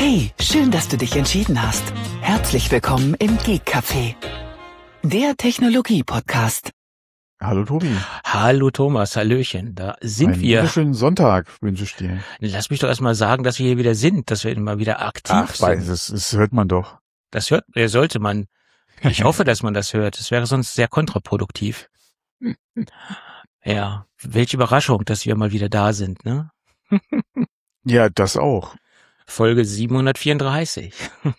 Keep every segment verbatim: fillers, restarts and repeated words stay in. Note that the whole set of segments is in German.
Hey, schön, dass du dich entschieden hast. Herzlich willkommen im Geek Café, der Technologie-Podcast. Hallo Tobi. Hallo Thomas, hallöchen, da sind Einen wir. Einen wunderschönen Sonntag wünsche ich dir. Lass mich doch erstmal sagen, dass wir hier wieder sind, dass wir mal wieder aktiv Ach, sind. weiß es, das hört man doch. Das hört, ja, sollte man. Ich hoffe, dass man das hört. Das wäre sonst sehr kontraproduktiv. Ja, welche Überraschung, dass wir mal wieder da sind, ne? Ja, das auch. Folge siebenhundertvierunddreißig.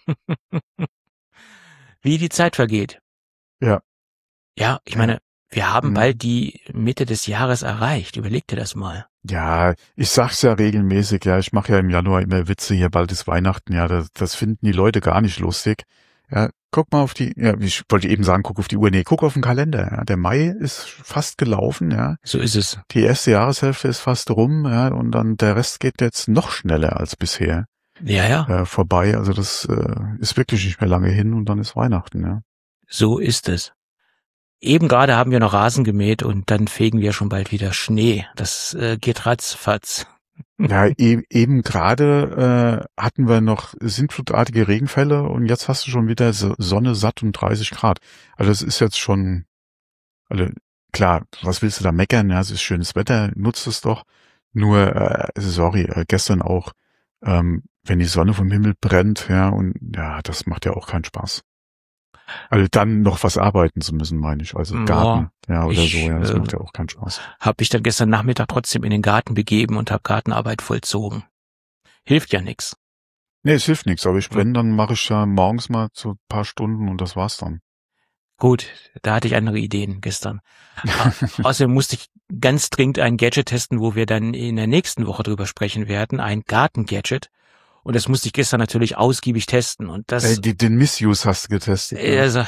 Wie die Zeit vergeht. Ja. Ja, ich meine, wir haben Mhm. bald die Mitte des Jahres erreicht. Überleg dir das mal. Ja, ich sag's ja regelmäßig, ja, ich mache ja im Januar immer Witze, hier bald ist Weihnachten, ja, das, das finden die Leute gar nicht lustig. Ja, guck mal auf die, ja, ich wollte eben sagen, guck auf die Uhr, nee, guck auf den Kalender, ja, der Mai ist fast gelaufen, ja, So ist es. die erste Jahreshälfte ist fast rum, ja, und dann der Rest geht jetzt noch schneller als bisher Ja, ja, äh, vorbei, also das äh, ist wirklich nicht mehr lange hin und dann ist Weihnachten, ja. so ist es. Eben gerade haben wir noch Rasen gemäht und dann fegen wir schon bald wieder Schnee. Das äh, geht ratzfatz. Ja, e eben gerade äh, hatten wir noch sintflutartige Regenfälle und jetzt hast du schon wieder so Sonne satt und dreißig Grad. Also das ist jetzt schon, also klar, was willst du da meckern? Ja, es ist schönes Wetter, nutzt es doch. Nur, äh, sorry, äh, gestern auch, ähm, wenn die Sonne vom Himmel brennt, ja, und ja, das macht ja auch keinen Spaß. Also dann noch was arbeiten zu müssen, meine ich. Also Boah, Garten, ja, oder ich, so, ja, das äh, macht ja auch keinen Spaß. Hab mich dann gestern Nachmittag trotzdem in den Garten begeben und hab Gartenarbeit vollzogen. Hilft ja nix. Nee, es hilft nichts, aber ich Hm. wenn, dann mache ich ja morgens mal so ein paar Stunden und das war's dann. Gut, da hatte ich andere Ideen gestern. Ah, außerdem musste ich ganz dringend ein Gadget testen, wo wir dann in der nächsten Woche drüber sprechen werden. Ein Garten-Gadget. Und das musste ich gestern natürlich ausgiebig testen. Und das, Äh, die, den Missuse hast du getestet. Ne? also,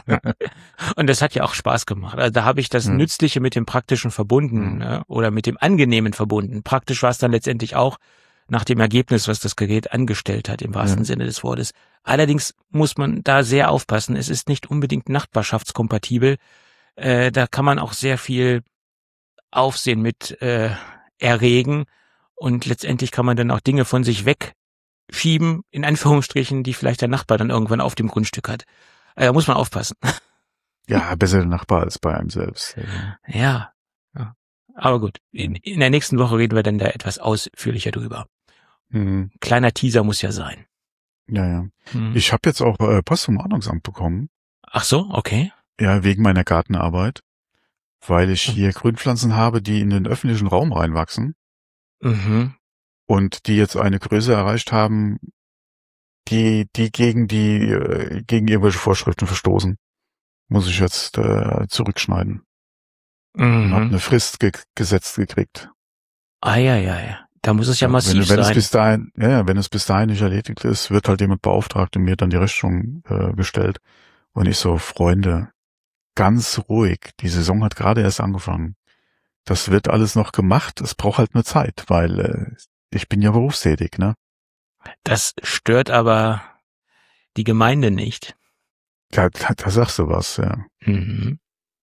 und das hat ja auch Spaß gemacht. Also da habe ich das Ja. Nützliche mit dem Praktischen verbunden, Mhm. ne? Oder mit dem Angenehmen verbunden. Praktisch war es dann letztendlich auch nach dem Ergebnis, was das Gerät angestellt hat, im wahrsten Ja. Sinne des Wortes. Allerdings muss man da sehr aufpassen. Es ist nicht unbedingt nachbarschaftskompatibel. Äh, da kann man auch sehr viel Aufsehen mit äh, erregen. Und letztendlich kann man dann auch Dinge von sich wegschieben, in Anführungsstrichen, die vielleicht der Nachbar dann irgendwann auf dem Grundstück hat. Äh, Da muss man aufpassen. Ja, besser der Nachbar als bei einem selbst. Ja. Ja, ja. Aber gut, in, in der nächsten Woche reden wir dann da etwas ausführlicher drüber. Mhm. Kleiner Teaser muss ja sein. Ja, ja. Hm. Ich habe jetzt auch äh, Post vom Ordnungsamt bekommen. Ach so, okay. Ja, wegen meiner Gartenarbeit. Weil ich hier Grünpflanzen habe, die in den öffentlichen Raum reinwachsen Mhm. und die jetzt eine Größe erreicht haben, die, die gegen die, äh, gegen irgendwelche Vorschriften verstoßen. Muss ich jetzt äh, zurückschneiden. Und habe Mhm. eine Frist ge gesetzt gekriegt. Eieiei. Da muss es ja Ja, massiv wenn, wenn es sein. bis dahin, ja, ja, wenn es bis dahin nicht erledigt ist, wird halt jemand beauftragt und mir dann die Rechnung äh, gestellt. Und ich so, Freunde, ganz ruhig. Die Saison hat gerade erst angefangen. Das wird alles noch gemacht. Es braucht halt eine Zeit, weil äh, ich bin ja berufstätig, ne? Das stört aber die Gemeinde nicht. Da, da, da sagst du was, ja. Mhm.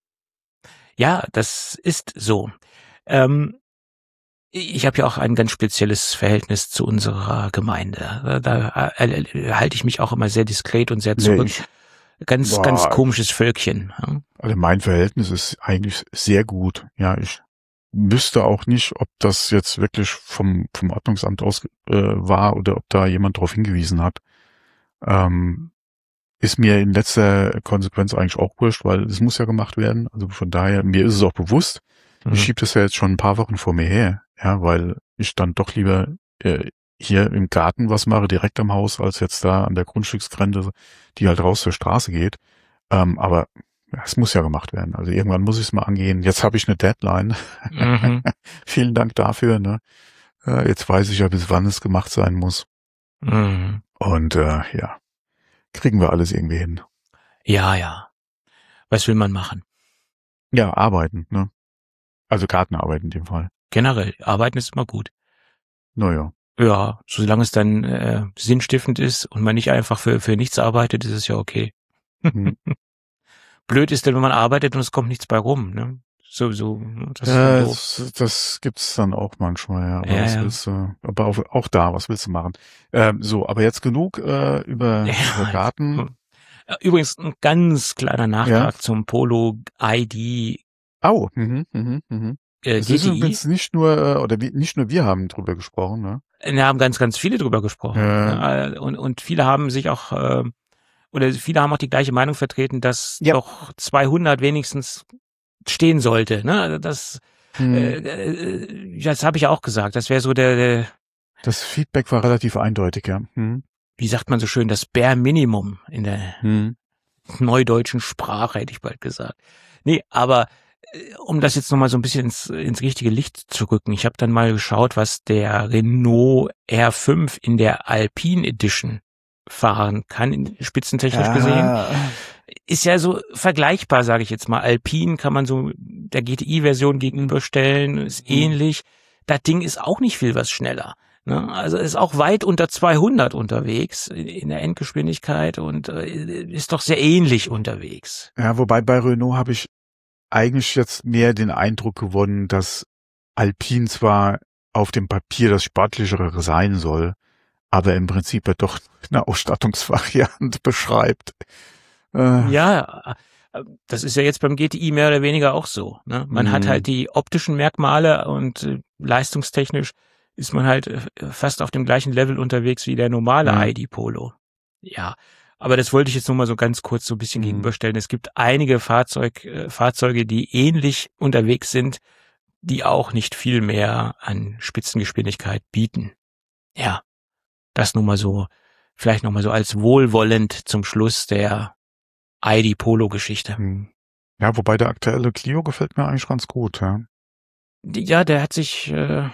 Ja, das ist so. Ähm, ich habe ja auch ein ganz spezielles Verhältnis zu unserer Gemeinde. Da äh, äh, halte ich mich auch immer sehr diskret und sehr Nee, zurück. ich, Ganz, boah, ganz komisches Völkchen. Ja. also mein Verhältnis ist eigentlich sehr gut. Ja, ich wüsste auch nicht, ob das jetzt wirklich vom, vom Ordnungsamt aus äh, war oder ob da jemand drauf hingewiesen hat. Ähm, ist mir in letzter Konsequenz eigentlich auch wurscht, weil es muss ja gemacht werden. Also von daher, mir ist es auch bewusst. Mhm. Ich schiebe das ja jetzt schon ein paar Wochen vor mir her, ja, weil ich dann doch lieber äh, hier im Garten was mache, direkt am Haus, als jetzt da an der Grundstücksgrenze, die halt raus zur Straße geht. Ähm, aber ja, es muss ja gemacht werden. Also irgendwann muss ich es mal angehen. Jetzt habe ich eine Deadline. Mhm. Vielen Dank dafür. Ne? Äh, jetzt weiß ich ja, bis wann es gemacht sein muss. Mhm. Und äh, ja, kriegen wir alles irgendwie hin. Ja, ja. Was will man machen? Ja, arbeiten. Ne? Also Gartenarbeit in dem Fall. Generell, arbeiten ist immer gut. Naja. Ja, solange es dann äh, sinnstiftend ist und man nicht einfach für, für nichts arbeitet, ist es ja okay. Hm. Blöd ist denn, wenn man arbeitet und es kommt nichts bei rum, ne? So, so, das ist Ja, dann doof. das, das gibt's dann auch manchmal, ja. Aber Ja, was ja. willst du? aber auch, auch da, was willst du machen? Ähm, so, aber jetzt genug äh, über, Ja. über Garten. Übrigens ein ganz kleiner Nachtrag Ja. zum Polo I D Au, mhm, mhm, mhm. äh, Es ist G T I. übrigens nicht nur, äh, oder wie, nicht nur wir haben drüber gesprochen, ne? Da haben ganz, ganz viele drüber gesprochen. Ja. Ne? Und, und viele haben sich auch, äh, oder viele haben auch die gleiche Meinung vertreten, dass Ja. doch zweihundert wenigstens stehen sollte. Ne? Also das, Hm. äh, äh, das habe ich auch gesagt. Das wäre so der, der, Das Feedback war relativ eindeutig, ja. Hm. wie sagt man so schön, das Bare Minimum in der Hm. neudeutschen Sprache, hätte ich bald gesagt. Nee, aber äh, um das jetzt nochmal so ein bisschen ins, ins richtige Licht zu rücken, ich habe dann mal geschaut, was der Renault R fünf in der Alpine Edition fahren kann, spitzentechnisch Ja. gesehen. Ist ja so vergleichbar, sage ich jetzt mal. Alpine kann man so der G T I-Version gegenüberstellen, ist Mhm. ähnlich. Das Ding ist auch nicht viel was schneller. Ne? Also ist auch weit unter zweihundert unterwegs in der Endgeschwindigkeit und äh, ist doch sehr ähnlich unterwegs. Ja, wobei bei Renault habe ich eigentlich jetzt mehr den Eindruck gewonnen, dass Alpine zwar auf dem Papier das sportlichere sein soll, aber im Prinzip ja doch eine Ausstattungsvariante beschreibt. Äh, Ja, das ist ja jetzt beim G T I mehr oder weniger auch so. Ne? Man Mhm. hat halt die optischen Merkmale und äh, leistungstechnisch ist man halt äh, fast auf dem gleichen Level unterwegs wie der normale Mhm. I D Polo. Ja, aber das wollte ich jetzt nur mal so ganz kurz so ein bisschen Mhm. gegenüberstellen. Es gibt einige Fahrzeug, äh, Fahrzeuge, die ähnlich unterwegs sind, die auch nicht viel mehr an Spitzengeschwindigkeit bieten. Ja, das nur mal so, vielleicht noch mal so als wohlwollend zum Schluss der I D Polo Geschichte. Mhm. Ja, wobei der aktuelle Clio gefällt mir eigentlich ganz gut, ja. Ja, der hat sich, äh,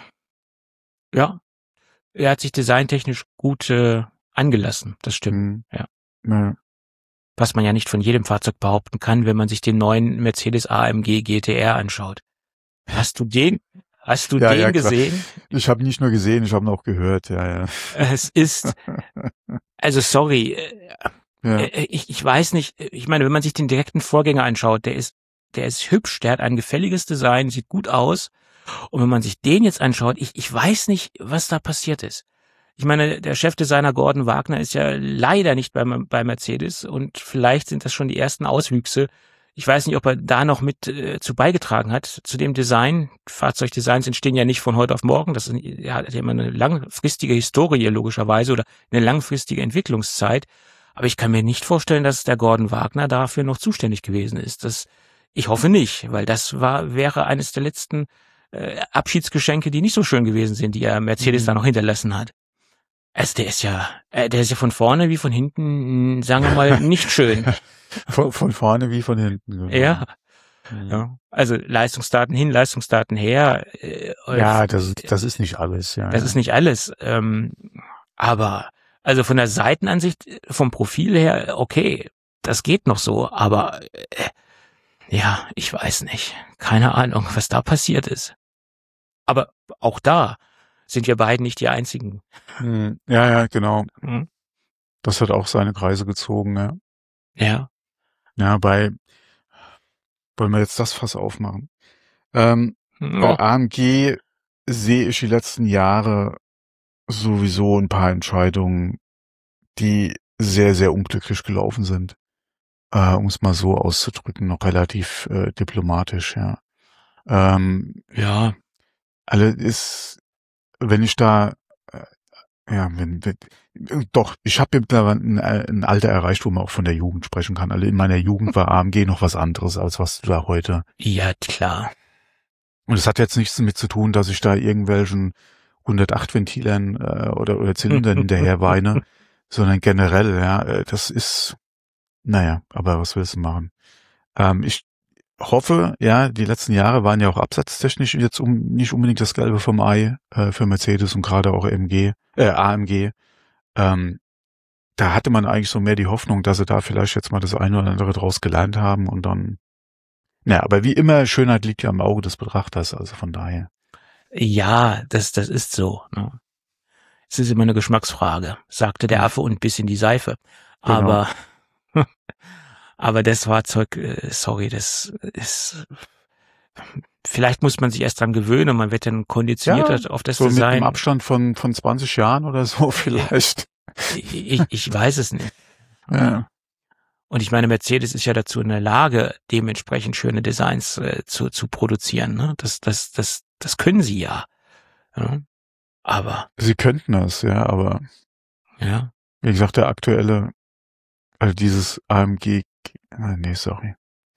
ja, er hat sich designtechnisch gut äh, angelassen. Das stimmt. Mhm. Ja. Ja. Was man ja nicht von jedem Fahrzeug behaupten kann, wenn man sich den neuen Mercedes A M G G T R anschaut. Hast du den? Hast du Ja, den ja, klar. gesehen? Ich habe nicht nur gesehen, ich habe ihn auch gehört, ja, ja. Es ist, also sorry, äh, Ja. äh, ich, ich weiß nicht, ich meine, wenn man sich den direkten Vorgänger anschaut, der ist, der ist hübsch, der hat ein gefälliges Design, sieht gut aus. Und wenn man sich den jetzt anschaut, ich, ich weiß nicht, was da passiert ist. Ich meine, der Chefdesigner Gordon Wagner ist ja leider nicht bei, bei Mercedes und vielleicht sind das schon die ersten Auswüchse. Ich weiß nicht, ob er da noch mit äh, zu beigetragen hat, zu dem Design. Fahrzeugdesigns entstehen ja nicht von heute auf morgen. Das ist, ja, hat ja immer eine langfristige Historie logischerweise oder eine langfristige Entwicklungszeit. Aber ich kann mir nicht vorstellen, dass der Gordon Wagner dafür noch zuständig gewesen ist. Das, ich hoffe nicht, weil das war, wäre eines der letzten äh, Abschiedsgeschenke, die nicht so schön gewesen sind, die er Mercedes Mhm. da noch hinterlassen hat. Also der ist ja, äh, der ist ja von vorne wie von hinten, sagen wir mal, nicht schön. Von, von vorne wie von hinten. Genau. Ja, Mhm. ja. Also Leistungsdaten hin, Leistungsdaten her. Äh, Ja, das ist, das ist nicht alles, ja. das ja. ist nicht alles. Ähm, aber also von der Seitenansicht, vom Profil her, okay, das geht noch so. Aber äh, ja, ich weiß nicht. Keine Ahnung, was da passiert ist. Aber auch da sind wir beiden nicht die Einzigen. Hm, ja, ja, genau. Hm? Das hat auch seine Kreise gezogen, ja. Ja. Ja, bei, wollen wir jetzt das Fass aufmachen? Ähm, bei Oh. A M G sehe ich die letzten Jahre sowieso ein paar Entscheidungen, die sehr, sehr unglücklich gelaufen sind. Äh, um es mal so auszudrücken, noch relativ äh, diplomatisch, ja. Ähm, Ja. alle ist, wenn ich da, äh, ja, wenn, wenn doch, ich habe mittlerweile ein, ein Alter erreicht, wo man auch von der Jugend sprechen kann. Also in meiner Jugend war A M G noch was anderes, als was du da heute. Ja, klar. Und es hat jetzt nichts damit zu tun, dass ich da irgendwelchen hundertacht Ventilern äh, oder, oder Zylindern hinterher weine, sondern generell, ja, äh, das ist, naja, aber was willst du machen? Ähm, ich hoffe, ja, die letzten Jahre waren ja auch absatztechnisch jetzt um nicht unbedingt das Gelbe vom Ei äh, für Mercedes und gerade auch A M G, äh, A M G. Ähm, da hatte man eigentlich so mehr die Hoffnung, dass sie da vielleicht jetzt mal das eine oder andere draus gelernt haben und dann, ja, aber wie immer, Schönheit liegt ja im Auge des Betrachters, also von daher. Ja, das, das ist so. Ne? Es ist immer eine Geschmacksfrage, sagte der Affe und biss in die Seife. Genau. Aber, aber das Fahrzeug, äh, sorry, das ist, vielleicht muss man sich erst dran gewöhnen und man wird dann konditioniert Ja, auf das so mit Design. einem Abstand von, von zwanzig Jahren oder so vielleicht. Ich, ich, ich weiß es nicht. Ja. Und ich meine, Mercedes ist ja dazu in der Lage, dementsprechend schöne Designs äh, zu, zu produzieren. Ne? Das, das, das, das können sie ja. ja. Aber. Sie könnten das, ja, aber Ja. wie gesagt, der aktuelle, also dieses A M G, nee, sorry.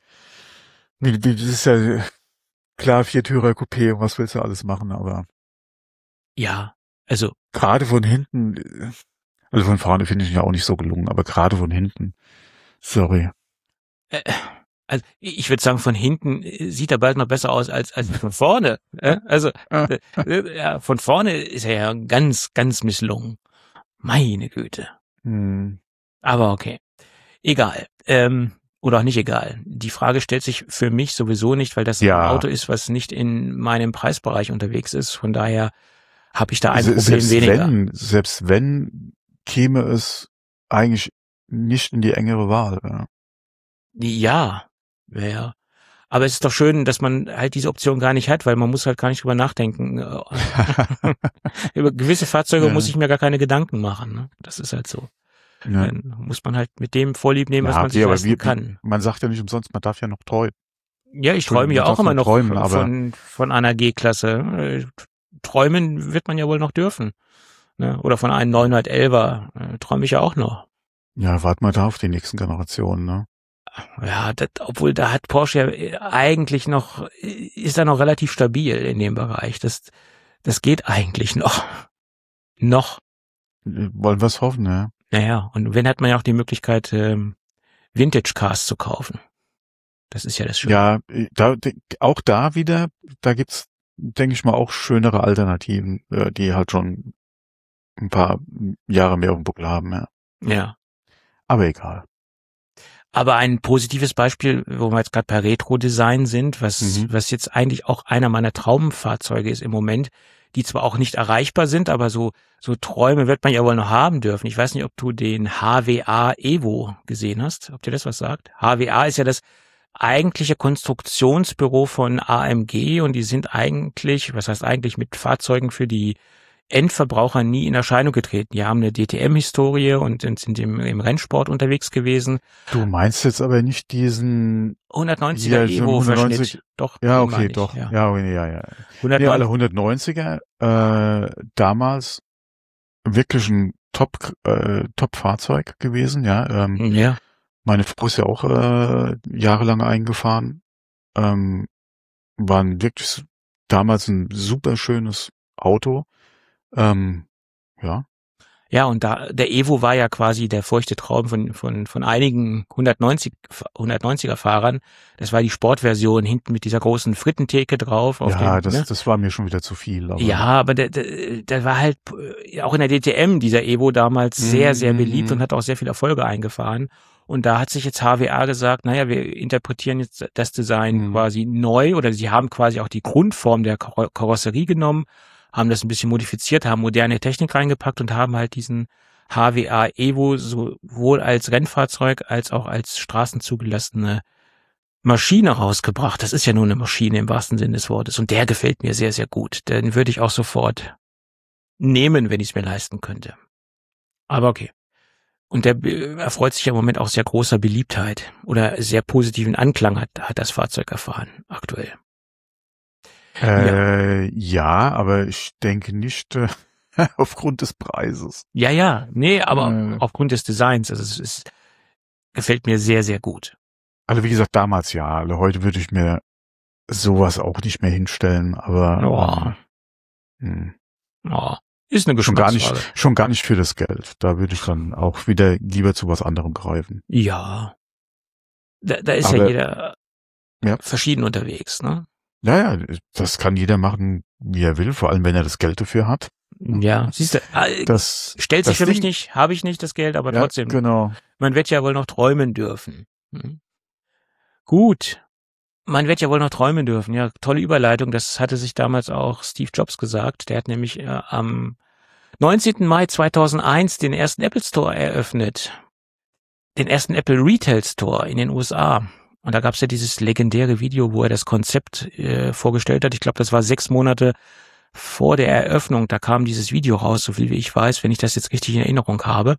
Das ist ja klar, Viertürer Coupé, was willst du alles machen, aber. Ja, also. Gerade von hinten, also von vorne finde ich ihn ja auch nicht so gelungen, aber gerade von hinten, sorry. Äh, also ich würde sagen, von hinten sieht er bald noch besser aus als als von vorne. Äh? Also äh, ja, von vorne ist er ja ganz, ganz misslungen. Meine Güte. Hm. Aber okay. Egal. Ähm, oder auch nicht egal. Die Frage stellt sich für mich sowieso nicht, weil das Ja. ein Auto ist, was nicht in meinem Preisbereich unterwegs ist. Von daher habe ich da ein Se- Problem selbst weniger. Wenn, selbst wenn, käme es eigentlich nicht in die engere Wahl. Ja. Ja, ja. Aber es ist doch schön, dass man halt diese Option gar nicht hat, weil man muss halt gar nicht drüber nachdenken. Über gewisse Fahrzeuge Ja. muss ich mir gar keine Gedanken machen. Ne? Das ist halt so. Ja. Dann muss man halt mit dem Vorlieb nehmen, was Ja, man sich okay, aber leisten wie- kann. Man sagt ja nicht umsonst, man darf ja noch träumen. Ja, ich träume ja man auch darf immer noch noch träumen, aber- von, von einer G-Klasse. Äh, Träumen wird man ja wohl noch dürfen. Ne? Oder von einem neunhundertelfer äh, träume ich ja auch noch. Ja, warte mal da auf die nächsten Generationen, ne? Ja, das, obwohl da hat Porsche ja eigentlich noch, ist er noch relativ stabil in dem Bereich. Das, das geht eigentlich noch. Noch. Wollen wir es hoffen, ja. Naja, und wenn hat man ja auch die Möglichkeit, ähm, Vintage Cars zu kaufen. Das ist ja das Schöne. Ja, da, auch da wieder, da gibt's, denke ich mal, auch schönere Alternativen, äh, die halt schon ein paar Jahre mehr auf dem Buckel haben, ja. Ja. Aber egal. Aber ein positives Beispiel, wo wir jetzt gerade bei Retro-Design sind, was, Mhm. was jetzt eigentlich auch einer meiner Traumfahrzeuge ist im Moment, die zwar auch nicht erreichbar sind, aber so, so Träume wird man ja wohl noch haben dürfen. Ich weiß nicht, ob du den H W A Evo gesehen hast, ob dir das was sagt. H W A ist ja das eigentliche Konstruktionsbüro von A M G und die sind eigentlich, was heißt eigentlich, mit Fahrzeugen für die Endverbraucher nie in Erscheinung getreten. Die haben eine D T M-Historie und sind im, im Rennsport unterwegs gewesen. Du meinst jetzt aber nicht diesen, hundertneunziger Ja, so Evo-Verschnitt. hundertneunzig Doch. ja, den okay, meine ich, doch, Ja. ja, okay, ja, ja. Nee, hundertneunzig alle hundertneunziger, äh, damals wirklich ein Top, äh, Top-Fahrzeug gewesen, ja, ähm, Ja. meine Frau ist ja auch, äh, jahrelang eingefahren, ähm, waren wirklich damals ein super schönes Auto, ähm, ja. Ja, und da, der Evo war ja quasi der feuchte Traum von, von, von einigen hundertneunzig, hundertneunziger Fahrern. Das war die Sportversion hinten mit dieser großen Frittentheke drauf. Auf Ja, dem, das, ne? das war mir schon wieder zu viel. Aber Ja, aber der, der, der war halt äh, auch in der D T M, dieser Evo damals sehr, sehr beliebt Mhm. und hat auch sehr viele Erfolge eingefahren. Und da hat sich jetzt H W A gesagt, naja, wir interpretieren jetzt das Design Mhm. quasi neu oder sie haben quasi auch die Grundform der Kar Karosserie genommen, haben das ein bisschen modifiziert, haben moderne Technik reingepackt und haben halt diesen H W A Evo sowohl als Rennfahrzeug als auch als straßenzugelassene Maschine rausgebracht. Das ist ja nur eine Maschine im wahrsten Sinne des Wortes. Und der gefällt mir sehr, sehr gut. Den würde ich auch sofort nehmen, wenn ich es mir leisten könnte. Aber okay. Und der äh, erfreut sich ja im Moment auch sehr großer Beliebtheit oder sehr positiven Anklang hat, hat das Fahrzeug erfahren, aktuell. Äh, ja. aber ich denke nicht äh, aufgrund des Preises. Ja, ja, nee, aber Äh. aufgrund des Designs, also es ist, gefällt mir sehr, sehr gut. Also wie gesagt, damals ja. Also heute würde ich mir sowas auch nicht mehr hinstellen, aber Oh. ähm, Oh, ist eine schon gar Geschmacksfrage. nicht, schon gar nicht für das Geld. Da würde ich dann auch wieder lieber zu was anderem greifen. Ja. Da, da ist ja Aber- jeder Ja. verschieden unterwegs, ne? Ja, ja, das kann jeder machen, wie er will, vor allem wenn er das Geld dafür hat. Ja, siehst du, äh, Das stellt sich das für mich Ding- nicht, habe ich nicht das Geld, aber ja, trotzdem, genau. man wird ja wohl noch träumen dürfen. Hm. Gut, man wird ja wohl noch träumen dürfen. Ja, tolle Überleitung, das hatte sich damals auch Steve Jobs gesagt. Der hat nämlich äh, am neunzehnten Mai zweitausendeins den ersten Apple Store eröffnet. Den ersten Apple Retail Store in den U S A. Und da gab's ja dieses legendäre Video, wo er das Konzept äh, vorgestellt hat. Ich glaube, das war sechs Monate vor der Eröffnung. Da kam dieses Video raus, so viel wie ich weiß, wenn ich das jetzt richtig in Erinnerung habe.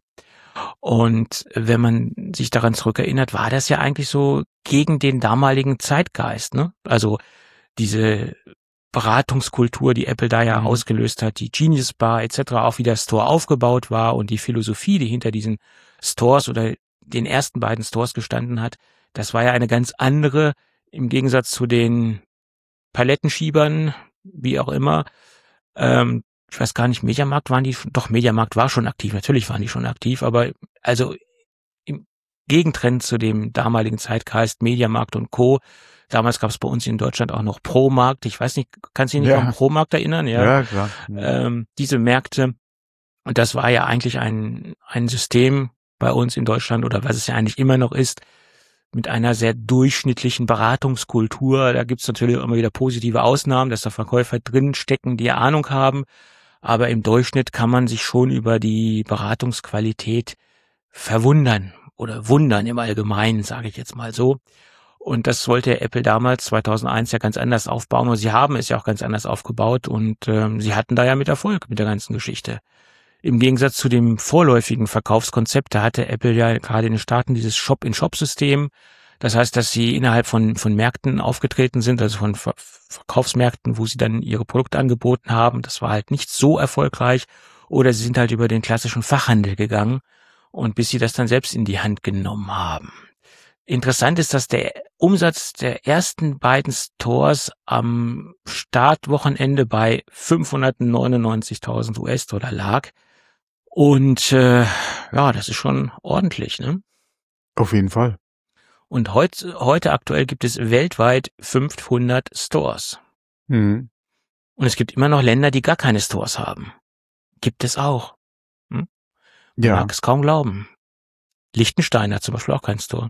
Und wenn man sich daran zurückerinnert, war das ja eigentlich so gegen den damaligen Zeitgeist, ne? Also diese Beratungskultur, die Apple da ja mhm. ausgelöst hat, die Genius Bar et cetera, auch wie der Store aufgebaut war und die Philosophie, die hinter diesen Stores oder den ersten beiden Stores gestanden hat, das war ja eine ganz andere, im Gegensatz zu den Palettenschiebern, wie auch immer. Ähm, ich weiß gar nicht, Mediamarkt waren die, doch Mediamarkt war schon aktiv, natürlich waren die schon aktiv, aber also im Gegentrend zu dem damaligen Zeitgeist Mediamarkt und Co. Damals gab es bei uns in Deutschland auch noch Promarkt. Ich weiß nicht, kannst du dich nicht Ja. an Promarkt erinnern? Ja, Ja, klar. Ähm, diese Märkte. Und das war ja eigentlich ein, ein System bei uns in Deutschland oder was es ja eigentlich immer noch ist, mit einer sehr durchschnittlichen Beratungskultur. Da gibt's natürlich immer wieder positive Ausnahmen, dass da Verkäufer drin stecken, die Ahnung haben. Aber im Durchschnitt kann man sich schon über die Beratungsqualität verwundern oder wundern im Allgemeinen, sage ich jetzt mal so. Und das wollte Apple damals zweitausendeins ja ganz anders aufbauen. Und sie haben es ja auch ganz anders aufgebaut. Und ähm, sie hatten da ja mit Erfolg mit der ganzen Geschichte. Im Gegensatz zu dem vorläufigen Verkaufskonzept, da hatte Apple ja gerade in den Staaten dieses Shop-in-Shop-System. Das heißt, dass sie innerhalb von von Märkten aufgetreten sind, also von Ver- Verkaufsmärkten, wo sie dann ihre Produkte angeboten haben. Das war halt nicht so erfolgreich. Oder sie sind halt über den klassischen Fachhandel gegangen und bis sie das dann selbst in die Hand genommen haben. Interessant ist, dass der Umsatz der ersten beiden Stores am Startwochenende bei fünfhundertneunundneunzigtausend U S-Dollar lag. Und äh, ja, das ist schon ordentlich, ne? Auf jeden Fall. Und heute, heute aktuell gibt es weltweit fünfhundert Stores. Mhm. Und es gibt immer noch Länder, die gar keine Stores haben. Gibt es auch. Hm? Man Ja. mag es kaum glauben. Liechtenstein hat zum Beispiel auch keinen Store.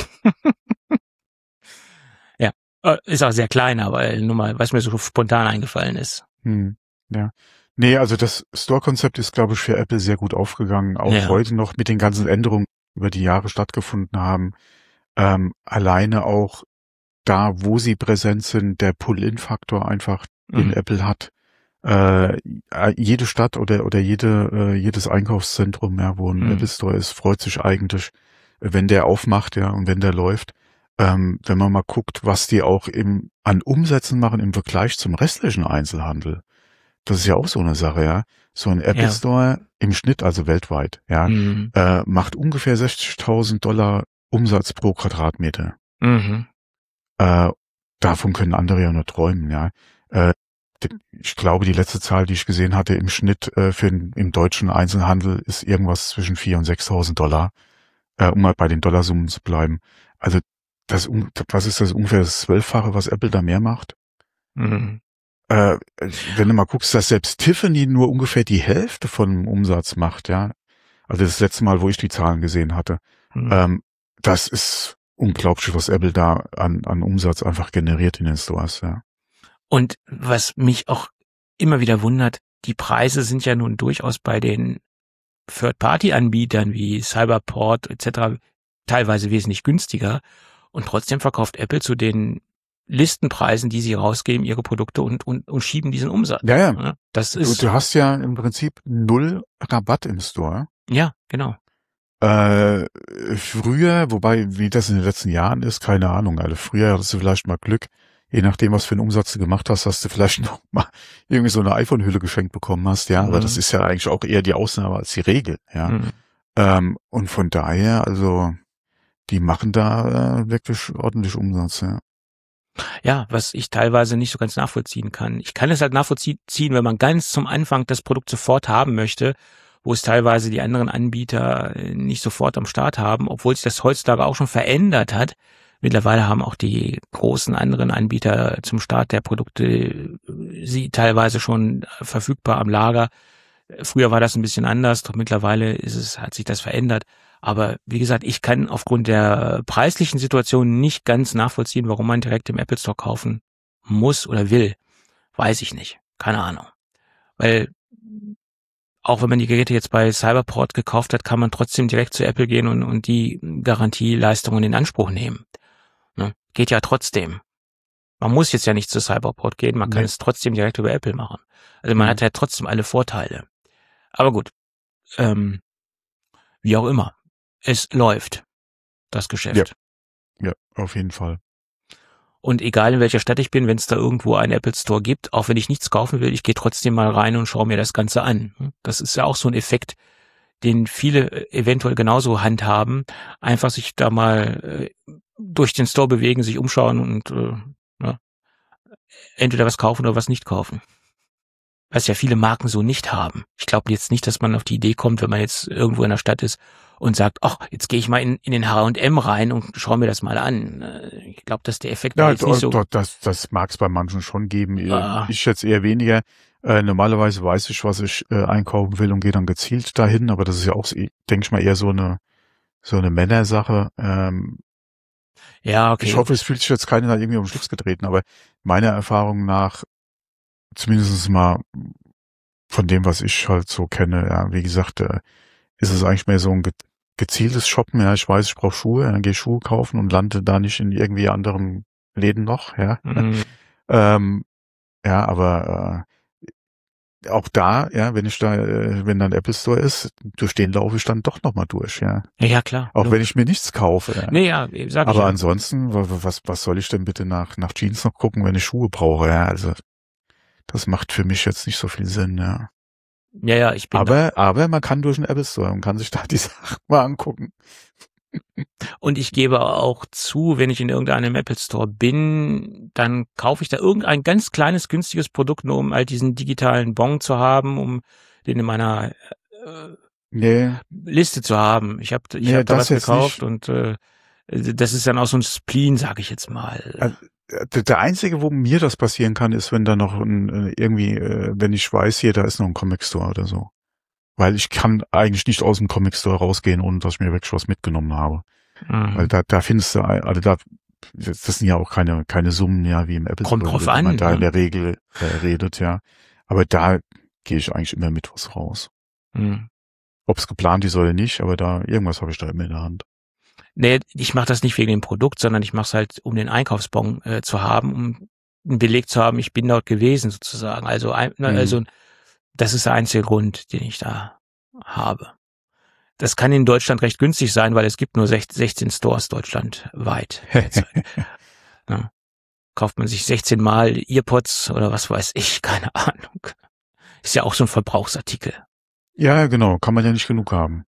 Ja, äh, ist auch sehr klein, aber nur mal, was mir so spontan eingefallen ist. Hm, ja. Nee, also das Store-Konzept ist, glaube ich, für Apple sehr gut aufgegangen. Auch Ja. heute noch mit den ganzen Änderungen, die über die Jahre stattgefunden haben. Ähm, alleine auch da, wo sie präsent sind, der Pull-in-Faktor einfach, den Mhm. Apple hat. Äh, jede Stadt oder oder jede äh, jedes Einkaufszentrum, ja, wo ein Mhm. Apple Store ist, freut sich eigentlich, wenn der aufmacht, ja, und wenn der läuft. Ähm, wenn man mal guckt, was die auch im an Umsätzen machen im Vergleich zum restlichen Einzelhandel. Das ist ja auch so eine Sache, ja. So ein Apple Ja. Store im Schnitt, also weltweit, ja, Mhm. äh, macht ungefähr sechzigtausend Dollar Umsatz pro Quadratmeter. Mhm. Äh, davon können andere ja nur träumen, ja. Äh, ich glaube, die letzte Zahl, die ich gesehen hatte im Schnitt äh, für den, im deutschen Einzelhandel ist irgendwas zwischen viertausend und sechstausend Dollar, äh, um mal bei den Dollarsummen zu bleiben. Also das, was ist das ungefähr das Zwölffache, was Apple da mehr macht? Mhm. Äh, wenn du mal guckst, dass selbst Tiffany nur ungefähr die Hälfte von dem Umsatz macht, ja. Also das letzte Mal, wo ich die Zahlen gesehen hatte. Mhm. Ähm, das ist unglaublich, was Apple da an, an Umsatz einfach generiert in den Stores, ja. Und was mich auch immer wieder wundert, die Preise sind ja nun durchaus bei den Third-Party-Anbietern wie Cyberport et cetera teilweise wesentlich günstiger. Und trotzdem verkauft Apple zu den Listenpreisen, die sie rausgeben, ihre Produkte und, und, und schieben diesen Umsatz. Ja, ja. Ja, das Du, ist, du hast ja im Prinzip null Rabatt im Store. ja, genau. Äh, früher, wobei, wie das in den letzten Jahren ist, keine Ahnung. Also früher hattest du vielleicht mal Glück, je nachdem, was für einen Umsatz du gemacht hast, hast du vielleicht noch mal irgendwie so eine iPhone-Hülle geschenkt bekommen hast, ja. Aber Mhm. das ist ja eigentlich auch eher die Ausnahme als die Regel, ja. Mhm. Ähm, und von daher, also, die machen da äh, wirklich ordentlich Umsatz, ja. Ja, was ich teilweise nicht so ganz nachvollziehen kann. Ich kann es halt nachvollziehen, wenn man ganz zum Anfang das Produkt sofort haben möchte, wo es teilweise die anderen Anbieter nicht sofort am Start haben, obwohl sich das heutzutage auch schon verändert hat. Mittlerweile haben auch die großen anderen Anbieter zum Start der Produkte sie teilweise schon verfügbar am Lager. Früher war das ein bisschen anders, doch mittlerweile ist es, hat sich das verändert. Aber wie gesagt, ich kann aufgrund der preislichen Situation nicht ganz nachvollziehen, warum man direkt im Apple Store kaufen muss oder will. Weiß ich nicht. Keine Ahnung. Weil auch wenn man die Geräte jetzt bei Cyberport gekauft hat, kann man trotzdem direkt zu Apple gehen und, und die Garantieleistungen in Anspruch nehmen. Ne? Geht ja trotzdem. Man muss jetzt ja nicht zu Cyberport gehen, man kann Nee. es trotzdem direkt über Apple machen. Also man Mhm. hat ja trotzdem alle Vorteile. Aber gut, ähm, wie auch immer. Es läuft, das Geschäft. Ja, auf jeden Fall. Und egal in welcher Stadt ich bin, wenn es da irgendwo einen Apple Store gibt, auch wenn ich nichts kaufen will, ich gehe trotzdem mal rein und schaue mir das Ganze an. Das ist ja auch so ein Effekt, den viele eventuell genauso handhaben. Einfach sich da mal äh, durch den Store bewegen, sich umschauen und äh, ja, entweder was kaufen oder was nicht kaufen. Was ja viele Marken so nicht haben. Ich glaube jetzt nicht, dass man auf die Idee kommt, wenn man jetzt irgendwo in der Stadt ist und sagt, ach, jetzt gehe ich mal in, in den H und M rein und schaue mir das mal an. Ich glaube, dass der Effekt Ja, jetzt nicht so... doch, das, das mag es bei manchen schon geben. Ah. Ich jetzt eher weniger. Äh, normalerweise weiß ich, was ich äh, einkaufen will und gehe dann gezielt dahin, aber das ist ja auch, denke ich mal, eher so eine so eine Männersache. Ähm, Ja, okay. Ich hoffe, es fühlt sich jetzt keiner da irgendwie um den Schlips getreten, aber meiner Erfahrung nach, zumindest mal von dem, was ich halt so kenne, ja, wie gesagt, äh, ist es eigentlich mehr so ein ge gezieltes Shoppen. Ja, ich weiß, ich brauche Schuhe, dann gehe ich Schuhe kaufen und lande da nicht in irgendwie anderen Läden noch, ja. Mhm. ähm, ja, aber äh, auch da, ja, wenn ich da, äh, wenn da ein Apple Store ist, durch den laufe ich dann doch nochmal durch, ja. Ja, ja, klar. Auch Ja. wenn ich mir nichts kaufe. Ja. Nee, ja, sag ich Aber ja. ansonsten, wa- wa- was, was soll ich denn bitte nach, nach Jeans noch gucken, wenn ich Schuhe brauche? Ja, also das macht für mich jetzt nicht so viel Sinn, ja. Ja, ja, ich bin Aber, aber man kann durch den Apple Store und kann sich da die Sachen mal angucken. Und ich gebe auch zu, wenn ich in irgendeinem Apple Store bin, dann kaufe ich da irgendein ganz kleines, günstiges Produkt, nur um halt diesen digitalen Bon zu haben, um den in meiner äh, Nee, Liste zu haben. Ich habe ich Nee, hab da das was jetzt gekauft nicht. und äh, das ist dann auch so ein Spleen, sag ich jetzt mal. Also, der der einzige, wo mir das passieren kann, ist, wenn da noch ein, äh, irgendwie, äh, wenn ich weiß, hier, da ist noch ein Comic Store oder so. Weil ich kann eigentlich nicht aus dem Comic Store rausgehen, ohne dass ich mir wirklich was mitgenommen habe. Mhm. Weil da, da findest du, also da, das sind ja auch keine, keine Summen, ja, wie im Apple Kommt Store, drauf wenn man an, da ne? in der Regel äh, redet, ja. Aber da gehe ich eigentlich immer mit was raus. Mhm. Ob es geplant ist oder nicht, aber da, irgendwas habe ich da immer in der Hand. Nee, ich mache das nicht wegen dem Produkt, sondern ich mache es halt, um den Einkaufsbon äh, zu haben, um einen Beleg zu haben, ich bin dort gewesen sozusagen. Also, ein, Mhm. also das ist der einzige Grund, den ich da habe. Das kann in Deutschland recht günstig sein, weil es gibt nur sechzehn Stores deutschlandweit. Ja. Kauft man sich sechzehn Mal Earpods oder was weiß ich, keine Ahnung. Ist ja auch so ein Verbrauchsartikel. Ja, genau, kann man ja nicht genug haben.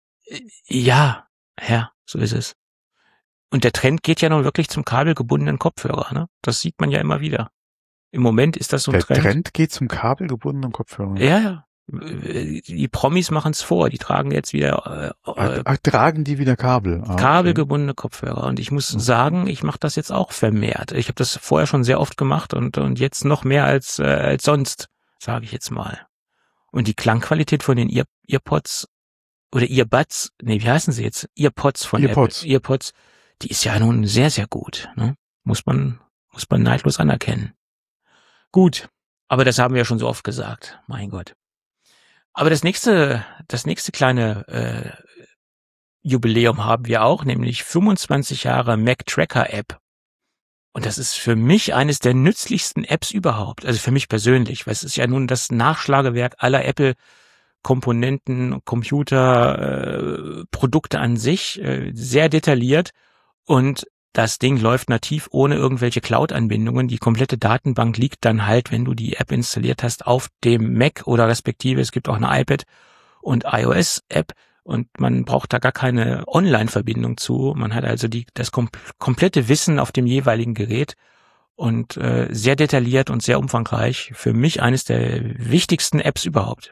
Ja, ja, so ist es. Und der Trend geht ja nun wirklich zum kabelgebundenen Kopfhörer, ne? Das sieht man ja immer wieder. Im Moment ist das so ein Der Trend. Trend geht zum kabelgebundenen Kopfhörer. Ja, ja. Die Promis machen es vor. Die tragen jetzt wieder äh, Ach, ach, tragen die wieder Kabel? Ah, okay. kabelgebundene Kopfhörer. Und ich muss sagen, ich mache das jetzt auch vermehrt. Ich habe das vorher schon sehr oft gemacht und und jetzt noch mehr als äh, als sonst, sage ich jetzt mal. Und die Klangqualität von den Ear Earpods oder Earbuds, nee, wie heißen sie jetzt? Earpods von Earpods. Apple, Earpods, die ist ja nun sehr, sehr gut. Ne? Muss man muss man neidlos anerkennen. Gut, aber das haben wir ja schon so oft gesagt. Mein Gott. Aber das nächste, das nächste kleine äh, Jubiläum haben wir auch, nämlich fünfundzwanzig Jahre Mac Tracker App. Und das ist für mich eines der nützlichsten Apps überhaupt. Also für mich persönlich, weil es ist ja nun das Nachschlagewerk aller Apple-Komponenten, Computer, äh, Produkte an sich, äh, sehr detailliert. Und das Ding läuft nativ ohne irgendwelche Cloud-Anbindungen. Die komplette Datenbank liegt dann halt, wenn du die App installiert hast, auf dem Mac oder respektive es gibt auch eine iPad- und iOS-App und man braucht da gar keine Online-Verbindung zu. Man hat also die, das kom- komplette Wissen auf dem jeweiligen Gerät und äh, sehr detailliert und sehr umfangreich. Für mich eines der wichtigsten Apps überhaupt.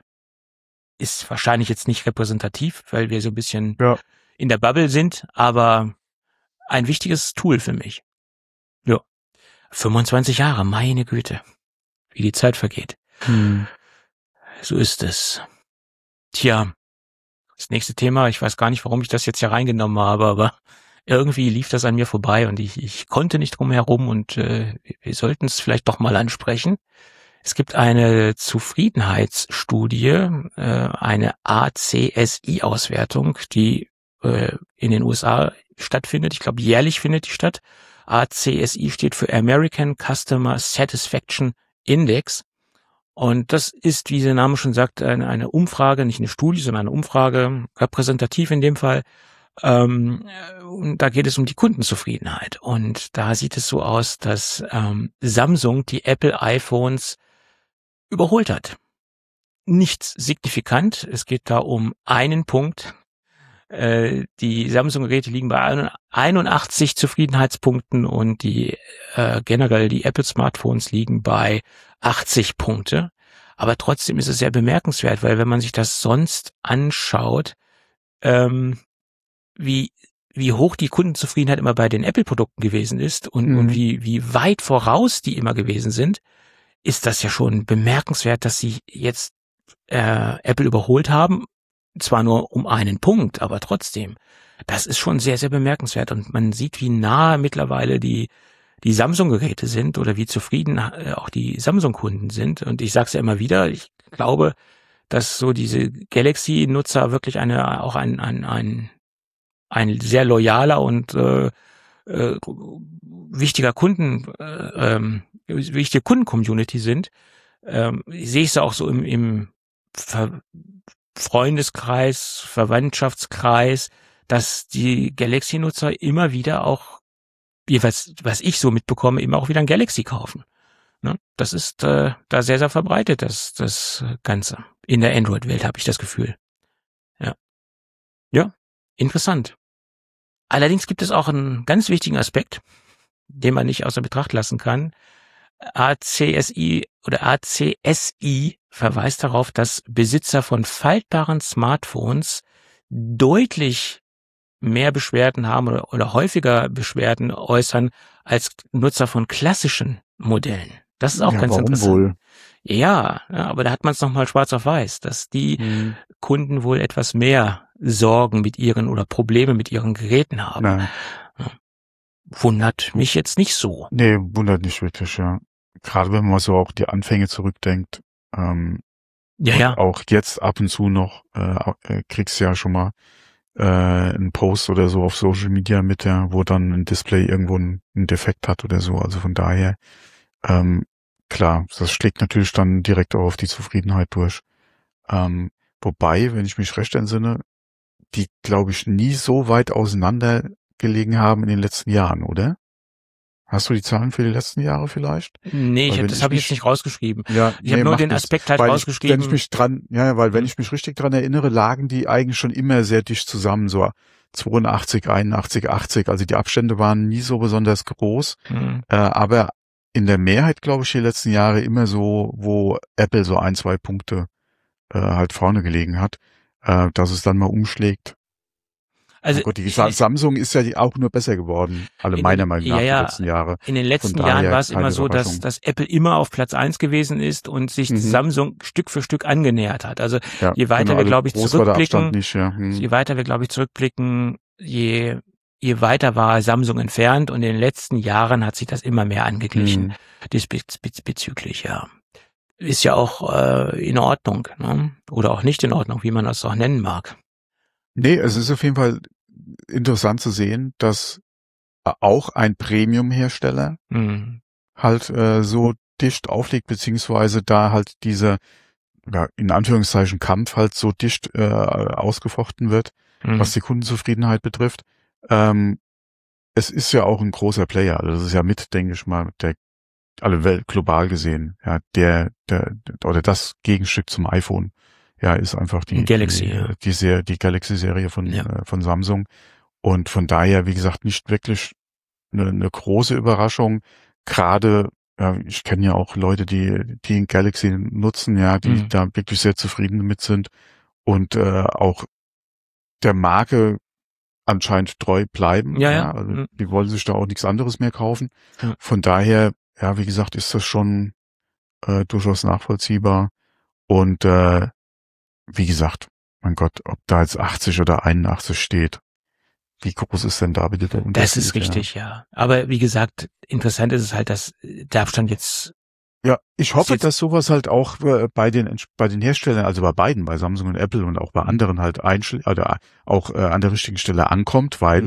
Ist wahrscheinlich jetzt nicht repräsentativ, weil wir so ein bisschen Ja. in der Bubble sind, aber ein wichtiges Tool für mich. Ja. fünfundzwanzig Jahre, meine Güte. Wie die Zeit vergeht. Hm. So ist es. Tja. Das nächste Thema, ich weiß gar nicht, warum ich das jetzt hier reingenommen habe, aber irgendwie lief das an mir vorbei und ich, ich konnte nicht drum herum und äh, wir sollten es vielleicht doch mal ansprechen. Es gibt eine Zufriedenheitsstudie, äh, eine A C S I-Auswertung, die äh, in den U S A stattfindet. Ich glaube, jährlich findet die statt. A C S I steht für American Customer Satisfaction Index. Und das ist, wie der Name schon sagt, eine, eine Umfrage, nicht eine Studie, sondern eine Umfrage, repräsentativ in dem Fall. Ähm, und da geht es um die Kundenzufriedenheit. Und da sieht es so aus, dass ähm, Samsung die Apple iPhones überholt hat. Nicht signifikant, es geht da um einen Punkt. Äh, die Samsung-Geräte liegen bei einundachtzig Zufriedenheitspunkten und die äh, generell die Apple-Smartphones liegen bei achtzig Punkte. Aber trotzdem ist es sehr bemerkenswert, weil wenn man sich das sonst anschaut, ähm, wie wie hoch die Kundenzufriedenheit immer bei den Apple-Produkten gewesen ist und, mhm. und wie wie weit voraus die immer gewesen sind, ist das ja schon bemerkenswert, dass sie jetzt äh, Apple überholt haben. Zwar nur um einen Punkt, aber trotzdem. Das ist schon sehr, sehr bemerkenswert. Und man sieht, wie nah mittlerweile die die Samsung-Geräte sind oder wie zufrieden äh, auch die Samsung-Kunden sind. Und ich sage es ja immer wieder, ich glaube, dass so diese Galaxy-Nutzer wirklich eine auch ein ein ein ein sehr loyaler und äh, äh, wichtiger Kunden, äh, ähm, wichtige Kunden-Community sind. Ähm, sehe ich es auch so im, im Ver- Freundeskreis, Verwandtschaftskreis, dass die Galaxy-Nutzer immer wieder auch, jeweils, was ich so mitbekomme, immer auch wieder ein Galaxy kaufen. Ne? Das ist äh, da sehr, sehr verbreitet, das, das Ganze. In der Android-Welt habe ich das Gefühl. Ja. Ja, interessant. Allerdings gibt es auch einen ganz wichtigen Aspekt, den man nicht außer Betracht lassen kann. A C S I oder A C S I verweist darauf, dass Besitzer von faltbaren Smartphones deutlich mehr Beschwerden haben oder, oder häufiger Beschwerden äußern als Nutzer von klassischen Modellen. Das ist auch ja, ganz warum interessant. Wohl? Ja, ja, aber da hat man es nochmal schwarz auf weiß, dass die hm. Kunden wohl etwas mehr Sorgen mit ihren oder Probleme mit ihren Geräten haben. Ja. Wundert mich jetzt nicht so. Nee, wundert nicht wirklich, ja. Gerade wenn man so auch die Anfänge zurückdenkt. Ähm, ja, ja. Auch jetzt ab und zu noch äh, kriegst du ja schon mal äh, einen Post oder so auf Social Media mit, ja, wo dann ein Display irgendwo einen, einen Defekt hat oder so. Also von daher, ähm, klar, das schlägt natürlich dann direkt auch auf die Zufriedenheit durch. Ähm, wobei, wenn ich mich recht entsinne, die, glaube ich, nie so weit auseinander gelegen haben in den letzten Jahren, oder? Hast du die Zahlen für die letzten Jahre vielleicht? Nee, ich hab, das habe ich jetzt nicht rausgeschrieben. Ja, ich nee, habe nur den Aspekt halt rausgeschrieben. Ich, wenn ich mich dran, ja, weil wenn ich mich richtig dran erinnere, lagen die eigentlich schon immer sehr dicht zusammen, so zweiundachtzig, einundachtzig, achtzig. Also die Abstände waren nie so besonders groß, mhm. äh, aber in der Mehrheit, glaube ich, die letzten Jahre immer so, wo Apple so ein, zwei Punkte äh, halt vorne gelegen hat, äh, dass es dann mal umschlägt. Also oh Gott, die ich, Samsung ist ja auch nur besser geworden, alle in, meiner Meinung nach, ja, die letzten Jahre. In den letzten Jahren war es immer so, dass, dass Apple immer auf Platz eins gewesen ist und sich mhm. Samsung Stück für Stück angenähert hat. Also ja, je weiter genau, wir, glaube ich, zurückblicken, nicht, ja. hm. je weiter wir, glaube ich, zurückblicken, je, je weiter war Samsung entfernt und in den letzten Jahren hat sich das immer mehr angeglichen, mhm. diesbezüglich, ja. Ist ja auch äh, in Ordnung, ne? Oder auch nicht in Ordnung, wie man das auch nennen mag. Nee, es ist auf jeden Fall interessant zu sehen, dass auch ein Premium-Hersteller mhm. halt äh, so dicht auflegt, beziehungsweise da halt diese, ja, in Anführungszeichen Kampf halt so dicht äh, ausgefochten wird, mhm. was die Kundenzufriedenheit betrifft. Ähm, es ist ja auch ein großer Player, also das ist ja mit, denke ich mal, der alle Welt global gesehen, ja, der, der oder das Gegenstück zum iPhone. Ja, ist einfach die Galaxy, die, ja. die, die, die Galaxy-Serie von ja. äh, von Samsung und von daher, wie gesagt, nicht wirklich eine, eine große Überraschung. Gerade, ja, ich kenne ja auch Leute, die die ein Galaxy nutzen, ja, die mhm. da wirklich sehr zufrieden damit sind und äh, auch der Marke anscheinend treu bleiben. Ja, ja. ja. Also mhm. die wollen sich da auch nichts anderes mehr kaufen. Ja. Von daher, ja, wie gesagt, ist das schon äh, durchaus nachvollziehbar und äh, wie gesagt, mein Gott, ob da jetzt achtzig oder einundachtzig steht, wie groß ist denn da bitte der Unterschied? Das ist richtig, ja. ja. Aber wie gesagt, interessant ist es halt, dass der Abstand jetzt... Ja, ich hoffe, dass sowas halt auch bei den bei den Herstellern, also bei beiden, bei Samsung und Apple und auch bei anderen halt einschl- oder auch äh, an der richtigen Stelle ankommt, weil mhm.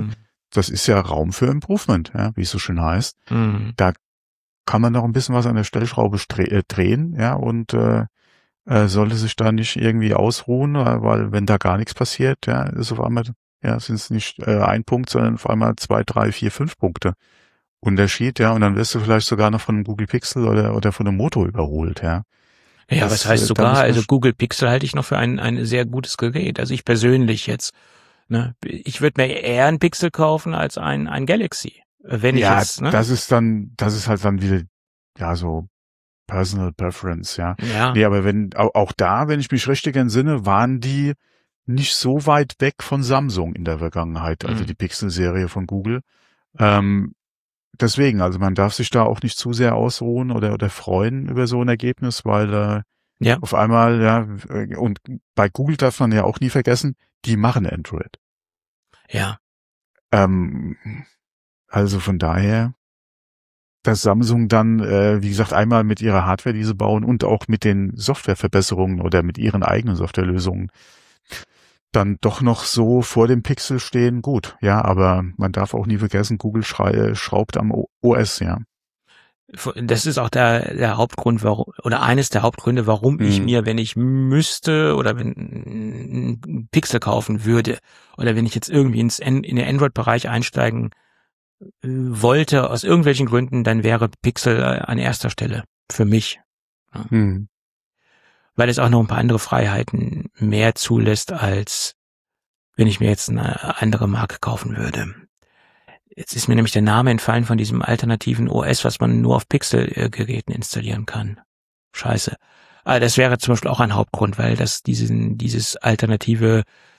das ist ja Raum für Improvement, ja, wie es so schön heißt. Mhm. Da kann man noch ein bisschen was an der Stellschraube stre- äh, drehen, ja, und äh, äh, sollte sich da nicht irgendwie ausruhen, äh, weil wenn da gar nichts passiert, ja, ist auf einmal, ja, sind es nicht äh, ein Punkt, sondern auf einmal zwei, drei, vier, fünf Punkte Unterschied, ja, und dann wirst du vielleicht sogar noch von einem Google Pixel oder oder von einem Moto überholt, ja. Ja, Das, was heißt äh, da sogar, muss man also sch- Google Pixel halte ich noch für ein, ein sehr gutes Gerät. Also ich persönlich jetzt, ne, ich würde mir eher ein Pixel kaufen als ein, ein Galaxy. Wenn ich Ja, jetzt, ne? das ist dann, das ist halt dann wieder, ja, so Personal Preference, ja. Ja, Nee, aber wenn, auch, auch da, wenn ich mich richtig entsinne, waren die nicht so weit weg von Samsung in der Vergangenheit, also Mhm. die Pixel-Serie von Google. Ähm, deswegen, also man darf sich da auch nicht zu sehr ausruhen oder, oder freuen über so ein Ergebnis, weil äh, ja, auf einmal, ja, äh, und bei Google darf man ja auch nie vergessen, die machen Android. ja. Ähm, also von daher, dass Samsung dann, äh, wie gesagt, einmal mit ihrer Hardware, die sie bauen und auch mit den Softwareverbesserungen oder mit ihren eigenen Softwarelösungen dann doch noch so vor dem Pixel stehen, gut. Ja, aber man darf auch nie vergessen, Google schrei- schraubt am O- OS, ja. Das ist auch der, der Hauptgrund, warum, oder eines der Hauptgründe, warum ich Mhm. mir, wenn ich müsste oder wenn ein Pixel kaufen würde oder wenn ich jetzt irgendwie ins, in den Android-Bereich einsteigen äh, wollte, aus irgendwelchen Gründen, dann wäre Pixel äh, an erster Stelle für mich. Ja. Mhm. Weil es auch noch ein paar andere Freiheiten mehr zulässt, als wenn ich mir jetzt eine andere Marke kaufen würde. Jetzt ist mir nämlich der Name entfallen von diesem alternativen O S, was man nur auf Pixel-Geräten installieren kann. Scheiße. Aber das wäre zum Beispiel auch ein Hauptgrund, weil das diesen, dieses alternative,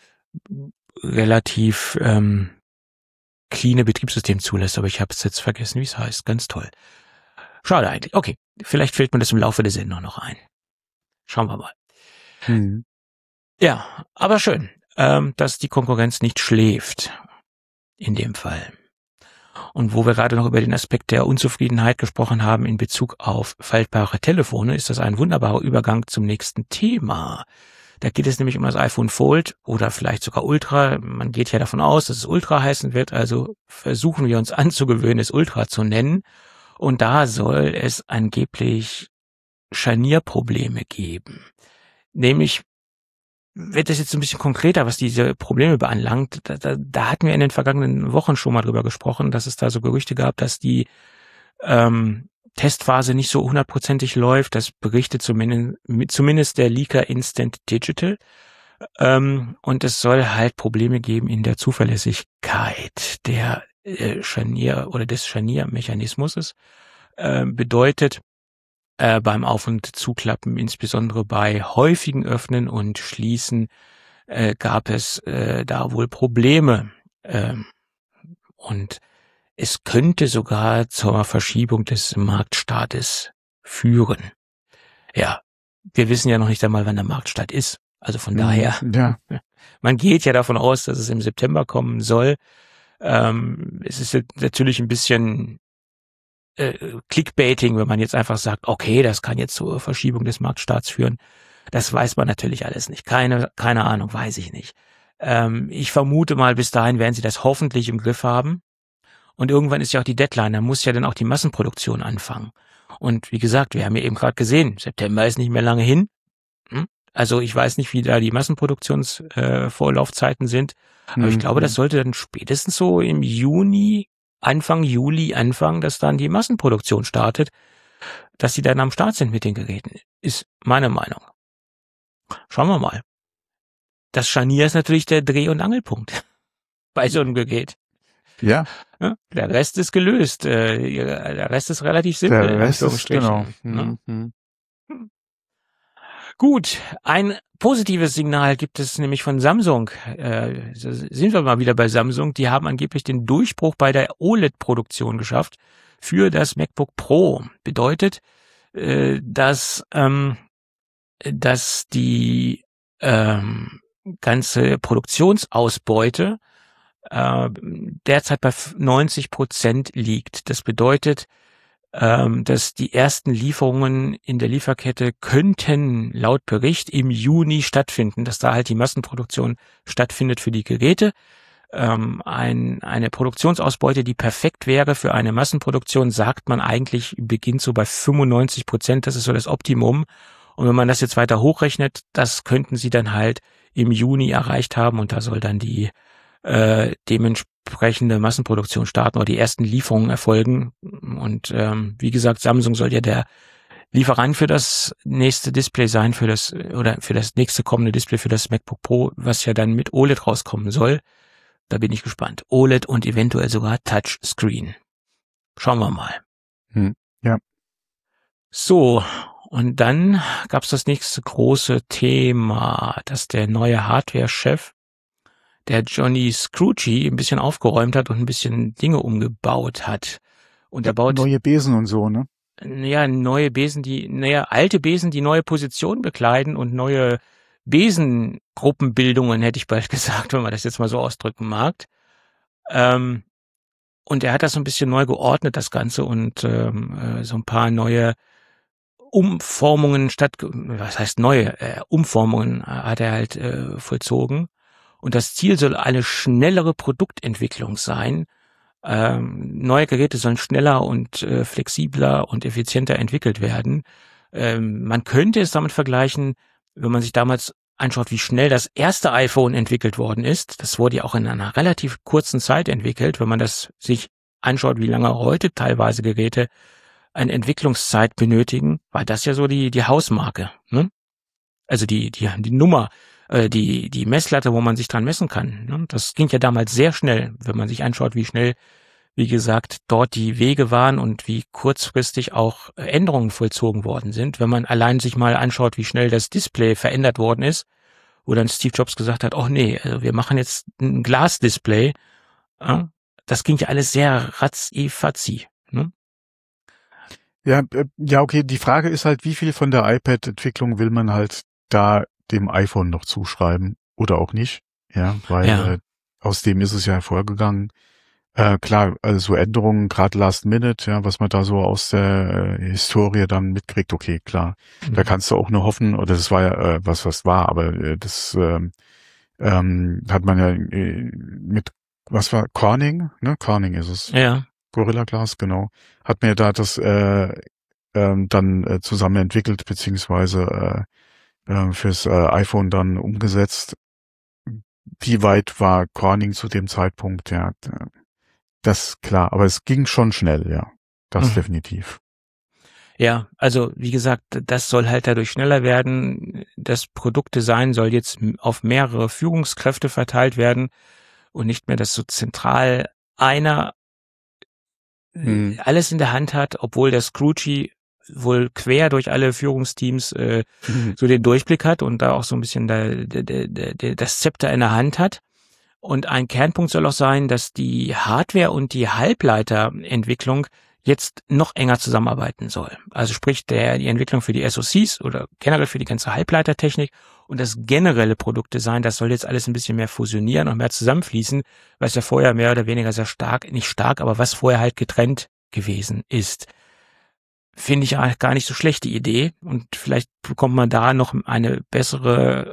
relativ ähm, cleane Betriebssystem zulässt. Aber ich habe es jetzt vergessen, wie es heißt. Ganz toll. Schade eigentlich. Okay, vielleicht fällt mir das im Laufe der Sendung noch ein. Schauen wir mal. Mhm. Ja, aber schön, ähm, dass die Konkurrenz nicht schläft. In dem Fall. Und wo wir gerade noch über den Aspekt der Unzufriedenheit gesprochen haben in Bezug auf faltbare Telefone, ist das ein wunderbarer Übergang zum nächsten Thema. Da geht es nämlich um das iPhone Fold oder vielleicht sogar Ultra. Man geht ja davon aus, dass es Ultra heißen wird, also versuchen wir uns anzugewöhnen, es Ultra zu nennen. Und da soll es angeblich Scharnierprobleme geben. Nämlich wird das jetzt ein bisschen konkreter, was diese Probleme beanlangt. Da, da, da hatten wir in den vergangenen Wochen schon mal drüber gesprochen, dass es da so Gerüchte gab, dass die ähm, Testphase nicht so hundertprozentig läuft. Das berichtet zumindest, zumindest der Leaker Instant Digital. Ähm, und es soll halt Probleme geben in der Zuverlässigkeit der äh, Scharnier- oder des Scharniermechanismus. Äh, bedeutet, Äh, beim Auf- und Zuklappen, insbesondere bei häufigen Öffnen und Schließen, äh, gab es äh, da wohl Probleme. Ähm, und es könnte sogar zur Verschiebung des Marktstartes führen. Ja, wir wissen ja noch nicht einmal, wann der Marktstart ist. Also von Mhm. daher, Ja. man geht ja davon aus, dass es im September kommen soll. Ähm, es ist jetzt natürlich ein bisschen Äh, Clickbaiting, wenn man jetzt einfach sagt, okay, das kann jetzt zur Verschiebung des Marktstarts führen. Das weiß man natürlich alles nicht. Keine, keine Ahnung, weiß ich nicht. Ähm, ich vermute mal, bis dahin werden sie das hoffentlich im Griff haben. Und irgendwann ist ja auch die Deadline, da muss ja dann auch die Massenproduktion anfangen. Und wie gesagt, wir haben ja eben gerade gesehen, September ist nicht mehr lange hin. Hm? Also ich weiß nicht, wie da die Massenproduktionsvorlaufzeiten äh, sind. Aber ich glaube, das sollte dann spätestens so im Juni, Anfang Juli anfangen, dass dann die Massenproduktion startet, dass die dann am Start sind mit den Geräten, ist meine Meinung. Schauen wir mal. Das Scharnier ist natürlich der Dreh- und Angelpunkt bei so einem Gerät. Ja, Ja, der Rest ist gelöst. Äh, Der Rest ist relativ simpel. der in Rest ist, genau. Anführungsstrichen, ne? Mhm. Gut, ein positives Signal gibt es nämlich von Samsung. Äh, sind wir mal wieder bei Samsung. Die haben angeblich den Durchbruch bei der O L E D-Produktion geschafft für das MacBook Pro. Bedeutet, äh, dass, ähm, dass die ähm, ganze Produktionsausbeute äh, derzeit bei neunzig Prozent liegt. Das bedeutet, ähm, dass die ersten Lieferungen in der Lieferkette könnten laut Bericht im Juni stattfinden, dass da halt die Massenproduktion stattfindet für die Geräte. Ähm, ein, eine Produktionsausbeute, die perfekt wäre für eine Massenproduktion, sagt man eigentlich, beginnt so bei fünfundneunzig Prozent. Das ist so das Optimum. Und wenn man das jetzt weiter hochrechnet, das könnten sie dann halt im Juni erreicht haben und da soll dann die äh, dementsprechende Massenproduktion starten oder die ersten Lieferungen erfolgen. Und ähm, wie gesagt, Samsung soll ja der Lieferant für das nächste Display sein, für das oder für das nächste kommende Display für das MacBook Pro, was ja dann mit O L E D rauskommen soll. Da bin ich gespannt. O L E D und eventuell sogar Touchscreen. Schauen wir mal. Hm, ja. So, und dann gab's das nächste große Thema, dass der neue Hardware-Chef, der Johnny Scrooge, ein bisschen aufgeräumt hat und ein bisschen Dinge umgebaut hat. Und er baut neue Besen und so, ne? Ja, neue Besen, die, naja, alte Besen, die neue Positionen bekleiden und neue Besengruppenbildungen, hätte ich bald gesagt, wenn man das jetzt mal so ausdrücken mag. Ähm, und er hat das so ein bisschen neu geordnet, das Ganze, und ähm, äh, so ein paar neue Umformungen statt, was heißt neue äh, Umformungen äh, hat er halt äh, vollzogen. Und das Ziel soll eine schnellere Produktentwicklung sein. Ähm, neue Geräte sollen schneller und äh, flexibler und effizienter entwickelt werden. Ähm, man könnte es damit vergleichen, wenn man sich damals anschaut, wie schnell das erste iPhone entwickelt worden ist. Das wurde ja auch in einer relativ kurzen Zeit entwickelt. Wenn man das sich anschaut, wie lange heute teilweise Geräte eine Entwicklungszeit benötigen, war das ja so die die Hausmarke, ne? Also die die die Nummer, äh, die die Messlatte, wo man sich dran messen kann, ne? Das ging ja damals sehr schnell, wenn man sich anschaut, wie schnell, wie gesagt, dort die Wege waren und wie kurzfristig auch Änderungen vollzogen worden sind. Wenn man allein sich mal anschaut, wie schnell das Display verändert worden ist, wo dann Steve Jobs gesagt hat, oh nee, also wir machen jetzt ein Glasdisplay. Ja, das ging ja alles sehr ratzi-fatzi, ne? Ja, äh, ja, okay, die Frage ist halt, wie viel von der iPad-Entwicklung will man halt da dem iPhone noch zuschreiben oder auch nicht, ja, weil Ja. äh, aus dem ist es ja hervorgegangen. Äh, klar, also so Änderungen, gerade Last Minute, ja, was man da so aus der äh, Historie dann mitkriegt, okay, klar, da kannst du auch nur hoffen, oder das war ja äh, was, was war, aber äh, das ähm, ähm, hat man ja äh, mit, was war, Corning, ne, Corning ist es. Ja. Gorilla Glass, genau. Hat mir da das äh, ähm, dann äh, zusammen entwickelt, beziehungsweise äh, äh, fürs äh, iPhone dann umgesetzt. Wie weit war Corning zu dem Zeitpunkt? Ja, das klar, aber es ging schon schnell, ja. Das Mhm. definitiv. Ja, also wie gesagt, das soll halt dadurch schneller werden. Das Produktdesign soll jetzt auf mehrere Führungskräfte verteilt werden und nicht mehr, dass so zentral einer Hm. alles in der Hand hat, obwohl der Scrooge wohl quer durch alle Führungsteams äh, so den Durchblick hat und da auch so ein bisschen da, da, da, da, das Zepter in der Hand hat. Und ein Kernpunkt soll auch sein, dass die Hardware und die Halbleiterentwicklung jetzt noch enger zusammenarbeiten soll. Also sprich der die Entwicklung für die S O Cs oder generell für die ganze Halbleitertechnik und das generelle Produktdesign, das soll jetzt alles ein bisschen mehr fusionieren und mehr zusammenfließen, was ja vorher mehr oder weniger sehr stark, nicht stark, aber was vorher halt getrennt gewesen ist. Finde ich eigentlich gar nicht so schlechte Idee und vielleicht bekommt man da noch eine bessere,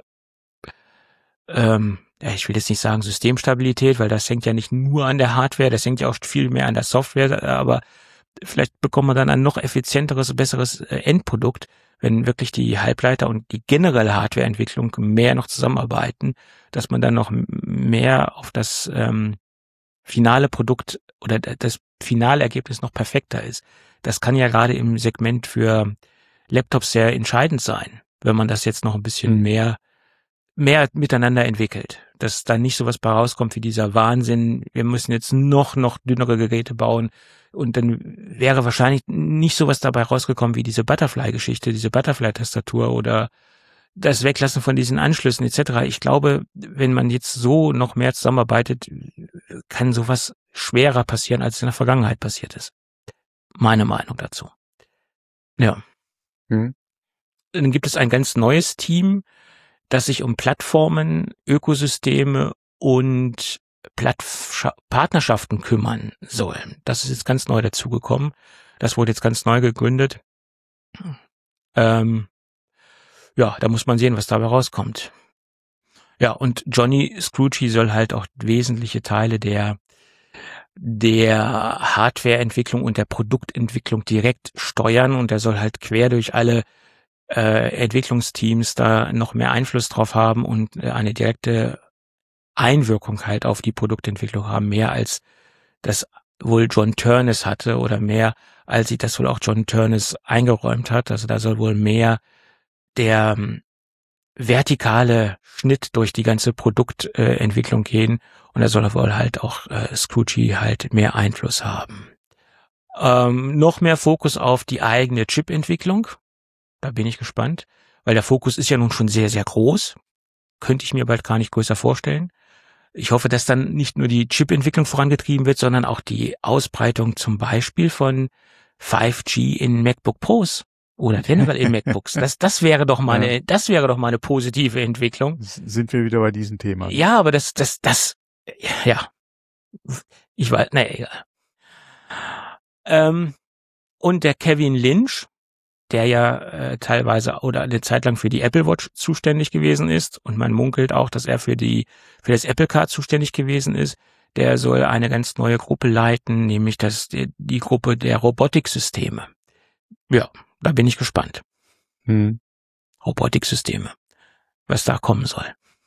ähm, ja, ich will jetzt nicht sagen Systemstabilität, weil das hängt ja nicht nur an der Hardware, das hängt ja auch viel mehr an der Software, aber vielleicht bekommt man dann ein noch effizienteres, besseres Endprodukt, wenn wirklich die Halbleiter und die generelle Hardwareentwicklung mehr noch zusammenarbeiten, dass man dann noch mehr auf das ähm, finale Produkt oder das finale Ergebnis noch perfekter ist. Das kann ja gerade im Segment für Laptops sehr entscheidend sein, wenn man das jetzt noch ein bisschen mehr mehr miteinander entwickelt, dass da nicht sowas bei rauskommt wie dieser Wahnsinn, wir müssen jetzt noch, noch dünnere Geräte bauen und dann wäre wahrscheinlich nicht sowas dabei rausgekommen wie diese Butterfly-Geschichte, diese Butterfly-Tastatur oder das Weglassen von diesen Anschlüssen et cetera. Ich glaube, wenn man jetzt so noch mehr zusammenarbeitet, kann sowas schwerer passieren, als es in der Vergangenheit passiert ist. Meine Meinung dazu. Ja. Hm. Dann gibt es ein ganz neues Team, das sich um Plattformen, Ökosysteme und Plattf- Partnerschaften kümmern soll. Das ist jetzt ganz neu dazugekommen. Das wurde jetzt ganz neu gegründet. Ähm, ja, da muss man sehen, was dabei rauskommt. Ja, und Johnny Scrucci soll halt auch wesentliche Teile der der Hardwareentwicklung und der Produktentwicklung direkt steuern und er soll halt quer durch alle äh, Entwicklungsteams da noch mehr Einfluss drauf haben und äh, eine direkte Einwirkung halt auf die Produktentwicklung haben, mehr als das wohl John Turnus hatte oder mehr als sich das wohl auch John Turnus eingeräumt hat. Also da soll wohl mehr der ähm, vertikale Schnitt durch die ganze Produktentwicklung äh, gehen und da soll wohl halt auch äh, Scrucci halt mehr Einfluss haben. Ähm, noch mehr Fokus auf die eigene Chip-Entwicklung. Da bin ich gespannt, weil der Fokus ist ja nun schon sehr, sehr groß. Könnte ich mir bald gar nicht größer vorstellen. Ich hoffe, dass dann nicht nur die Chip-Entwicklung vorangetrieben wird, sondern auch die Ausbreitung zum Beispiel von fünf G in MacBook Pros oder generell in MacBooks. Das, das wäre doch mal eine, Ja. das wäre doch mal eine positive Entwicklung. Sind wir wieder bei diesem Thema? Ja, aber das, das, das, ja, ich weiß, naja, egal. Ähm, und der Kevin Lynch, der ja äh, teilweise oder eine Zeit lang für die Apple Watch zuständig gewesen ist und man munkelt auch, dass er für die für das Apple Car zuständig gewesen ist, der soll eine ganz neue Gruppe leiten, nämlich das die, die Gruppe der Robotiksysteme. Ja, da bin ich gespannt. Hm. Robotiksysteme, was da kommen soll.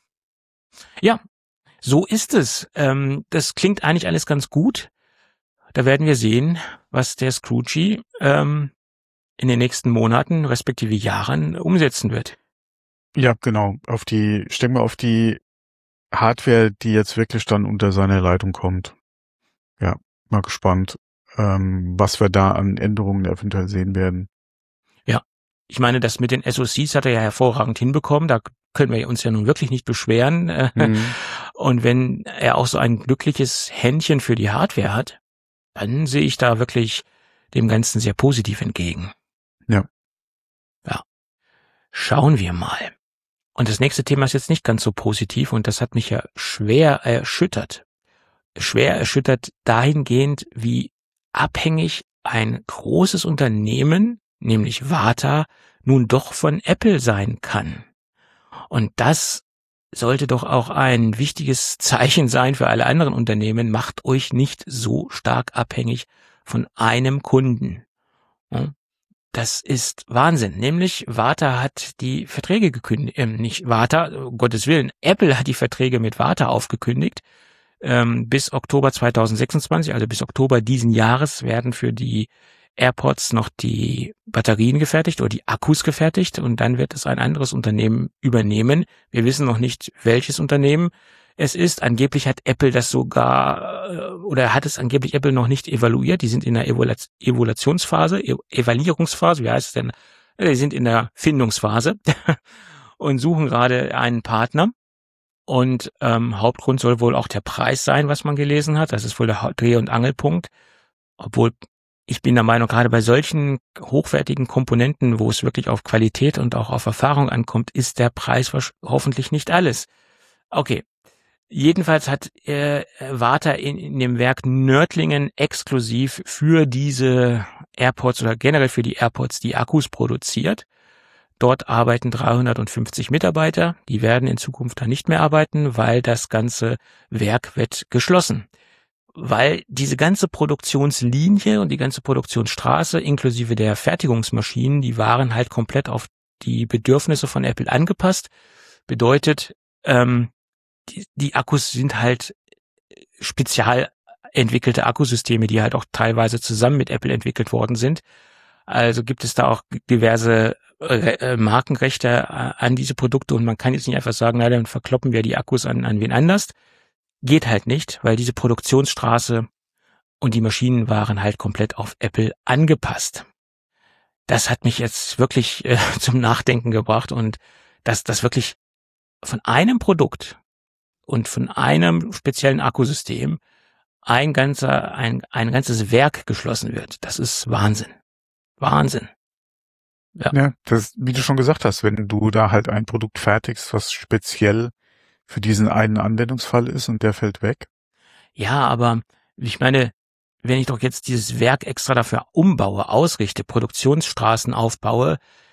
Ja, so ist es. Ähm, das klingt eigentlich alles ganz gut. Da werden wir sehen, was der Scrucci ähm, in den nächsten Monaten, respektive Jahren, umsetzen wird. Ja, genau. Auf die, ich denke mal auf die Hardware, die jetzt wirklich dann unter seiner Leitung kommt. Ja, mal gespannt, ähm, was wir da an Änderungen eventuell sehen werden. Ja, ich meine, das mit den S O Cs hat er ja hervorragend hinbekommen. Da können wir uns ja nun wirklich nicht beschweren. Mhm. Und wenn er auch so ein glückliches Händchen für die Hardware hat, dann sehe ich da wirklich dem Ganzen sehr positiv entgegen. Ja. Ja. Schauen wir mal. Und das nächste Thema ist jetzt nicht ganz so positiv und das hat mich ja schwer erschüttert. Schwer erschüttert dahingehend, wie abhängig ein großes Unternehmen, nämlich Varta, nun doch von Apple sein kann. Und das sollte doch auch ein wichtiges Zeichen sein für alle anderen Unternehmen. Macht euch nicht so stark abhängig von einem Kunden. Das ist Wahnsinn. Nämlich Varta hat die Verträge gekündigt, äh, nicht Varta, um Gottes Willen, Apple hat die Verträge mit Varta aufgekündigt. Ähm, bis Oktober zweitausendsechsundzwanzig, also bis Oktober diesen Jahres, werden für die AirPods noch die Batterien gefertigt oder die Akkus gefertigt und dann wird es ein anderes Unternehmen übernehmen. Wir wissen noch nicht, welches Unternehmen es ist. Angeblich hat Apple das sogar, oder hat es angeblich Apple noch nicht evaluiert. Die sind in der Evalu- Evaluationsphase, e- Evaluierungsphase, wie heißt es denn? Die sind in der Findungsphase und suchen gerade einen Partner. Und ähm, Hauptgrund soll wohl auch der Preis sein, was man gelesen hat. Das ist wohl der Dreh- und Angelpunkt. Obwohl ich bin der Meinung, gerade bei solchen hochwertigen Komponenten, wo es wirklich auf Qualität und auch auf Erfahrung ankommt, ist der Preis hoffentlich nicht alles. Okay. Jedenfalls hat äh, Varta in, in dem Werk Nördlingen exklusiv für diese AirPods oder generell für die AirPods die Akkus produziert. Dort arbeiten dreihundertfünfzig Mitarbeiter. Die werden in Zukunft da nicht mehr arbeiten, weil das ganze Werk wird geschlossen. Weil diese ganze Produktionslinie und die ganze Produktionsstraße inklusive der Fertigungsmaschinen, die waren halt komplett auf die Bedürfnisse von Apple angepasst. Bedeutet, ähm, die, die Akkus sind halt spezial entwickelte Akkusysteme, die halt auch teilweise zusammen mit Apple entwickelt worden sind. Also gibt es da auch diverse äh, Markenrechte äh, an diese Produkte und man kann jetzt nicht einfach sagen, na, dann verkloppen wir die Akkus an, an wen anders. Geht halt nicht, weil diese Produktionsstraße und die Maschinen waren halt komplett auf Apple angepasst. Das hat mich jetzt wirklich äh, zum Nachdenken gebracht und dass das wirklich von einem Produkt und von einem speziellen Akkusystem ein ganzer, ein, ein ganzes Werk geschlossen wird. Das ist Wahnsinn. Wahnsinn. Ja. Ja, das, wie du schon gesagt hast, wenn du da halt ein Produkt fertigst, was speziell für diesen einen Anwendungsfall ist und der fällt weg. Ja, aber ich meine, wenn ich doch jetzt dieses Werk extra dafür umbaue, ausrichte, Produktionsstraßen aufbaue,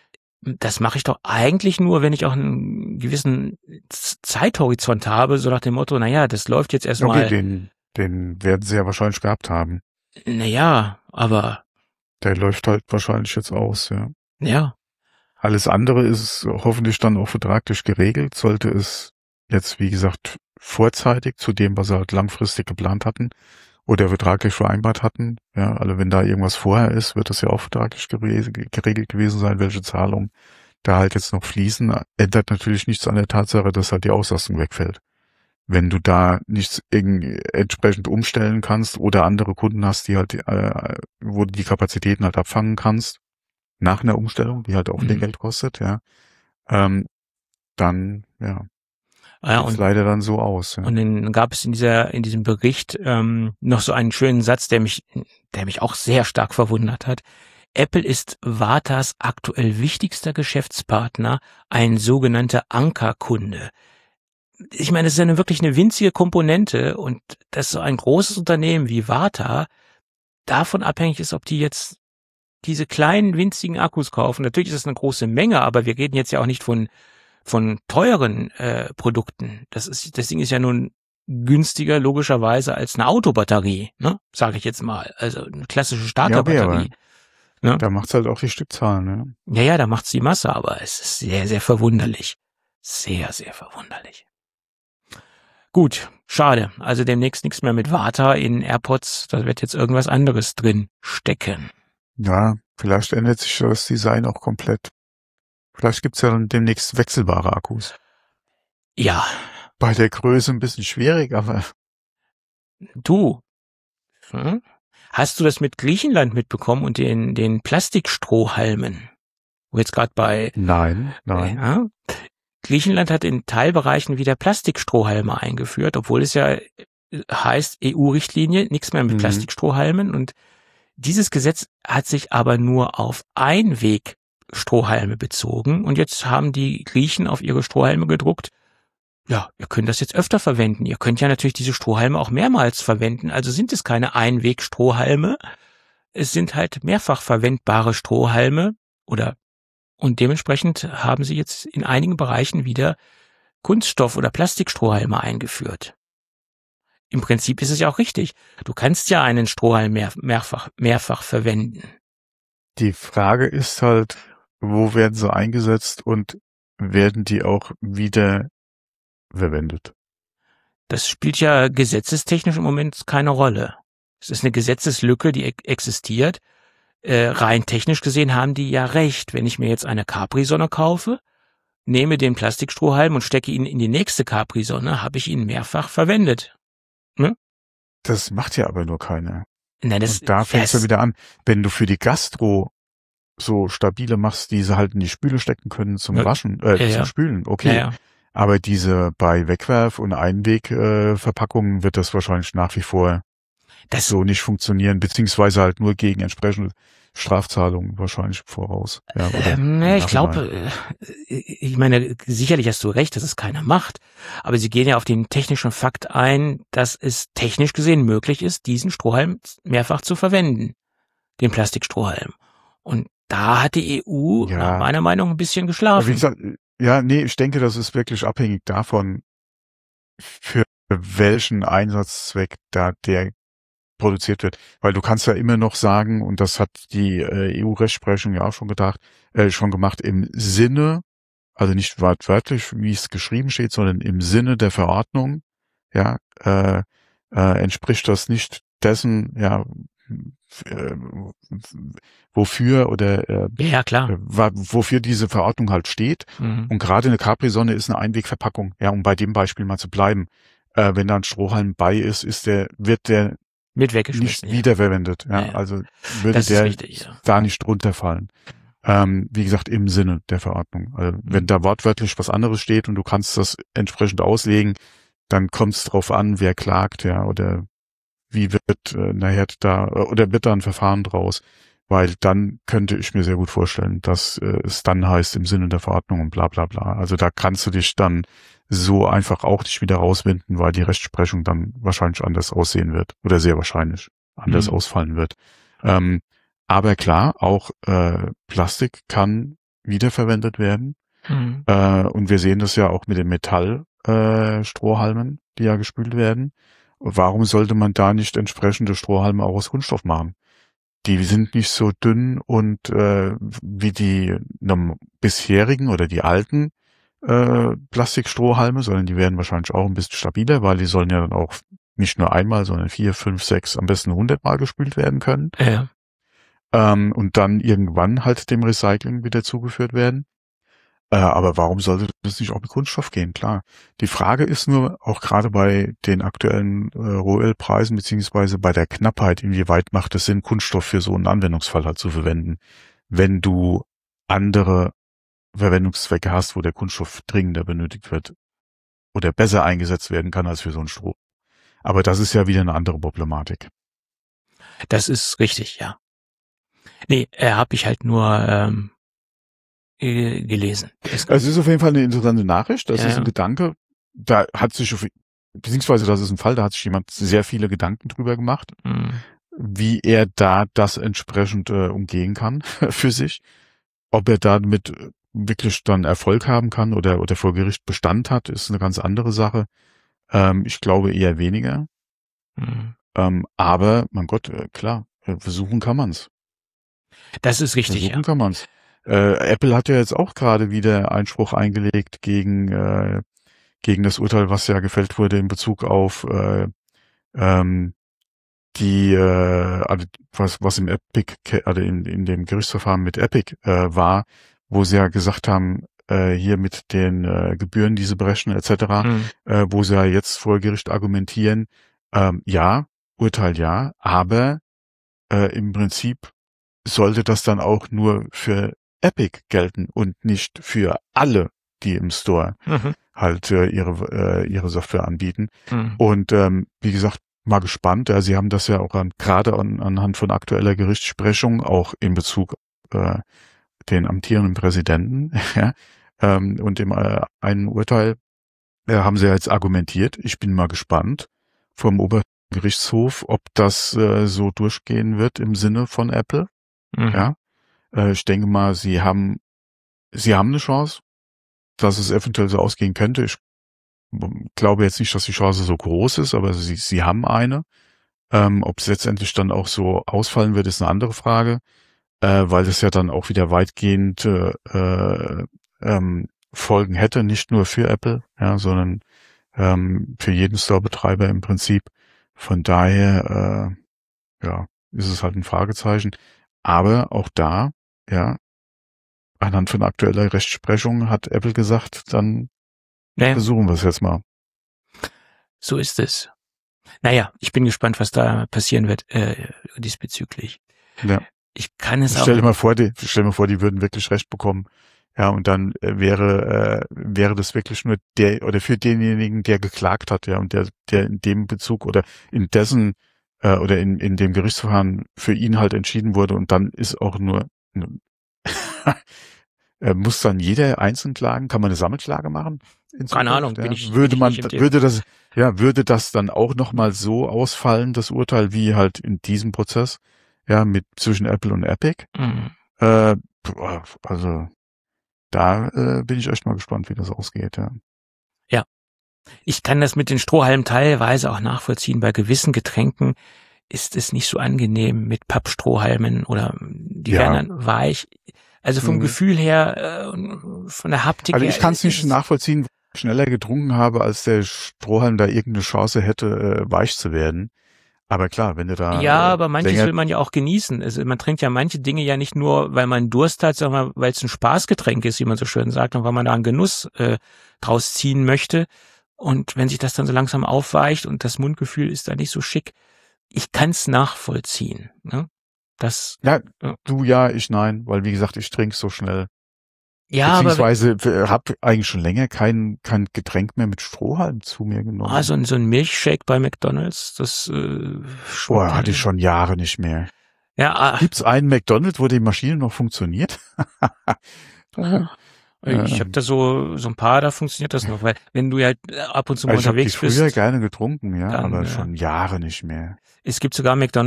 das mache ich doch eigentlich nur, wenn ich auch einen gewissen Zeithorizont habe, so nach dem Motto, naja, das läuft jetzt erstmal. Okay, den, den werden sie ja wahrscheinlich gehabt haben. Naja, aber. Der läuft halt wahrscheinlich jetzt aus, ja. Ja. Alles andere ist hoffentlich dann auch vertraglich geregelt, sollte es jetzt, wie gesagt, vorzeitig zu dem, was sie halt langfristig geplant hatten oder vertraglich vereinbart hatten. Ja, also wenn da irgendwas vorher ist, wird das ja auch vertraglich geregelt gewesen sein, welche Zahlungen da halt jetzt noch fließen. Ändert natürlich nichts an der Tatsache, dass halt die Auslastung wegfällt. Wenn du da nichts entsprechend umstellen kannst oder andere Kunden hast, die halt, äh, wo du die Kapazitäten halt abfangen kannst, nach einer Umstellung, die halt auch wieder Mhm. Geld kostet, ja, ähm, dann, ja, Ja, sieht's und, leider dann so aus. Ja. und dann gab es in dieser, in diesem Bericht ähm, noch so einen schönen Satz, der mich, der mich auch sehr stark verwundert hat. Apple ist Vartas aktuell wichtigster Geschäftspartner, ein sogenannter Ankerkunde. Ich meine, das ist eine wirklich eine winzige Komponente und dass so ein großes Unternehmen wie Varta davon abhängig ist, ob die jetzt diese kleinen winzigen Akkus kaufen. Natürlich ist das eine große Menge, aber wir reden jetzt ja auch nicht von von teuren äh, Produkten. Das ist, das Ding ist ja nun günstiger logischerweise als eine Autobatterie, ne? Sage ich jetzt mal. Also eine klassische Starterbatterie. Ja, ne? Da macht's halt auch die Stückzahlen, ne? Ja, ja, da macht's die Masse, aber es ist sehr, sehr verwunderlich. Sehr, sehr verwunderlich. Gut, schade. Also demnächst nichts mehr mit Varta in AirPods. Da wird jetzt irgendwas anderes drin stecken. Ja, vielleicht ändert sich das Design auch komplett. Vielleicht gibt's ja dann demnächst wechselbare Akkus. Ja. Bei der Größe ein bisschen schwierig, aber... Du, hm? Hast du das mit Griechenland mitbekommen und den, den Plastikstrohhalmen? Wo jetzt gerade bei... Nein, nein. Ja, Griechenland hat in Teilbereichen wieder Plastikstrohhalme eingeführt, obwohl es ja heißt E U-Richtlinie, nichts mehr mit Mhm. Plastikstrohhalmen. Und dieses Gesetz hat sich aber nur auf Einwegstrohhalme bezogen. Und jetzt haben die Griechen auf ihre Strohhalme gedruckt, ja, ihr könnt das jetzt öfter verwenden. Ihr könnt ja natürlich diese Strohhalme auch mehrmals verwenden. Also sind es keine Einwegstrohhalme. Es sind halt mehrfach verwendbare Strohhalme oder und dementsprechend haben sie jetzt in einigen Bereichen wieder Kunststoff- oder Plastikstrohhalme eingeführt. Im Prinzip ist es ja auch richtig. Du kannst ja einen Strohhalm mehr, mehrfach, mehrfach verwenden. Die Frage ist halt, wo werden sie eingesetzt und werden die auch wieder verwendet? Das spielt ja gesetzestechnisch im Moment keine Rolle. Es ist eine Gesetzeslücke, die e- existiert. Äh, rein technisch gesehen haben die ja recht. Wenn ich mir jetzt eine Capri-Sonne kaufe, nehme den Plastikstrohhalm und stecke ihn in die nächste Capri-Sonne, habe ich ihn mehrfach verwendet. Das macht ja aber nur keiner. Nein, das, Und da fängt's ja das- wieder an, wenn du für die Gastro so stabile machst, die sie halt in die Spüle stecken können zum Ja. Waschen, äh, Ja, zum ja. Spülen, okay. Ja, ja. Aber diese bei Wegwerf- und Einwegverpackungen äh, Verpackungen wird das wahrscheinlich nach wie vor Das, so nicht funktionieren, beziehungsweise halt nur gegen entsprechende Strafzahlungen wahrscheinlich voraus. Ja, oder ähm, nee, ich im glaube, Nachhinein. äh, ich meine, sicherlich hast du recht, dass es keiner macht, aber sie gehen ja auf den technischen Fakt ein, dass es technisch gesehen möglich ist, diesen Strohhalm mehrfach zu verwenden, den Plastikstrohhalm. Und da hat die E U Ja. nach meiner Meinung ein bisschen Aber wie geschlafen. gesagt, ja, nee, ich denke, das ist wirklich abhängig davon, für welchen Einsatzzweck da der produziert wird. Weil du kannst ja immer noch sagen, und das hat die äh, E U-Rechtsprechung ja auch schon gedacht, äh, schon gemacht, im Sinne, also nicht wortwörtlich, wie es geschrieben steht, sondern im Sinne der Verordnung, ja, äh, äh, entspricht das nicht dessen, ja, äh, wofür oder äh, Ja, klar. äh, wa- wofür diese Verordnung halt steht. Mhm. Und gerade eine Capri-Sonne ist eine Einwegverpackung, ja, um bei dem Beispiel mal zu bleiben. Äh, wenn da ein Strohhalm bei ist, ist der, wird der Mit nicht weggeschmissen. ja. wiederverwendet. Ja, Ja, ja. also würde Das ist der richtig, ja. da nicht drunter fallen. Ähm, wie gesagt, im Sinne der Verordnung. Also, wenn Mhm. da wortwörtlich was anderes steht und du kannst das entsprechend auslegen, dann kommt es drauf an, wer klagt, ja, oder wie wird äh, nachher da, oder wird da ein Verfahren draus. Weil dann könnte ich mir sehr gut vorstellen, dass äh, es dann heißt im Sinne der Verordnung und bla bla bla. Also da kannst du dich dann so einfach auch nicht wieder rauswinden, weil die Rechtsprechung dann wahrscheinlich anders aussehen wird oder sehr wahrscheinlich anders Mhm. ausfallen wird. Ähm, aber klar, auch äh, Plastik kann wiederverwendet werden. Mhm. Äh, und wir sehen das ja auch mit den Metallstrohhalmen, äh, Strohhalmen, die ja gespült werden. Warum sollte man da nicht entsprechende Strohhalme auch aus Kunststoff machen? Die sind nicht so dünn und äh, wie die ähm, bisherigen oder die alten äh, Plastikstrohhalme, sondern die werden wahrscheinlich auch ein bisschen stabiler, weil die sollen ja dann auch nicht nur einmal, sondern vier, fünf, sechs, am besten hundert Mal gespült werden können. Ja. Ähm, und dann irgendwann halt dem Recycling wieder zugeführt werden. Äh, aber warum sollte das nicht auch mit Kunststoff gehen? Klar. Die Frage ist nur, auch gerade bei den aktuellen äh, Rohölpreisen beziehungsweise bei der Knappheit, inwieweit macht es Sinn, Kunststoff für so einen Anwendungsfall halt zu verwenden, wenn du andere Verwendungszwecke hast, wo der Kunststoff dringender benötigt wird oder besser eingesetzt werden kann als für so einen Strom. Aber das ist ja wieder eine andere Problematik. Das ist richtig, ja. Nee, äh, habe ich halt nur ähm, äh, gelesen. Es Es ist auf jeden Fall eine interessante Nachricht. Das Ja, ist ein ja. Gedanke, da hat sich, auf, beziehungsweise das ist ein Fall, da hat sich jemand sehr viele Gedanken drüber gemacht, Mhm. wie er da das entsprechend äh, umgehen kann für sich. Ob er damit wirklich dann Erfolg haben kann oder, oder vor Gericht Bestand hat, ist eine ganz andere Sache. Ähm, ich glaube eher weniger. Mhm. Ähm, aber, mein Gott, äh, klar, äh, versuchen kann man's. Das ist richtig, Versuchen ja. kann man's. Äh, Apple hat ja jetzt auch gerade wieder Einspruch eingelegt gegen äh, gegen das Urteil, was ja gefällt wurde in Bezug auf äh, ähm, die äh, also was was im Epic also in in dem Gerichtsverfahren mit Epic äh, war, wo sie ja gesagt haben, äh, hier mit den äh, Gebühren, die sie berechnen et cetera, Mhm. äh, wo sie ja jetzt vor Gericht argumentieren, ähm, ja, Urteil ja, aber äh, im Prinzip sollte das dann auch nur für Epic gelten und nicht für alle, die im Store Mhm. halt äh, ihre äh, ihre Software anbieten. Mhm. Und ähm, wie gesagt, mal gespannt. Ja, sie haben das ja auch an, gerade an, anhand von aktueller Gerichtssprechung auch in Bezug äh, den amtierenden Präsidenten ja, ähm, und dem äh, einen Urteil äh, haben sie jetzt argumentiert. Ich bin mal gespannt vom Obergerichtshof, ob das äh, so durchgehen wird im Sinne von Apple. Mhm. Ja, äh, ich denke mal, sie haben, sie haben eine Chance, dass es eventuell so ausgehen könnte. Ich glaube jetzt nicht, dass die Chance so groß ist, aber sie, sie haben eine. Ähm, ob es letztendlich dann auch so ausfallen wird, ist eine andere Frage, äh, weil es ja dann auch wieder weitgehend äh, äh, ähm, Folgen hätte, nicht nur für Apple, ja, sondern ähm, für jeden Store-Betreiber im Prinzip. Von daher, äh, ja, ist es halt ein Fragezeichen. Aber auch da, ja, anhand von aktueller Rechtsprechung hat Apple gesagt, dann Naja, versuchen wir es jetzt mal. so ist es. Naja, ich bin gespannt, was da passieren wird äh, diesbezüglich. Ja. Ich kann es Stell dir auch. mal vor, die, stell dir mal vor, die würden wirklich Recht bekommen. Ja, und dann äh, wäre äh, wäre das wirklich nur der oder für denjenigen, der geklagt hat, ja, und der der in dem Bezug oder in dessen äh, oder in in dem Gerichtsverfahren für ihn halt entschieden wurde und dann ist auch nur äh, muss dann jeder einzeln klagen? Kann man eine Sammelklage machen? In Keine Zukunft, Ahnung, bin ja? ich- bin würde ich man nicht im Thema. würde das ja würde das dann auch noch mal so ausfallen, das Urteil wie halt in diesem Prozess, ja, mit zwischen Apple und Epic? Mhm. Äh, boah, also da äh, bin ich echt mal gespannt, wie das ausgeht, ja. Ich kann das mit den Strohhalmen teilweise auch nachvollziehen. Bei gewissen Getränken ist es nicht so angenehm mit Pappstrohhalmen oder die Ja. werden dann weich. Also vom Mhm. Gefühl her, äh, von der Haptik Also her. ich kann es ist nicht nachvollziehen, weil ich schneller getrunken habe, als der Strohhalm da irgendeine Chance hätte, äh, weich zu werden. Aber klar, wenn du da Ja, äh, aber manches länger will man ja auch genießen. Also man trinkt ja manche Dinge ja nicht nur, weil man Durst hat, sondern weil es ein Spaßgetränk ist, wie man so schön sagt, und weil man da einen Genuss äh, draus ziehen möchte. Und wenn sich das dann so langsam aufweicht und das Mundgefühl ist da nicht so schick, ich kann's nachvollziehen. Ne? Das, ja, Ja. du ja, ich nein, weil wie gesagt, ich trinke so schnell. ja, aber Beziehungsweise habe eigentlich schon länger kein kein Getränk mehr mit Strohhalm zu mir genommen. ah, so, ein, so ein Milchshake bei McDonald's, das äh, Boah, schmeckt hatte ich schon Jahre nicht mehr. Ja, ah, Gibt's einen McDonald's, wo die Maschine noch funktioniert? ich habe da so so ein paar, da funktioniert das noch, weil wenn du ja ab und zu mal Also ich habe die unterwegs früher bist, gerne getrunken, ja, dann, aber ja. schon Jahre nicht mehr. es gibt sogar McDonald's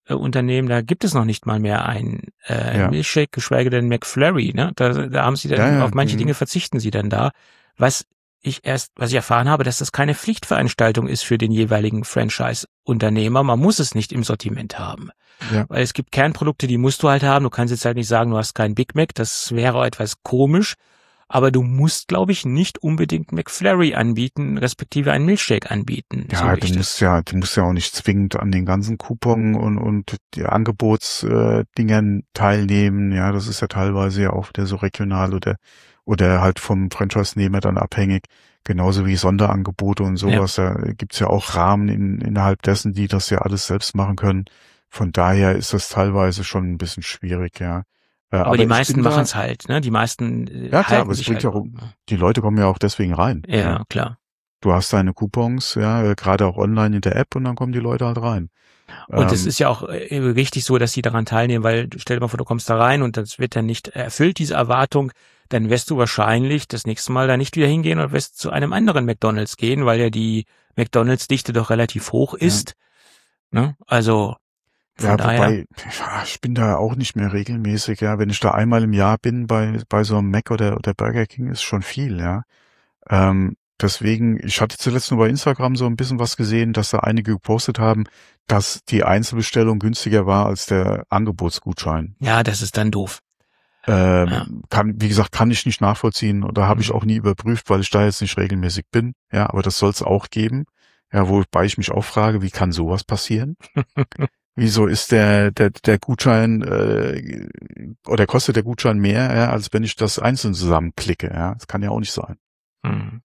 äh, Unternehmen, da gibt es noch nicht mal mehr einen äh, Ja. Milkshake, geschweige denn McFlurry, ne? Da, da haben sie dann, Ja, ja, auf manche mhm. Dinge verzichten sie dann da. Was ich erst, was ich erfahren habe, dass das keine Pflichtveranstaltung ist für den jeweiligen Franchise-Unternehmer. Man muss es nicht im Sortiment haben. Ja. Weil es gibt Kernprodukte, die musst du halt haben. Du kannst jetzt halt nicht sagen, du hast keinen Big Mac. Das wäre etwas komisch. Aber du musst, glaube ich, nicht unbedingt McFlurry anbieten, respektive einen Milkshake anbieten. so Ja, wie du ich musst ja, du musst ja auch nicht zwingend an den ganzen Coupon und, und die Angebotsdingern äh, Dingern teilnehmen. Ja, das ist ja teilweise ja auch wieder so regional oder, oder halt vom Franchise-Nehmer dann abhängig. Genauso wie Sonderangebote und sowas. Da gibt's ja auch Rahmen in, innerhalb dessen, die das ja alles selbst machen können. Von daher ist das teilweise schon ein bisschen schwierig, ja. Äh, Aber, die ich meisten bin da- machen es halt, ne? Die meisten äh, Ja, klar, halten aber es sich bringt halt. ja auch, die Leute kommen ja auch deswegen rein. Ja, klar. Du hast deine Coupons, ja, äh, gerade auch online in der App und dann kommen die Leute halt rein. Und es Ähm, ist ja auch äh, richtig so, dass sie daran teilnehmen, weil stell dir mal vor, du kommst da rein und das wird dann nicht erfüllt, diese Erwartung, dann wirst du wahrscheinlich das nächste Mal da nicht wieder hingehen und wirst zu einem anderen McDonald's gehen, weil ja die McDonald's-Dichte doch relativ hoch ist. Ne? Also von ja, daher. wobei, ja, ich bin da auch nicht mehr regelmäßig, ja. Wenn ich da einmal im Jahr bin bei, bei so einem Mac oder, oder Burger King, ist schon viel, ja. Ähm, deswegen, ich hatte zuletzt nur bei Instagram so ein bisschen was gesehen, dass da einige gepostet haben, dass die Einzelbestellung günstiger war als der Angebotsgutschein. Ja, das ist dann doof. Ähm, Ja. kann, wie gesagt, kann ich nicht nachvollziehen oder habe ich Mhm. auch nie überprüft, weil ich da jetzt nicht regelmäßig bin. Ja, aber das soll es auch geben. Ja, wobei ich mich auch frage, wie kann sowas passieren? Wieso ist der der der Gutschein äh, oder kostet der Gutschein mehr, ja, als wenn ich das einzeln zusammenklicke? Ja, das kann ja auch nicht sein. Mhm.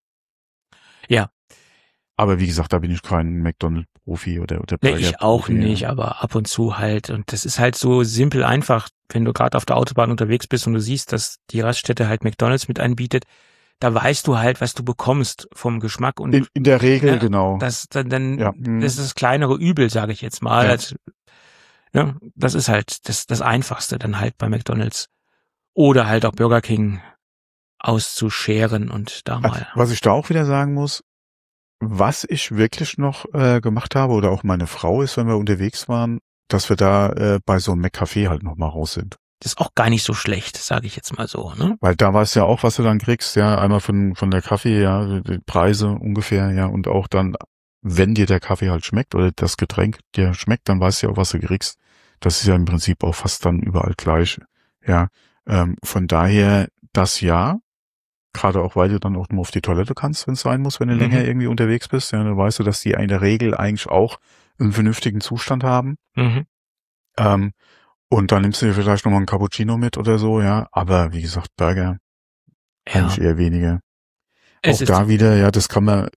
Ja, Aber wie gesagt, da bin ich kein McDonald-Profi oder oder ne, ich auch Burger-Profi, nicht, ja. aber ab und zu halt. Und das ist halt so simpel einfach, wenn du gerade auf der Autobahn unterwegs bist und du siehst, dass die Raststätte halt McDonald's mit anbietet, da weißt du halt, was du bekommst vom Geschmack und In, in der Regel, ja, genau. das dann, dann Ja, mhm. das ist das kleinere Übel, sage ich jetzt mal. Ja. Als, ne, das ist halt das, das Einfachste dann halt bei McDonald's oder halt auch Burger King auszuscheren und da mal. Was ich da auch wieder sagen muss, was ich wirklich noch äh, gemacht habe oder auch meine Frau ist, wenn wir unterwegs waren, dass wir da äh, bei so einem McCafé halt noch mal raus sind. Das ist auch gar nicht so schlecht, sage ich jetzt mal so, ne? Weil da weißt du ja auch, was du dann kriegst, ja, einmal von von der Kaffee, ja, die Preise ungefähr, ja, und auch dann, wenn dir der Kaffee halt schmeckt oder das Getränk dir schmeckt, dann weißt du ja auch, was du kriegst. Das ist ja im Prinzip auch fast dann überall gleich, ja. Ähm, von daher das ja, gerade auch, weil du dann auch nur auf die Toilette kannst, wenn es sein muss, wenn du Mhm. länger irgendwie unterwegs bist, ja, dann weißt du, dass die in der Regel eigentlich auch einen vernünftigen Zustand haben. Mhm. Ähm, und dann nimmst du dir vielleicht nochmal einen Cappuccino mit oder so, ja. Aber wie gesagt, Burger Ja. eigentlich eher weniger. Es Auch ist, da wieder, ja, das kann man,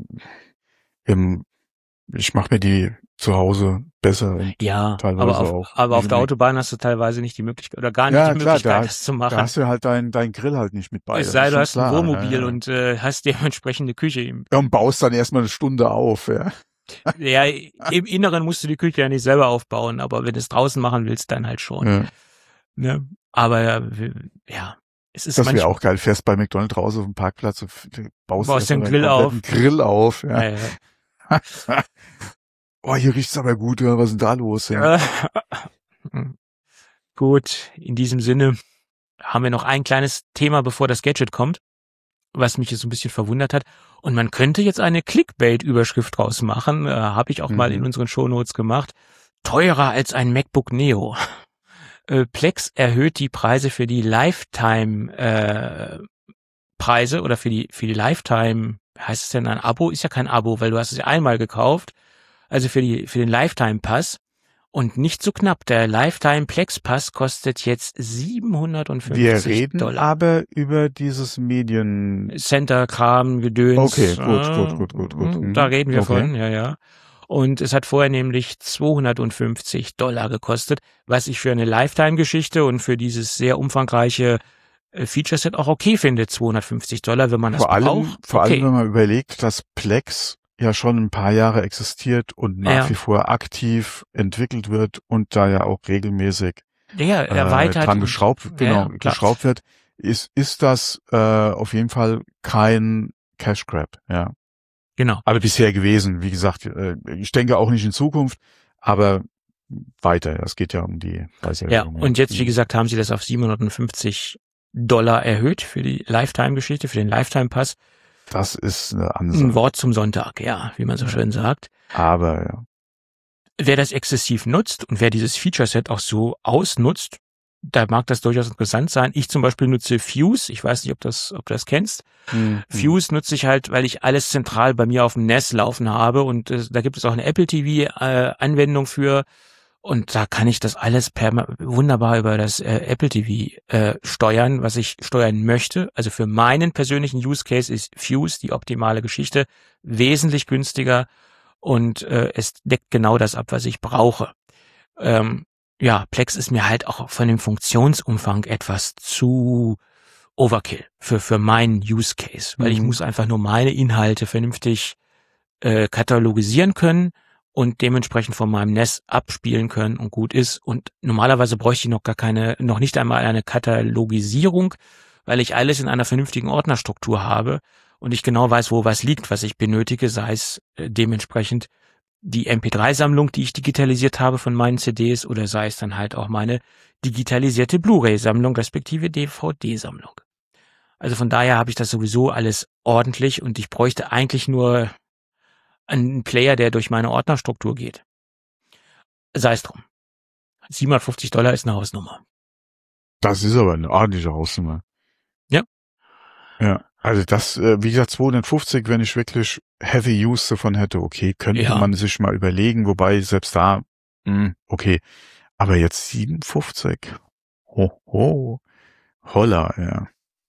ähm, ich mache mir die zu Hause besser. Und ja, teilweise aber auf, auch. aber auf der Wie- Autobahn hast du teilweise nicht die Möglichkeit oder gar nicht Ja, die klar, Möglichkeit, da- das zu Da machen. hast du halt dein, dein Grill halt nicht mit bei. Es das sei, ist du schon hast ein klar, Wohnmobil ja, ja. und äh, hast dementsprechende Küche. Im, Ja, und baust dann erstmal eine Stunde auf, ja. ja, im Inneren musst du die Küche ja nicht selber aufbauen, aber wenn du es draußen machen willst, dann halt schon. ja. Ne? Aber äh, ja, es ist Das wäre manchmal. auch geil. Fährst bei McDonald's raus auf dem Parkplatz und f- du baust, Baust den erstmal Grill deinen auf. kompletten Grill auf. Ja. Äh, Oh, hier riecht's aber gut. Ja. Was ist denn da los? Ja. äh, gut, in diesem Sinne haben wir noch ein kleines Thema, bevor das Gadget kommt, was mich jetzt so ein bisschen verwundert hat. Und man könnte jetzt eine Clickbait-Überschrift draus machen, äh, habe ich auch mal Mhm. in unseren Shownotes gemacht. Teurer als ein MacBook Neo. Äh, Plex erhöht die Preise für die Lifetime äh, Preise oder für die für die Lifetime, heißt es denn ein Abo? Ist ja kein Abo, weil du hast es ja einmal gekauft. Also für die für den Lifetime Pass und nicht so knapp. Der Lifetime Plex Pass kostet jetzt siebenhundertfünfzig Wir reden Dollar. aber über dieses Medien. Center Kram Gedöns. Okay, gut, äh, gut, gut, gut, gut. Mhm. Da reden wir Okay. von, ja, ja. Und es hat vorher nämlich zweihundertfünfzig Dollar gekostet, was ich für eine Lifetime-Geschichte und für dieses sehr umfangreiche äh, Feature-Set auch okay finde, zweihundertfünfzig Dollar, wenn man das Vor allem, braucht. vor okay. allem, wenn man überlegt, dass Plex ja schon ein paar Jahre existiert und nach Ja. wie vor aktiv entwickelt wird und da ja auch regelmäßig Ja, äh, erweitert. dran geschraubt, genau, Ja, klar. geschraubt wird, ist, ist das äh, auf jeden Fall kein Cash Grab, ja. Genau. Aber bisher gewesen, wie gesagt, äh, ich denke auch nicht in Zukunft, aber weiter. Es geht ja um die Preiserhöhung. Ja, und jetzt, wie gesagt, haben sie das auf siebenhundertfünfzig Dollar erhöht für die Lifetime-Geschichte, für den Lifetime-Pass. Das ist eine Ansage. Ein Wort zum Sonntag, ja, wie man so schön sagt. Aber, ja. Wer das exzessiv nutzt und wer dieses Feature-Set auch so ausnutzt, da mag das durchaus interessant sein. Ich zum Beispiel nutze Fuse. Ich weiß nicht, ob das, ob du das kennst. Mhm. Fuse nutze ich halt, weil ich alles zentral bei mir auf dem N E S laufen habe und äh, da gibt es auch eine Apple T V-Anwendung äh, für. Und da kann ich das alles per wunderbar über das äh, Apple T V äh, steuern, was ich steuern möchte. Also für meinen persönlichen Use Case ist Fuse die optimale Geschichte, wesentlich günstiger und äh, es deckt genau das ab, was ich brauche. Ähm, ja, Plex ist mir halt auch von dem Funktionsumfang etwas zu Overkill für für meinen Use Case, weil mhm. ich muss einfach nur meine Inhalte vernünftig äh, katalogisieren können und dementsprechend von meinem N E S abspielen können und gut ist. Und normalerweise bräuchte ich noch gar keine, noch nicht einmal eine Katalogisierung, weil ich alles in einer vernünftigen Ordnerstruktur habe und ich genau weiß, wo was liegt, was ich benötige, sei es äh, dementsprechend die M P drei Sammlung, die ich digitalisiert habe von meinen C Ds oder sei es dann halt auch meine digitalisierte Blu-ray-Sammlung respektive D V D-Sammlung. Also von daher habe ich das sowieso alles ordentlich und ich bräuchte eigentlich nur einen Player, der durch meine Ordnerstruktur geht. Sei es drum. siebenhundertfünfzig Dollar ist eine Hausnummer. Das ist aber eine ordentliche Hausnummer. Ja. Ja, also das, wie gesagt, zweihundertfünfzig, wenn ich wirklich Heavy Use davon hätte, okay, könnte ja. man sich mal überlegen, wobei selbst da, mh, okay, aber jetzt siebenundfünfzig, ho, ho, holla, ja.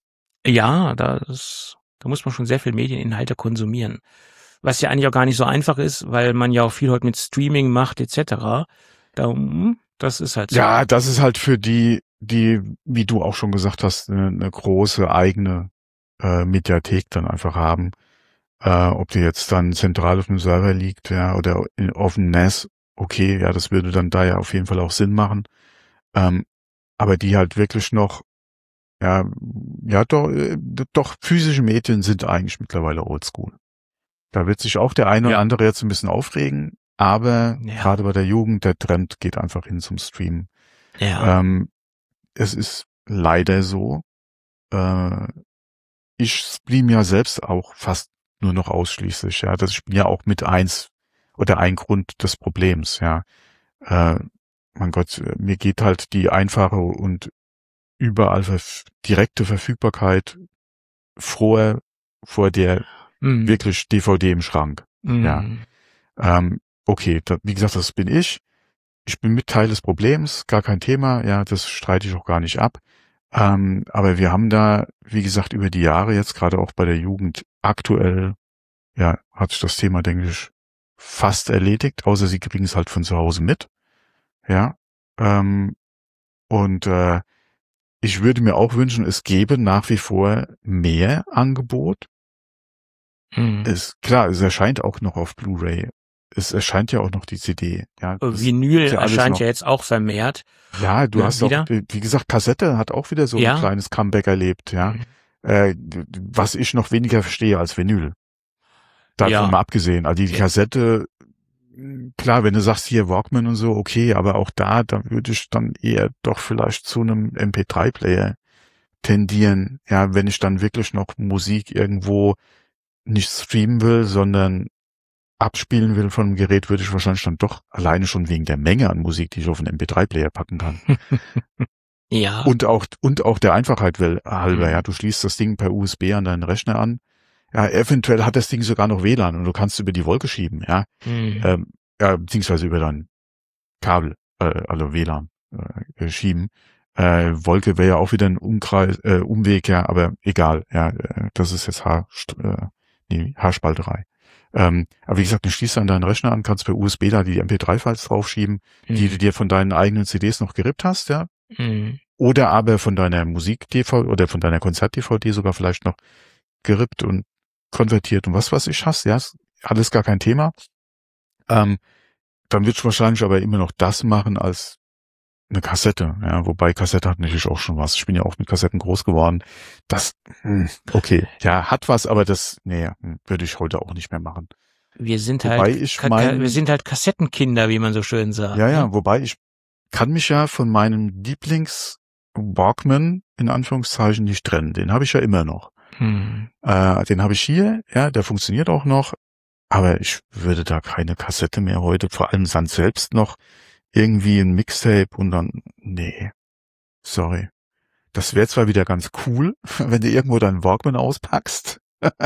Ja, das, da muss man schon sehr viel Medieninhalte konsumieren. Was ja eigentlich auch gar nicht so einfach ist, weil man ja auch viel heute mit Streaming macht et cetera. Da, das ist halt so. Ja, das ist halt für die, die, wie du auch schon gesagt hast, eine, eine große eigene äh, Mediathek dann einfach haben. Äh, ob die jetzt dann zentral auf dem Server liegt, ja, oder in, auf dem N E S, okay, ja, das würde dann da ja auf jeden Fall auch Sinn machen. Ähm, aber die halt wirklich noch, ja, ja, doch, äh, doch physische Medien sind eigentlich mittlerweile oldschool. Da wird sich auch der eine oder ja. andere jetzt ein bisschen aufregen, aber ja. gerade bei der Jugend, der Trend geht einfach hin zum Streamen. Ja. Ähm, es ist leider so, äh, ich streame ja selbst auch fast nur noch ausschließlich, ja. Das ist ja auch mit eins oder ein Grund des Problems, ja. Äh, mein Gott, mir geht halt die einfache und überall verf- direkte Verfügbarkeit vor, vor der mhm. wirklich D V D im Schrank, mhm. ja. Ähm, okay, da, wie gesagt, das bin ich. Ich bin mit Teil des Problems, gar kein Thema, ja, das streite ich auch gar nicht ab. Ähm, aber wir haben da, wie gesagt, über die Jahre jetzt gerade auch bei der Jugend aktuell, ja, hat sich das Thema, denke ich, fast erledigt, außer sie kriegen es halt von zu Hause mit, ja. Ähm, und äh, ich würde mir auch wünschen, es gäbe nach wie vor mehr Angebot. Mhm. Es, klar, es erscheint auch noch auf Blu-ray. Es erscheint ja auch noch die C D. Ja, Vinyl ja erscheint ja jetzt auch vermehrt. Ja, du ja, hast wieder. auch, wie gesagt, Kassette hat auch wieder so ja. ein kleines Comeback erlebt, ja. Mhm. Äh, was ich noch weniger verstehe als Vinyl. Davon ja. mal abgesehen. Also die ja. Kassette, klar, wenn du sagst hier Walkman und so, okay, aber auch da, da würde ich dann eher doch vielleicht zu einem M P drei Player tendieren, ja, wenn ich dann wirklich noch Musik irgendwo nicht streamen will, sondern abspielen will von einem Gerät, würde ich wahrscheinlich dann doch alleine schon wegen der Menge an Musik, die ich auf einen M P drei Player packen kann. ja. Und auch, und auch der Einfachheit will, halber, mhm. ja, du schließt das Ding per U S B an deinen Rechner an. Ja, eventuell hat das Ding sogar noch W L A N und du kannst über die Wolke schieben, ja. Mhm. Ähm, ja, beziehungsweise über dein Kabel, äh, also W L A N äh, schieben. Äh, Wolke wäre ja auch wieder ein Umkreis, äh, Umweg, ja, aber egal, ja, äh, das ist jetzt Haar, äh, nee, Haarspalterei. Ähm, aber wie gesagt, du schließt an deinen Rechner an, kannst per U S B da die M P drei Files draufschieben, mhm. die du dir von deinen eigenen C Ds noch gerippt hast, ja. Mhm. Oder aber von deiner Musik-D V D oder von deiner Konzert-D V D sogar vielleicht noch gerippt und konvertiert und was weiß ich hast, ja, alles gar kein Thema. Ähm, dann wird wahrscheinlich aber immer noch das machen als eine Kassette, ja, wobei Kassette hat natürlich auch schon was. Ich bin ja auch mit Kassetten groß geworden. Das, okay, ja, hat was, aber das, nee, würde ich heute auch nicht mehr machen. Wir sind Wobei halt, ich Ka- mein- Ka- wir sind halt Kassettenkinder, wie man so schön sagt. Ja, ja, ne? wobei ich kann mich ja von meinem Lieblings-Walkman in Anführungszeichen nicht trennen. Den habe ich ja immer noch. Hm. Äh, den habe ich hier, ja, der funktioniert auch noch, aber ich würde da keine Kassette mehr heute, vor allem dann selbst noch irgendwie ein Mixtape und dann, nee, sorry. Das wäre zwar wieder ganz cool, wenn du irgendwo deinen Walkman auspackst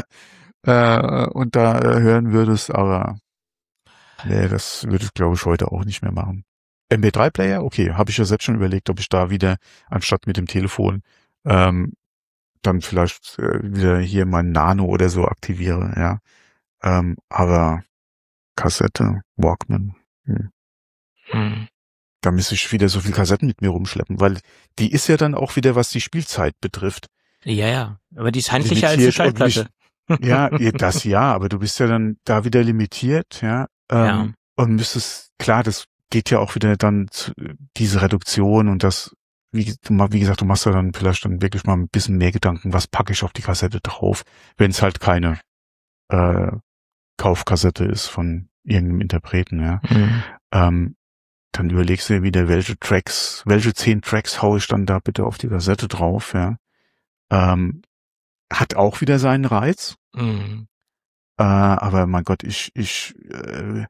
äh, und da äh, hören würdest, aber nee, das würde ich glaube ich heute auch nicht mehr machen. M P drei Player, okay, habe ich ja selbst schon überlegt, ob ich da wieder, anstatt mit dem Telefon, ähm, dann vielleicht äh, wieder hier mein Nano oder so aktiviere, ja. Ähm, aber Kassette, Walkman, hm. Hm. Da müsste ich wieder so viel Kassetten mit mir rumschleppen, weil die ist ja dann auch wieder, was die Spielzeit betrifft. Ja, ja. Aber die ist handlicher als eine limitiert und Schallplatte. nicht- Ja, eh, das ja, aber du bist ja dann da wieder limitiert, ja. Ähm, Ja. Und müsstest, klar, das geht ja auch wieder dann zu, diese Reduktion und das, wie, du ma- wie gesagt, du machst ja dann vielleicht dann wirklich mal ein bisschen mehr Gedanken, was packe ich auf die Kassette drauf, wenn es halt keine äh, Kaufkassette ist von irgendeinem Interpreten, ja. Hm. Ähm, dann überlegst du dir wieder, welche Tracks, welche zehn Tracks hau ich dann da bitte auf die Kassette drauf, ja. Ähm, hat auch wieder seinen Reiz, Hm. äh, aber mein Gott, ich, ich äh,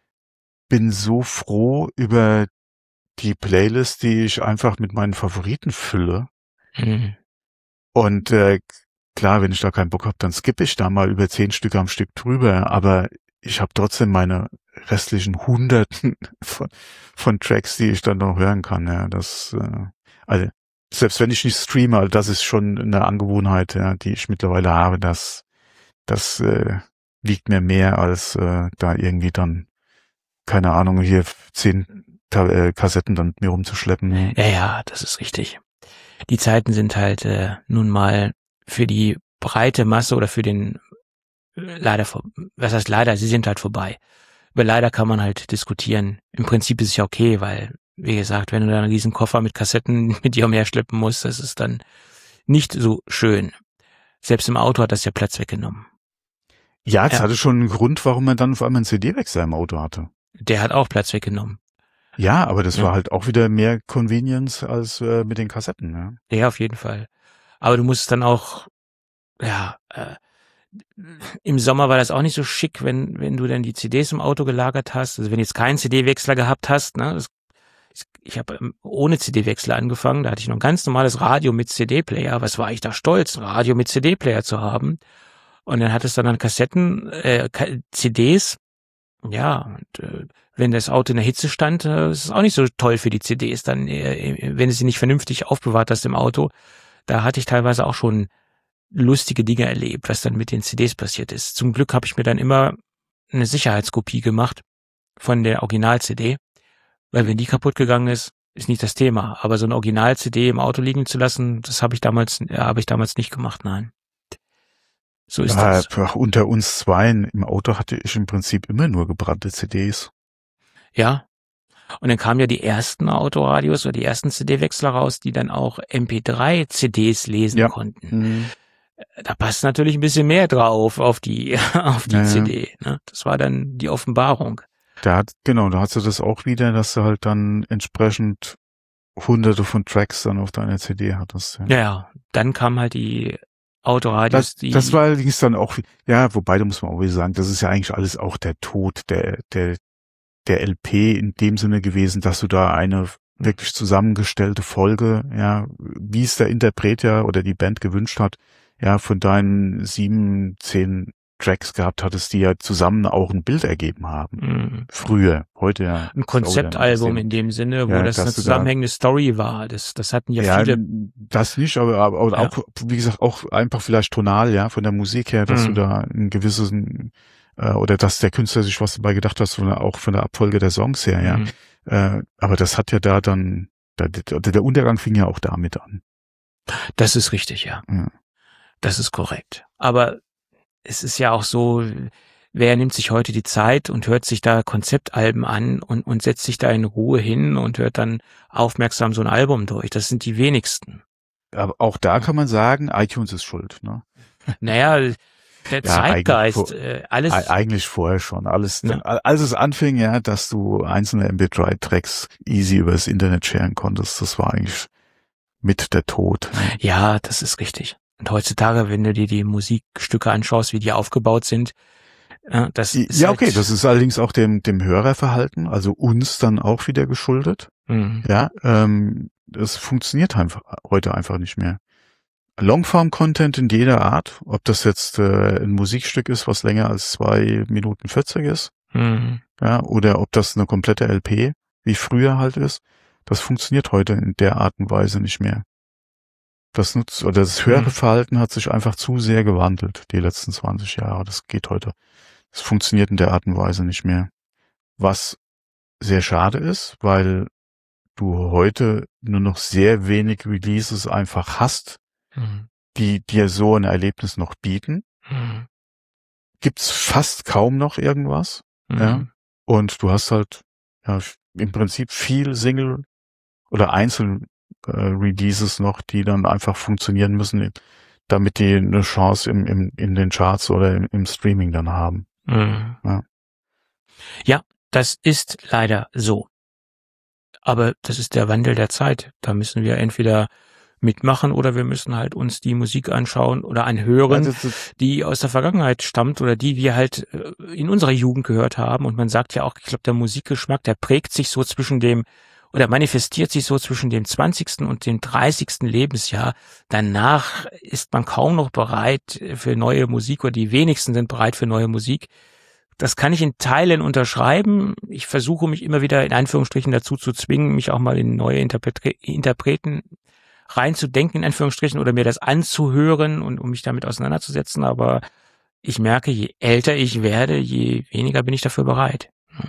bin so froh über die Playlist, die ich einfach mit meinen Favoriten fülle. Hm. Und äh, klar, wenn ich da keinen Bock habe, dann skippe ich da mal über zehn Stücke am Stück drüber, aber ich habe trotzdem meine restlichen Hunderten von, von Tracks, die ich dann noch hören kann. Ja, das, äh, also selbst wenn ich nicht streame, also das ist schon eine Angewohnheit, ja, die ich mittlerweile habe. Das, das äh, liegt mir mehr als äh, da irgendwie dann, keine Ahnung, hier zehn Ta- äh, Kassetten dann mit mir rumzuschleppen. Ja, ja, das ist richtig. Die Zeiten sind halt äh, nun mal für die breite Masse oder für den äh, leider, vor- was heißt leider, sie sind halt vorbei. Über leider kann man halt diskutieren. Im Prinzip ist es ja okay, weil, wie gesagt, wenn du da einen riesen Koffer mit Kassetten mit dir umherschleppen musst, das ist dann nicht so schön. Selbst im Auto hat das ja Platz weggenommen. Ja, es Ja. hatte schon einen Grund, warum man dann auf einmal einen C D-Wechsler im Auto hatte. Der hat auch Platz weggenommen. Ja, aber das Ja. war halt auch wieder mehr Convenience als äh, mit den Kassetten. Ja. Ja, auf jeden Fall. Aber du musst dann auch, ja, äh, im Sommer war das auch nicht so schick, wenn wenn du dann die C Ds im Auto gelagert hast. Also wenn du jetzt keinen C D-Wechsler gehabt hast, ne, das, ich habe ähm, ohne C D-Wechsler angefangen, da hatte ich noch ein ganz normales Radio mit C D-Player. Was war ich da stolz, ein Radio mit C D-Player zu haben. Und dann hattest du dann Kassetten, äh, Ka- C Ds. Ja, und äh, wenn das Auto in der Hitze stand, äh, ist es auch nicht so toll für die C Ds, dann, äh, wenn du sie nicht vernünftig aufbewahrt hast im Auto. Da hatte ich teilweise auch schon lustige Dinge erlebt, was dann mit den C Ds passiert ist. Zum Glück habe ich mir dann immer eine Sicherheitskopie gemacht von der Original-C D, weil wenn die kaputt gegangen ist, ist nicht das Thema. Aber so eine Original-C D im Auto liegen zu lassen, das habe ich damals, ja, habe ich damals nicht gemacht, nein. So ist Ja, das. ach, unter uns Zweien im Auto hatte ich im Prinzip immer nur gebrannte C Ds. Ja. Und dann kamen ja die ersten Autoradios oder die ersten C D-Wechsler raus, die dann auch M P drei C Ds lesen Ja. konnten. Mhm. Da passt natürlich ein bisschen mehr drauf auf die auf die Ja, ja. C D. Ne? Das war dann die Offenbarung. Da hat, genau, da hast du das auch wieder, dass du halt dann entsprechend hunderte von Tracks dann auf deiner C D hattest. Ja. Ja, ja. Dann kamen halt die Autoradios, Das, die. das war allerdings dann auch, ja, wobei, da muss man auch wieder sagen, das ist ja eigentlich alles auch der Tod der, der, der L P in dem Sinne gewesen, dass du da eine wirklich zusammengestellte Folge, ja, wie es der Interpret ja oder die Band gewünscht hat, ja, von deinen sieben, zehn Tracks gehabt hattest, die ja zusammen auch ein Bild ergeben haben. mh, Früher, heute ja. ein Konzeptalbum in dem Sinne, wo Ja, das dass eine du da- zusammenhängende Story war. Das, das hatten ja, Ja, viele. das nicht, aber, aber, aber Ja. auch, wie gesagt, auch einfach vielleicht tonal, ja, von der Musik her, dass Mhm. du da ein gewisses, äh, oder dass der Künstler sich was dabei gedacht hat, von der, auch von der Abfolge der Songs her, ja. Mhm. Äh, aber das hat ja da dann, da, der, der Untergang fing ja auch damit an. Das ist richtig, ja. Ja. Das ist korrekt. Aber es ist ja auch so, wer nimmt sich heute die Zeit und hört sich da Konzeptalben an und, und setzt sich da in Ruhe hin und hört dann aufmerksam so ein Album durch. Das sind die wenigsten. Aber auch da kann man sagen, iTunes ist schuld, ne? Naja, der Ja, eigentlich Zeitgeist, vor- äh, alles. E- Eigentlich vorher schon. Alles, Ja. als es anfing, ja, dass du einzelne M P drei Tracks easy übers Internet sharen konntest, das war eigentlich mit der Tod. Ja, das ist richtig. Und heutzutage, wenn du dir die Musikstücke anschaust, wie die aufgebaut sind, äh, das ist Ja, halt, okay, das ist allerdings auch dem, dem Hörerverhalten, also uns dann auch wieder geschuldet. Mhm. Ja, ähm, das funktioniert einfach heute einfach nicht mehr. Longform-Content in jeder Art, ob das jetzt äh, ein Musikstück ist, was länger als zwei Minuten vierzig ist, Mhm. ja, oder ob das eine komplette L P, wie früher halt ist, das funktioniert heute in der Art und Weise nicht mehr. Das nutzt, oder das Hörverhalten hat sich einfach zu sehr gewandelt, die letzten zwanzig Jahre. Das geht heute. Das funktioniert in der Art und Weise nicht mehr. Was sehr schade ist, weil du heute nur noch sehr wenig Releases einfach hast, Mhm. die dir so ein Erlebnis noch bieten. Mhm. Gibt's fast kaum noch irgendwas. Mhm. Ja. Und du hast halt ja im Prinzip viel Single oder Einzel äh, Releases noch, die dann einfach funktionieren müssen, damit die eine Chance im, im in den Charts oder im, im Streaming dann haben. Mhm. Ja. Ja, das ist leider so. Aber das ist der Wandel der Zeit. Da müssen wir entweder mitmachen oder wir müssen halt uns die Musik anschauen oder anhören, Also, das- die aus der Vergangenheit stammt oder die wir halt äh, in unserer Jugend gehört haben. Und man sagt ja auch, ich glaube, der Musikgeschmack, der prägt sich so zwischen dem oder manifestiert sich so zwischen dem zwanzigsten und dem dreißigsten Lebensjahr. Danach ist man kaum noch bereit für neue Musik oder die wenigsten sind bereit für neue Musik. Das kann ich in Teilen unterschreiben. Ich versuche mich immer wieder in Anführungsstrichen dazu zu zwingen, mich auch mal in neue Interpre- Interpreten reinzudenken, in Anführungsstrichen, oder mir das anzuhören und um mich damit auseinanderzusetzen. Aber ich merke, je älter ich werde, je weniger bin ich dafür bereit.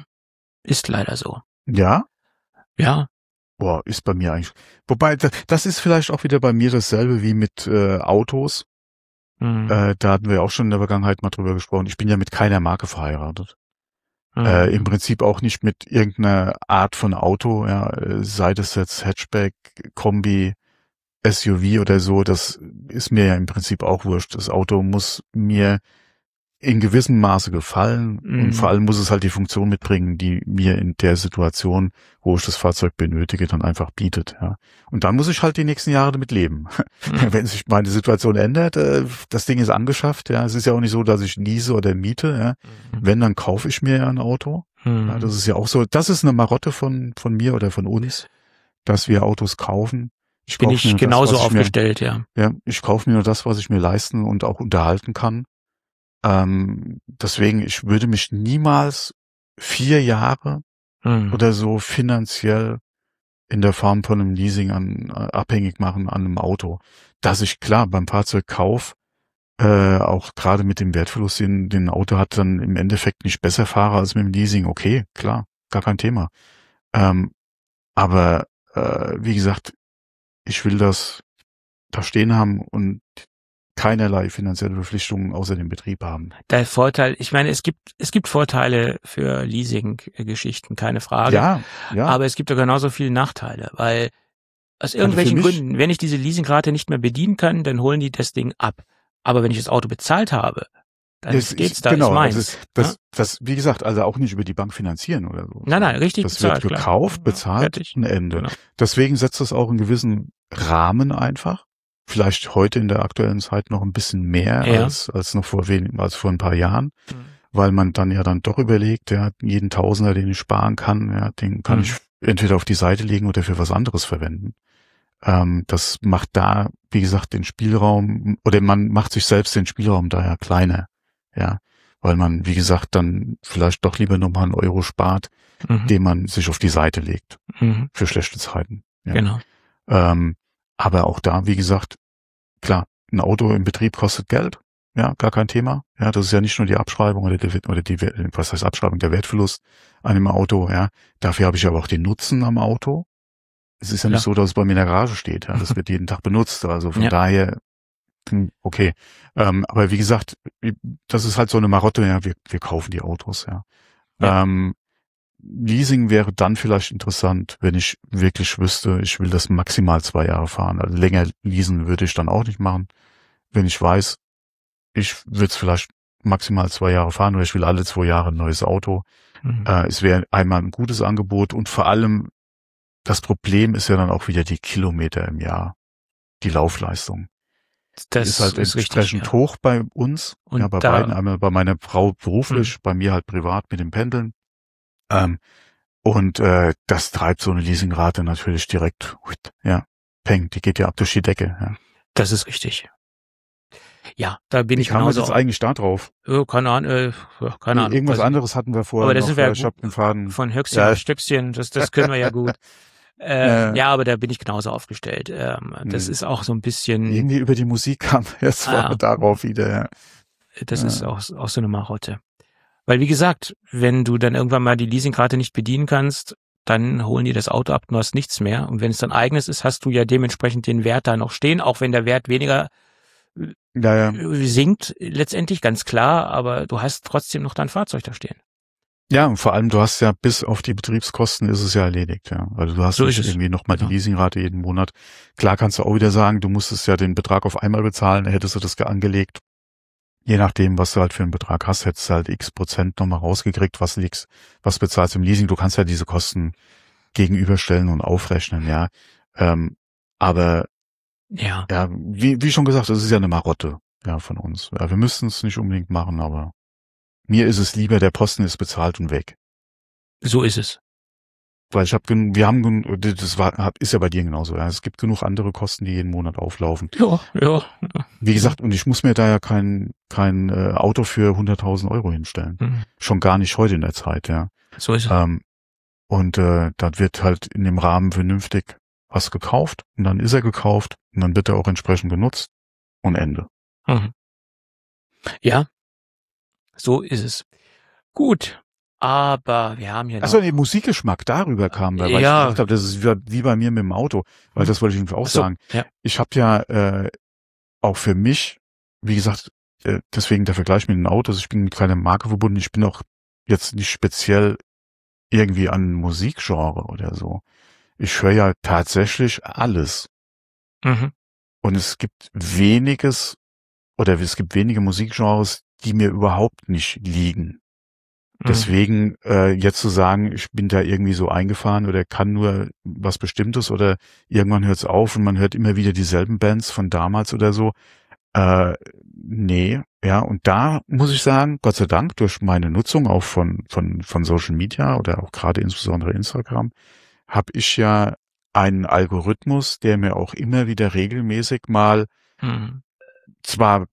Ist leider so. ja, Ja. boah, ist bei mir eigentlich. Wobei, da- das ist vielleicht auch wieder bei mir dasselbe wie mit äh, Autos. Mhm. Äh, da hatten wir auch schon in der Vergangenheit mal drüber gesprochen. Ich bin ja mit keiner Marke verheiratet. Mhm. Äh, im Prinzip auch nicht mit irgendeiner Art von Auto, ja, äh, sei das jetzt Hatchback, Kombi, S U V oder so, das ist mir ja im Prinzip auch wurscht. Das Auto muss mir in gewissem Maße gefallen Mhm. und vor allem muss es halt die Funktion mitbringen, die mir in der Situation, wo ich das Fahrzeug benötige, dann einfach bietet. Ja. Und dann muss ich halt die nächsten Jahre damit leben. Mhm. Wenn sich meine Situation ändert, äh, das Ding ist angeschafft, ja, es ist ja auch nicht so, dass ich lease oder miete, ja. Wenn, dann kaufe ich mir ja ein Auto. Mhm. Ja, das ist ja auch so, das ist eine Marotte von von mir oder von uns, dass wir Autos kaufen. Ich Bin kaufe ich mir nur das, genauso was ich mir- aufgestellt, ja. Ja, ich kaufe mir nur das, was ich mir leisten und auch unterhalten kann. Ähm, deswegen, ich würde mich niemals vier Jahre Mhm. oder so finanziell in der Form von einem Leasing an, äh, abhängig machen an einem Auto. Dass ich klar beim Fahrzeugkauf äh, auch gerade mit dem Wertverlust, den, den ein Auto hat, dann im Endeffekt nicht besser fahre als mit dem Leasing. Okay, klar, gar kein Thema. Ähm, aber äh, wie gesagt, ich will das da stehen haben und keinerlei finanzielle Verpflichtungen außer dem Betrieb haben. Der Vorteil, ich meine, es gibt, es gibt Vorteile für Leasing-Geschichten, keine Frage. Ja, ja. Aber es gibt ja genauso viele Nachteile, weil aus für irgendwelchen mich- Gründen, wenn ich diese Leasingrate nicht mehr bedienen kann, dann holen die das Ding ab. Aber wenn ich das Auto bezahlt habe, dann Das- geht's ich- da, genau, ist meins. also das, das, wie gesagt, also auch nicht über die Bank finanzieren oder so. Nein, nein, richtig Das bezahlt, wird klar. gekauft, Ja, bezahlt, fertig. ein Ende. Genau. Deswegen setzt das auch einen gewissen Rahmen einfach. Vielleicht heute in der aktuellen Zeit noch ein bisschen mehr Ja. als, als noch vor wenig, als vor ein paar Jahren, Mhm. weil man dann ja dann doch überlegt, ja, jeden Tausender, den ich sparen kann, ja, den kann Mhm. ich entweder auf die Seite legen oder für was anderes verwenden. Ähm, das macht da, wie gesagt, den Spielraum, oder man macht sich selbst den Spielraum daher kleiner, ja, weil man, wie gesagt, dann vielleicht doch lieber nochmal einen Euro spart, Mhm. den man sich auf die Seite legt Mhm. für schlechte Zeiten. Ja. Genau. Ähm, aber auch da, wie gesagt, klar, ein Auto im Betrieb kostet Geld, ja, gar kein Thema. Ja, das ist ja nicht nur die Abschreibung oder die, oder die, was heißt Abschreibung, der Wertverlust an dem Auto, ja. Dafür habe ich aber auch den Nutzen am Auto. Es ist ja Klar. nicht so, dass es bei mir in der Garage steht, ja. Das wird jeden Tag benutzt, also von Ja. daher, hm, okay. Ähm, aber wie gesagt, das ist halt so eine Marotte, ja, wir, wir kaufen die Autos, ja. Ja. Ähm, Leasing wäre dann vielleicht interessant, wenn ich wirklich wüsste, ich will das maximal zwei Jahre fahren. Also länger leasen würde ich dann auch nicht machen. Wenn ich weiß, ich würde es vielleicht maximal zwei Jahre fahren, oder ich will alle zwei Jahre ein neues Auto. Mhm. Äh, es wäre einmal ein gutes Angebot und vor allem das Problem ist ja dann auch wieder die Kilometer im Jahr, die Laufleistung. Das Die ist halt ist entsprechend richtig, ja. hoch bei uns, Und ja, bei da- beiden, einmal bei meiner Frau beruflich, Mhm. bei mir halt privat mit dem Pendeln. Ähm, und äh, das treibt so eine Leasingrate natürlich direkt, ja, peng, die geht ja ab durch die Decke. Ja. Das ist richtig. Ja, da bin Wie ich kam genauso. jetzt eigentlich da drauf? Oh, keine Ahnung, äh, ja, keine Ahnung. Irgendwas weiß ich nicht. anderes hatten wir vorher Aber das noch. ist ja Ich gut. hab den Faden. Von Höchstchen Ja. auf Stöckchen, das, das können wir ja gut. Äh, Äh. ja, aber da bin ich genauso aufgestellt. Ähm, das Hm. ist auch so ein bisschen, Irgendwie über die Musik kam jetzt Ah. war darauf wieder. Ja. das Ja. ist auch, auch so eine Marotte. Weil wie gesagt, wenn du dann irgendwann mal die Leasingrate nicht bedienen kannst, dann holen die das Auto ab, du hast nichts mehr. Und wenn es dein eigenes ist, hast du ja dementsprechend den Wert da noch stehen, auch wenn der Wert weniger Ja, ja. äh, sinkt, letztendlich ganz klar, aber du hast trotzdem noch dein Fahrzeug da stehen. Ja, und vor allem, du hast ja bis auf die Betriebskosten ist es ja erledigt, ja. Also du hast So nicht ist es. irgendwie nochmal Genau. die Leasingrate jeden Monat. Klar kannst du auch wieder sagen, du musstest ja den Betrag auf einmal bezahlen, hättest du das ge- angelegt. Je nachdem, was du halt für einen Betrag hast, hättest du halt x Prozent nochmal rausgekriegt, was liegst, was bezahlst im Leasing. Du kannst ja diese Kosten gegenüberstellen und aufrechnen, ja. Ähm, aber Ja, ja, wie, wie schon gesagt, das ist ja eine Marotte, ja, von uns. Ja, wir müssten es nicht unbedingt machen, aber mir ist es lieber, der Posten ist bezahlt und weg. so ist es. Weil ich habe, wir haben, gen- das war, ist ja bei dir genauso. Ja. Es gibt genug andere Kosten, die jeden Monat auflaufen. Ja, ja. Wie gesagt, und ich muss mir da ja kein kein äh, Auto für hunderttausend Euro hinstellen. Mhm. Schon gar nicht heute in der Zeit, ja. So ist es. Ähm, und äh, da wird halt in dem Rahmen vernünftig was gekauft und dann ist er gekauft und dann wird er auch entsprechend genutzt und Ende. Mhm. Ja, so ist es. Gut, aber wir haben hier Achso, noch... nee, Musikgeschmack, darüber kam, weil Ja. ich gesagt habe, das ist wie, wie bei mir mit dem Auto, weil das wollte ich Ihnen auch Ach so, sagen. ja. Ich habe ja äh, auch für mich, wie gesagt, äh, deswegen der Vergleich mit den Autos, ich bin mit keiner Marke verbunden, ich bin auch jetzt nicht speziell irgendwie an ein Musikgenre oder so. Ich höre ja tatsächlich alles. Mhm. Und es gibt weniges, oder es gibt wenige Musikgenres, die mir überhaupt nicht liegen. Mhm. Deswegen äh, jetzt zu sagen, ich bin da irgendwie so eingefahren oder kann nur was Bestimmtes oder irgendwann hört es auf und man hört immer wieder dieselben Bands von damals oder so. Äh, nee, ja, und da muss ich sagen, Gott sei Dank, durch meine Nutzung auch von von von Social Media oder auch gerade insbesondere Instagram, habe ich ja einen Algorithmus, der mir auch immer wieder regelmäßig mal Mhm. zwar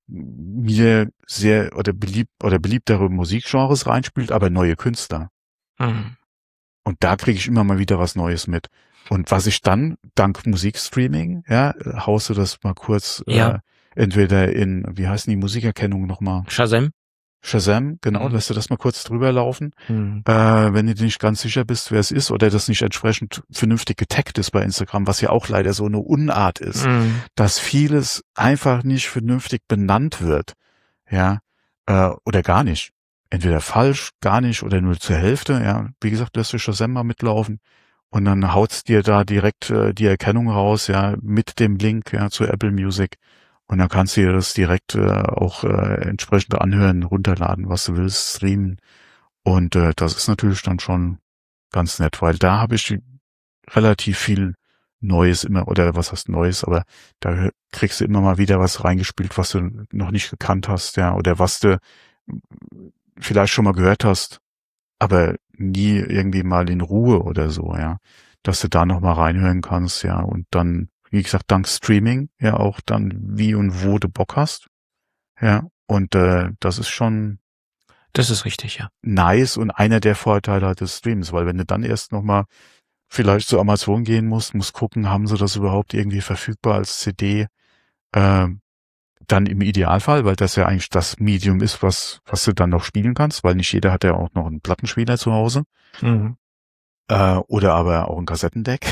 mir sehr oder beliebt oder beliebtere Musikgenres reinspielt, aber neue Künstler. Mhm. Und da kriege ich immer mal wieder was Neues mit. Und was ich dann, dank Musikstreaming, ja, haust du das mal kurz, Ja. äh, entweder in, wie heißen die Musikerkennung nochmal? Shazam? Shazam, genau, Mhm. lässt du das mal kurz drüber laufen. Mhm. Äh, wenn du dir nicht ganz sicher bist, wer es ist oder das nicht entsprechend vernünftig getaggt ist bei Instagram, was ja auch leider so eine Unart ist, Mhm. dass vieles einfach nicht vernünftig benannt wird, ja, äh, oder gar nicht. Entweder falsch, gar nicht oder nur zur Hälfte, ja. Wie gesagt, lässt du Shazam mal mitlaufen und dann haut's dir da direkt äh, die Erkennung raus, ja, mit dem Link, ja, zu Apple Music. Und dann kannst du dir das direkt äh, auch äh, entsprechend anhören, runterladen, was du willst, streamen. Und äh, das ist natürlich dann schon ganz nett, weil da habe ich relativ viel Neues immer, oder was heißt Neues, aber da kriegst du immer mal wieder was reingespielt, was du noch nicht gekannt hast, ja, oder was du vielleicht schon mal gehört hast, aber nie irgendwie mal in Ruhe oder so, ja, dass du da noch mal reinhören kannst, ja, und dann, wie gesagt, dank Streaming, ja, auch dann wie und wo du Bock hast, ja, und äh, das ist schon Das ist richtig, ja. nice und einer der Vorteile des Streams, weil wenn du dann erst noch mal vielleicht zu Amazon gehen musst, musst gucken, haben sie das überhaupt irgendwie verfügbar als C D, äh, dann im Idealfall, weil das ja eigentlich das Medium ist, was was du dann noch spielen kannst, weil nicht jeder hat ja auch noch einen Plattenspieler zu Hause, Mhm. äh, oder aber auch ein Kassettendeck,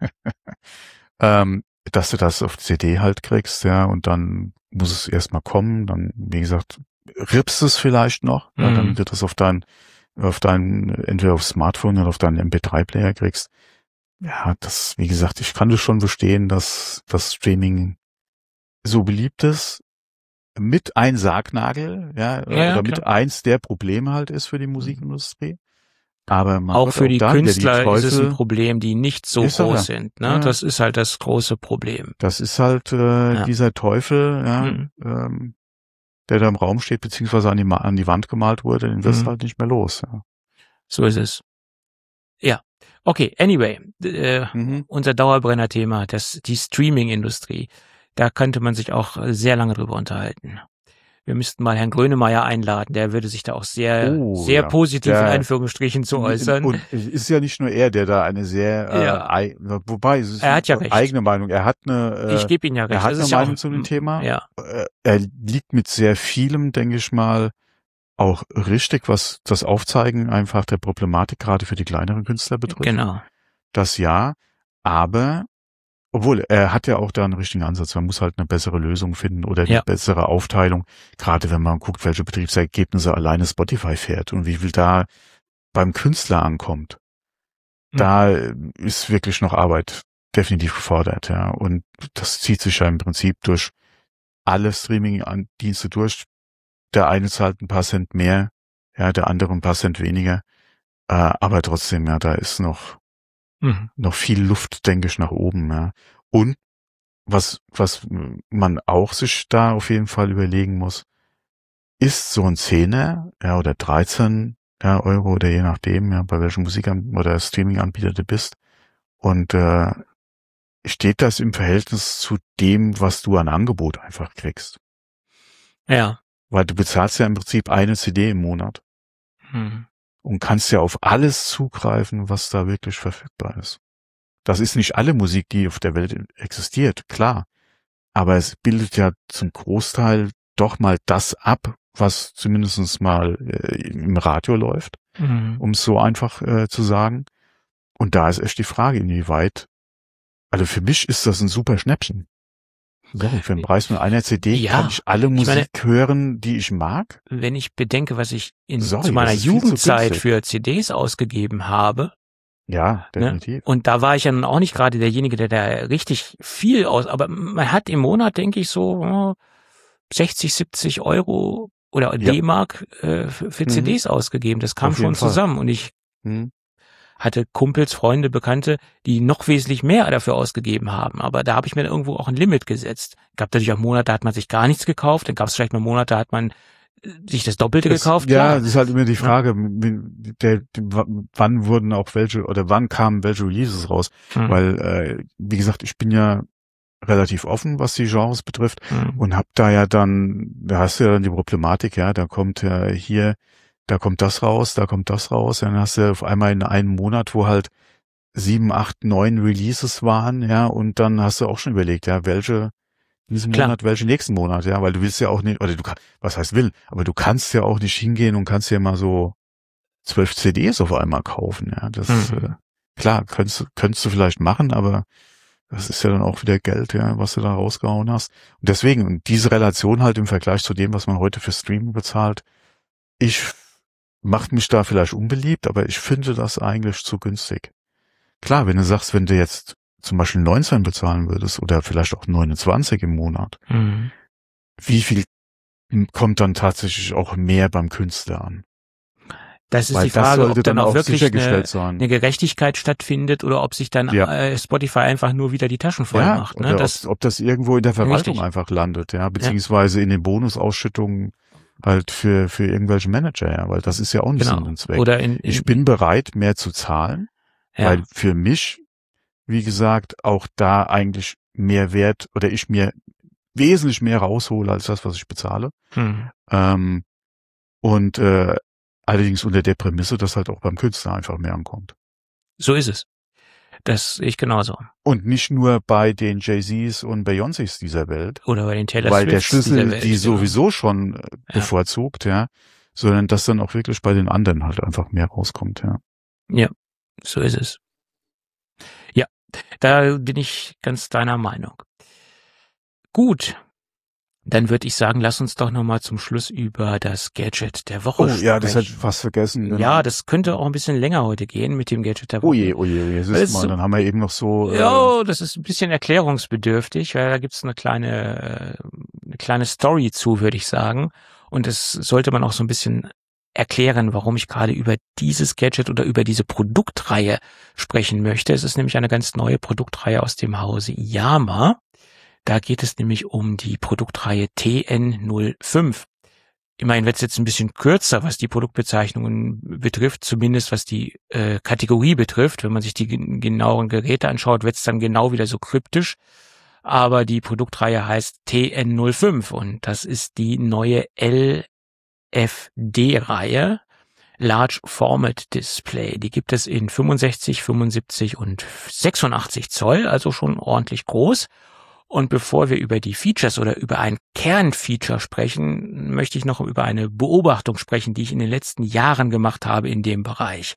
ähm, dass du das auf C D halt kriegst, ja, und dann muss es erstmal kommen, dann, wie gesagt, rippst es vielleicht noch, ja, Mhm. dann wird das auf dein, auf dein, entweder aufs Smartphone oder auf deinen M P drei Player kriegst. Ja, das, wie gesagt, ich kann das schon verstehen, dass das Streaming so beliebt ist. mit ein Sargnagel, ja, Ja, ja, oder mit klar. eins der Probleme halt ist für die Musikindustrie. Aber man Auch wird für auch die da wieder die Künstler ist es ein Teufel, Problem, die nicht so ist doch ja, groß sind. Ne? ja, Das ist halt das große Problem. das ist halt äh, Ja. dieser Teufel, ja, Mhm. ähm, der da im Raum steht, beziehungsweise an die, Ma- an die Wand gemalt wurde, den wirst du Mhm. halt nicht mehr los. Ja. So ist es. Ja. Okay, anyway, äh, Mhm. unser Dauerbrenner-Thema, das die Streaming-Industrie. Da könnte man sich auch sehr lange drüber unterhalten. Wir müssten mal Herrn Grönemeyer einladen, der würde sich da auch sehr, Oh, sehr ja. positiv in Der, Anführungsstrichen zu äußern. und es ist ja nicht nur er, der da eine sehr, äh, Ja. ei, wobei, es ist Er hat ja eine recht. eigene Meinung. Er hat eine, Ich äh, gebe Ihnen ja recht. er hat Das eine ist ja Meinung auch, zu dem Thema. ja. Äh, Er liegt mit sehr vielem, denke ich mal, auch richtig, was das Aufzeigen einfach der Problematik gerade für die kleineren Künstler betrifft. Genau. Das ja, aber obwohl, er hat ja auch da einen richtigen Ansatz. Man muss halt eine bessere Lösung finden oder eine Ja. bessere Aufteilung. Gerade wenn man guckt, welche Betriebsergebnisse alleine Spotify fährt und wie viel da beim Künstler ankommt. Da ist wirklich noch Arbeit definitiv gefordert, ja. Und das zieht sich ja im Prinzip durch alle Streaming-Dienste durch. Der eine zahlt ein paar Cent mehr, ja, der andere ein paar Cent weniger. Äh, aber trotzdem, ja, da ist noch Mhm. noch viel Luft, denke ich, nach oben, ja. Und was, was man auch sich da auf jeden Fall überlegen muss, ist so ein Zehner, ja, oder dreizehn ja, Euro oder je nachdem, ja, bei welchem Musik- oder Streaming-Anbieter du bist. Und äh, steht das im Verhältnis zu dem, was du an Angebot einfach kriegst? Ja. Weil du bezahlst ja im Prinzip eine C D im Monat Mhm. und kannst ja auf alles zugreifen, was da wirklich verfügbar ist. Das ist nicht alle Musik, die auf der Welt existiert, klar. Aber es bildet ja zum Großteil doch mal das ab, was zumindest mal äh, im Radio läuft, Mhm. um es so einfach äh, zu sagen. Und da ist echt die Frage, inwieweit, also für mich ist das ein super Schnäppchen. So, für den Preis von einer C D Ja, kann ich alle ich Musik meine- hören, die ich mag. Wenn ich bedenke, was ich in, Sorry, zu meiner das ist viel zu Jugendzeit günstig. für C Ds ausgegeben habe, Ja, ne? definitiv. Und da war ich ja nun auch nicht gerade derjenige, der da richtig viel aus, aber man hat im Monat, denke ich, so oh, sechzig, siebzig Euro oder Ja. D-Mark äh, für, für Mhm. C Ds ausgegeben. Das kam Auf jeden schon Fall. zusammen und ich Hm. hatte Kumpels, Freunde, Bekannte, die noch wesentlich mehr dafür ausgegeben haben. Aber da habe ich mir dann irgendwo auch ein Limit gesetzt. Gab natürlich auch Monate, da hat man sich gar nichts gekauft. Dann gab es vielleicht mal Monate, da hat man äh, sich das Doppelte Es, gekauft. ja, Klar. es ist halt immer die Frage, m- der, der, wann wurden auch welche oder wann kamen welche Releases raus? Mhm. Weil, äh, wie gesagt, ich bin ja relativ offen, was die Genres betrifft Mhm. und hab da ja dann, da hast du ja dann die Problematik, ja, da kommt ja hier, da kommt das raus, da kommt das raus, dann hast du auf einmal in einem Monat, wo halt sieben, acht, neun Releases waren, ja, und dann hast du auch schon überlegt, ja, welche diesen Klar. Monat, welche nächsten Monat, ja, weil du willst ja auch nicht, oder du kannst, was heißt will, aber du kannst ja auch nicht hingehen und kannst ja mal so zwölf C Ds auf einmal kaufen, ja, das, Mhm. äh, klar, könntest, könntest du vielleicht machen, aber das ist ja dann auch wieder Geld, ja, was du da rausgehauen hast. Und deswegen, und diese Relation halt im Vergleich zu dem, was man heute für Streaming bezahlt, ich macht mich da vielleicht unbeliebt, aber ich finde das eigentlich zu günstig. Klar, wenn du sagst, wenn du jetzt zum Beispiel neunzehn bezahlen würdest oder vielleicht auch neunundzwanzig im Monat, Mhm. wie viel kommt dann tatsächlich auch mehr beim Künstler an? Das ist Weil die das Frage, sollte ob dann dann auch auch wirklich sichergestellt eine, sein. eine Gerechtigkeit stattfindet oder ob sich dann Ja. äh, Spotify einfach nur wieder die Taschen voll Ja, macht. Ne? oder Das, ob, ob das irgendwo in der Verwaltung Richtig. einfach landet, ja, beziehungsweise in den Bonusausschüttungen halt für, für irgendwelche Manager, ja, weil das ist ja auch nicht Sinn genau. und Zweck. Oder in, in Ich bin bereit, mehr zu zahlen, ja. weil für mich, wie gesagt, auch da eigentlich mehr Wert oder ich mir wesentlich mehr raushole als das, was ich bezahle. Hm. Ähm, und äh, allerdings unter der Prämisse, dass halt auch beim Künstler einfach mehr ankommt. So ist es. Das sehe ich genauso. Und nicht nur bei den Jay-Z's und Beyoncés dieser Welt, Oder bei den Taylor weil der Swifts dieser Schlüssel Welt, die genau. sowieso schon äh, Ja. bevorzugt, ja, sondern dass dann auch wirklich bei den anderen halt einfach mehr rauskommt, ja. Ja, so ist es. Ja, da bin ich ganz deiner Meinung. Gut. dann würde ich sagen, lass uns doch nochmal zum Schluss über das Gadget der Woche Oh sprechen. ja, das hätte ich fast vergessen. Genau. Ja, das könnte auch ein bisschen länger heute gehen mit dem Gadget der Woche. Oh je, oh je, oh je. Siehst mal, dann haben wir eben noch so... Äh, Ja, das ist ein bisschen erklärungsbedürftig, weil da gibt's eine kleine, eine kleine Story zu, würde ich sagen. Und das sollte man auch so ein bisschen erklären, warum ich gerade über dieses Gadget oder über diese Produktreihe sprechen möchte. Es ist nämlich eine ganz neue Produktreihe aus dem Hause Yama. Da geht es nämlich um die Produktreihe T N null fünf. Immerhin wird es jetzt ein bisschen kürzer, was die Produktbezeichnungen betrifft, zumindest was die äh, Kategorie betrifft. Wenn man sich die gen- genaueren Geräte anschaut, wird es dann genau wieder so kryptisch. Aber die Produktreihe heißt T N null fünf und das ist die neue L F D-Reihe, Large Format Display. Die gibt es in fünfundsechzig, fünfundsiebzig und sechsundachtzig Zoll, also schon ordentlich groß. Und bevor wir über die Features oder über ein Kernfeature sprechen, möchte ich noch über eine Beobachtung sprechen, die ich in den letzten Jahren gemacht habe in dem Bereich.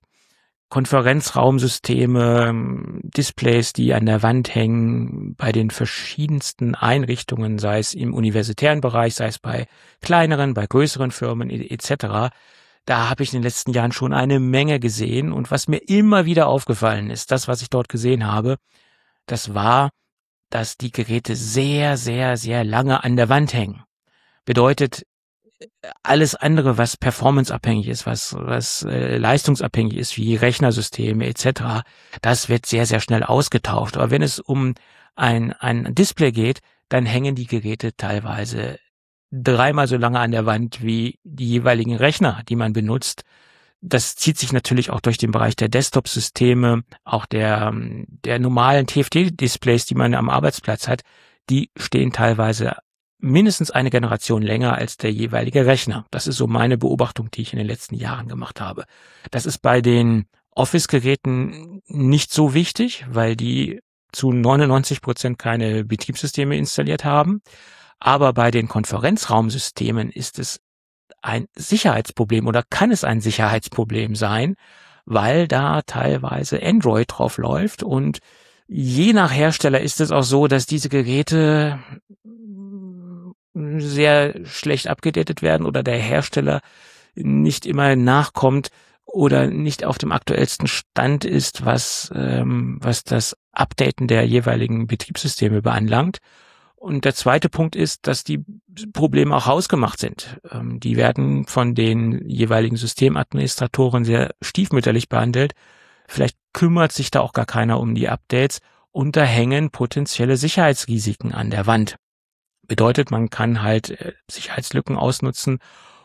Konferenzraumsysteme, Displays, die an der Wand hängen, bei den verschiedensten Einrichtungen, sei es im universitären Bereich, sei es bei kleineren, bei größeren Firmen et cetera. Da habe ich in den letzten Jahren schon eine Menge gesehen. Und was mir immer wieder aufgefallen ist, das, was ich dort gesehen habe, das war, dass die Geräte sehr, sehr, sehr lange an der Wand hängen. Bedeutet, alles andere, was performanceabhängig ist, was, was äh, leistungsabhängig ist, wie Rechnersysteme et cetera, das wird sehr, sehr schnell ausgetauscht. Aber wenn es um ein, ein Display geht, dann hängen die Geräte teilweise dreimal so lange an der Wand wie die jeweiligen Rechner, die man benutzt. Das zieht sich natürlich auch durch den Bereich der Desktop-Systeme, auch der, der normalen T F T-Displays, die man am Arbeitsplatz hat, die stehen teilweise mindestens eine Generation länger als der jeweilige Rechner. Das ist so meine Beobachtung, die ich in den letzten Jahren gemacht habe. Das ist bei den Office-Geräten nicht so wichtig, weil die zu neunundneunzig Prozent keine Betriebssysteme installiert haben. Aber bei den Konferenzraumsystemen ist es ein Sicherheitsproblem oder kann es ein Sicherheitsproblem sein, weil da teilweise Android drauf läuft und je nach Hersteller ist es auch so, dass diese Geräte sehr schlecht abgedatet werden oder der Hersteller nicht immer nachkommt oder nicht auf dem aktuellsten Stand ist, was, ähm, was das Updaten der jeweiligen Betriebssysteme beanlangt. Und der zweite Punkt ist, dass die Probleme auch hausgemacht sind. Ähm, die werden von den jeweiligen Systemadministratoren sehr stiefmütterlich behandelt. Vielleicht kümmert sich da auch gar keiner um die Updates und da hängen potenzielle Sicherheitsrisiken an der Wand. Bedeutet, man kann halt äh, Sicherheitslücken ausnutzen,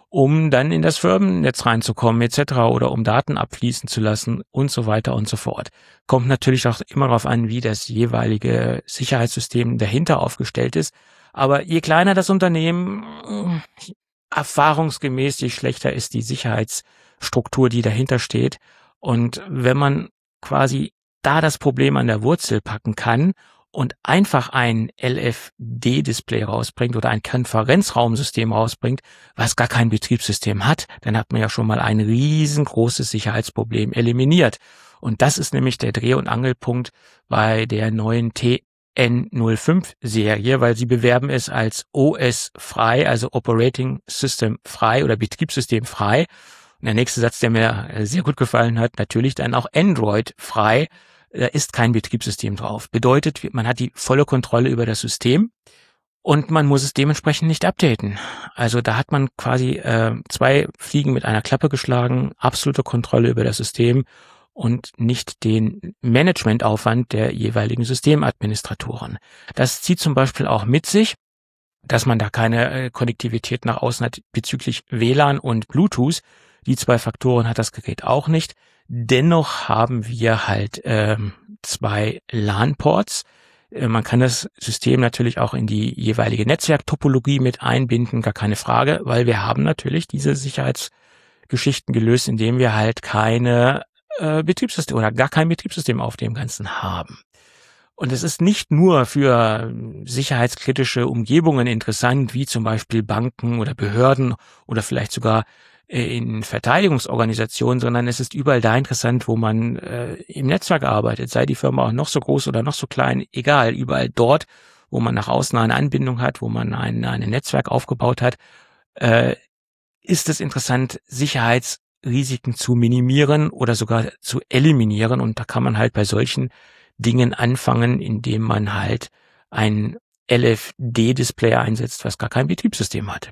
um dann in das Firmennetz reinzukommen et cetera oder um Daten abfließen zu lassen und so weiter und so fort. Kommt natürlich auch immer darauf an, wie das jeweilige Sicherheitssystem dahinter aufgestellt ist. Aber je kleiner das Unternehmen, erfahrungsgemäß, je schlechter ist die Sicherheitsstruktur, die dahinter steht. Und wenn man quasi da das Problem an der Wurzel packen kann und einfach ein L F D-Display rausbringt oder ein Konferenzraumsystem rausbringt, was gar kein Betriebssystem hat, dann hat man ja schon mal ein riesengroßes Sicherheitsproblem eliminiert. Und das ist nämlich der Dreh- und Angelpunkt bei der neuen T N null fünf Serie, weil sie bewerben es als O S-frei, also Operating System frei oder Betriebssystem frei. Und der nächste Satz, der mir sehr gut gefallen hat, natürlich dann auch Android frei. Da ist kein Betriebssystem drauf. Bedeutet, man hat die volle Kontrolle über das System und man muss es dementsprechend nicht updaten. Also da hat man quasi äh, zwei Fliegen mit einer Klappe geschlagen, absolute Kontrolle über das System und nicht den Managementaufwand der jeweiligen Systemadministratoren. Das zieht zum Beispiel auch mit sich, dass man da keine äh, Konnektivität nach außen hat bezüglich W L A N und Bluetooth. Die zwei Faktoren hat das Gerät auch nicht. Dennoch haben wir halt ähm, zwei LAN-Ports. Äh, man kann das System natürlich auch in die jeweilige Netzwerktopologie mit einbinden, gar keine Frage, weil wir haben natürlich diese Sicherheitsgeschichten gelöst, indem wir halt keine äh, Betriebssystem oder gar kein Betriebssystem auf dem Ganzen haben. Und es ist nicht nur für sicherheitskritische Umgebungen interessant, wie zum Beispiel Banken oder Behörden oder vielleicht sogar in Verteidigungsorganisationen, sondern es ist überall da interessant, wo man äh, im Netzwerk arbeitet, sei die Firma auch noch so groß oder noch so klein, egal, überall dort, wo man nach außen eine Anbindung hat, wo man ein, ein Netzwerk aufgebaut hat, äh, ist es interessant, Sicherheitsrisiken zu minimieren oder sogar zu eliminieren. Und da kann man halt bei solchen Dingen anfangen, indem man halt ein L F D-Display einsetzt, was gar kein Betriebssystem hat.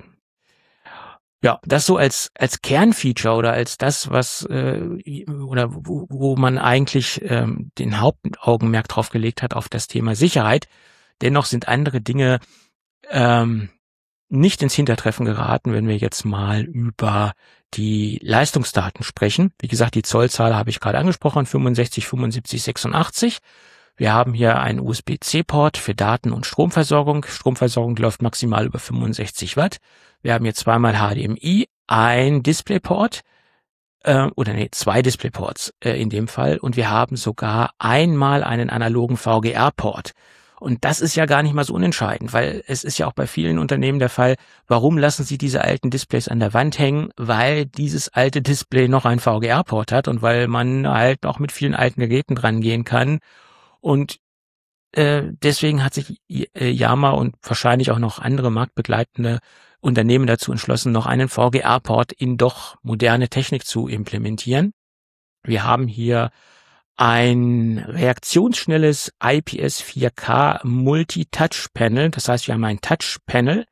Ja, das so als als Kernfeature oder als das, was äh, oder wo, wo man eigentlich ähm, den Hauptaugenmerk drauf gelegt hat auf das Thema Sicherheit. Dennoch sind andere Dinge ähm, nicht ins Hintertreffen geraten, wenn wir jetzt mal über die Leistungsdaten sprechen. Wie gesagt, die Zollzahl habe ich gerade angesprochen, fünfundsechzig, fünfundsiebzig, sechsundachtzig. Wir haben hier einen U S B C Port für Daten- und Stromversorgung. Stromversorgung läuft maximal über fünfundsechzig Watt. Wir haben hier zweimal H D M I, ein DisplayPort, äh, oder nee, zwei DisplayPorts äh, in dem Fall. Und wir haben sogar einmal einen analogen V G A-Port. Und das ist ja gar nicht mal so unentscheidend, weil es ist ja auch bei vielen Unternehmen der Fall, warum lassen sie diese alten Displays an der Wand hängen? Weil dieses alte Display noch einen V G A-Port hat und weil man halt auch mit vielen alten Geräten dran gehen kann. Und äh, deswegen hat sich äh, Yama und wahrscheinlich auch noch andere marktbegleitende Unternehmen dazu entschlossen, noch einen V G A-Port in doch moderne Technik zu implementieren. Wir haben hier ein reaktionsschnelles I P S vier K Multi-Touch-Panel. Das heißt, wir haben ein Touch-Panel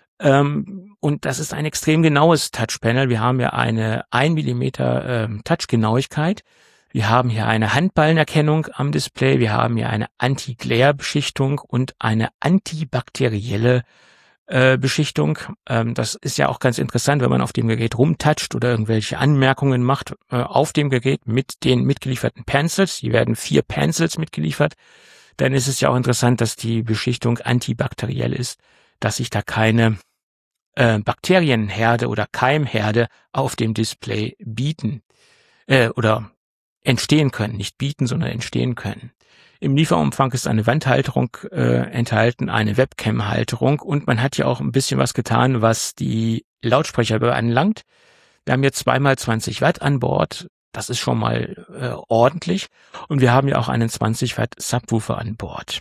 ähm, und das ist ein extrem genaues Touch-Panel. Wir haben ja eine ein Millimeter ähm, Touch-Genauigkeit. Wir haben hier eine Handballenerkennung am Display. Wir haben hier eine Anti-Glare-Beschichtung und eine antibakterielle äh, Beschichtung. Ähm, das ist ja auch ganz interessant, wenn man auf dem Gerät rumtoucht oder irgendwelche Anmerkungen macht äh, auf dem Gerät mit den mitgelieferten Pencils. Hier werden vier Pencils mitgeliefert. Dann ist es ja auch interessant, dass die Beschichtung antibakteriell ist, dass sich da keine äh, Bakterienherde oder Keimherde auf dem Display bieten äh, oder entstehen können, nicht bieten, sondern entstehen können. Im Lieferumfang ist eine Wandhalterung äh, enthalten, eine Webcam-Halterung und man hat ja auch ein bisschen was getan, was die Lautsprecher anlangt. Wir haben jetzt zweimal zwanzig Watt an Bord, das ist schon mal äh, ordentlich und wir haben ja auch einen zwanzig Watt Subwoofer an Bord.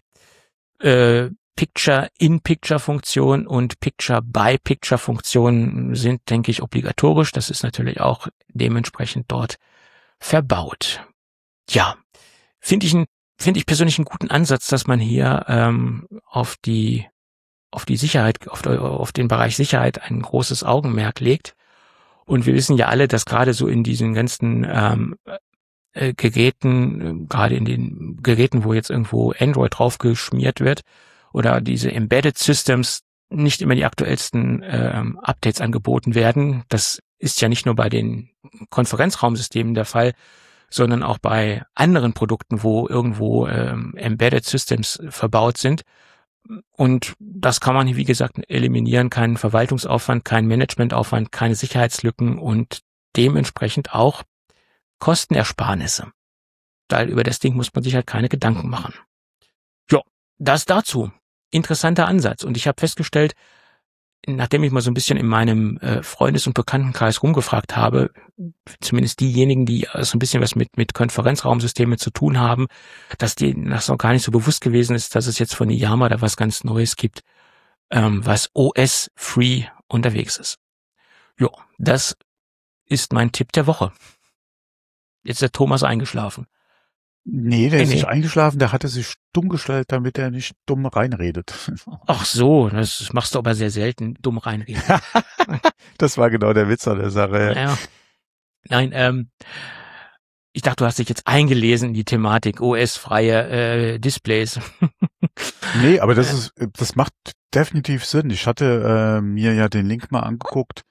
Äh, Picture-in-Picture-Funktion und Picture-by-Picture-Funktion sind, denke ich, obligatorisch. Das ist natürlich auch dementsprechend dort verbaut. Ja, finde ich, finde ich persönlich einen guten Ansatz, dass man hier ähm, auf die auf die Sicherheit, auf, auf den Bereich Sicherheit ein großes Augenmerk legt. Und wir wissen ja alle, dass gerade so in diesen ganzen ähm, äh, Geräten, äh, gerade in den Geräten, wo jetzt irgendwo Android drauf geschmiert wird oder diese Embedded Systems, nicht immer die aktuellsten ähm, Updates angeboten werden. Das ist ja nicht nur bei den Konferenzraumsystemen der Fall, sondern auch bei anderen Produkten, wo irgendwo ähm, Embedded Systems verbaut sind. Und das kann man, wie gesagt, eliminieren. Keinen Verwaltungsaufwand, keinen Managementaufwand, keine Sicherheitslücken und dementsprechend auch Kostenersparnisse. Weil über das Ding muss man sich halt keine Gedanken machen. Ja, das dazu. Interessanter Ansatz. Und ich habe festgestellt, nachdem ich mal so ein bisschen in meinem äh, Freundes- und Bekanntenkreis rumgefragt habe, zumindest diejenigen, die so ein bisschen was mit mit Konferenzraumsystemen zu tun haben, dass denen das noch gar nicht so bewusst gewesen ist, dass es jetzt von Yama da was ganz Neues gibt, ähm, was O S-free unterwegs ist. Jo, das ist mein Tipp der Woche. Jetzt ist der Thomas eingeschlafen. Nee, der Nee, ist nee. nicht eingeschlafen, der hatte sich stumm gestellt, damit er nicht dumm reinredet. Ach so, das machst du aber sehr selten, dumm reinreden. Das war genau der Witz an der Sache. Ja. Nein, ähm, ich dachte, du hast dich jetzt eingelesen in die Thematik O S-freie äh, Displays. Nee, aber das ist, das macht definitiv Sinn. Ich hatte äh, mir ja den Link mal angeguckt,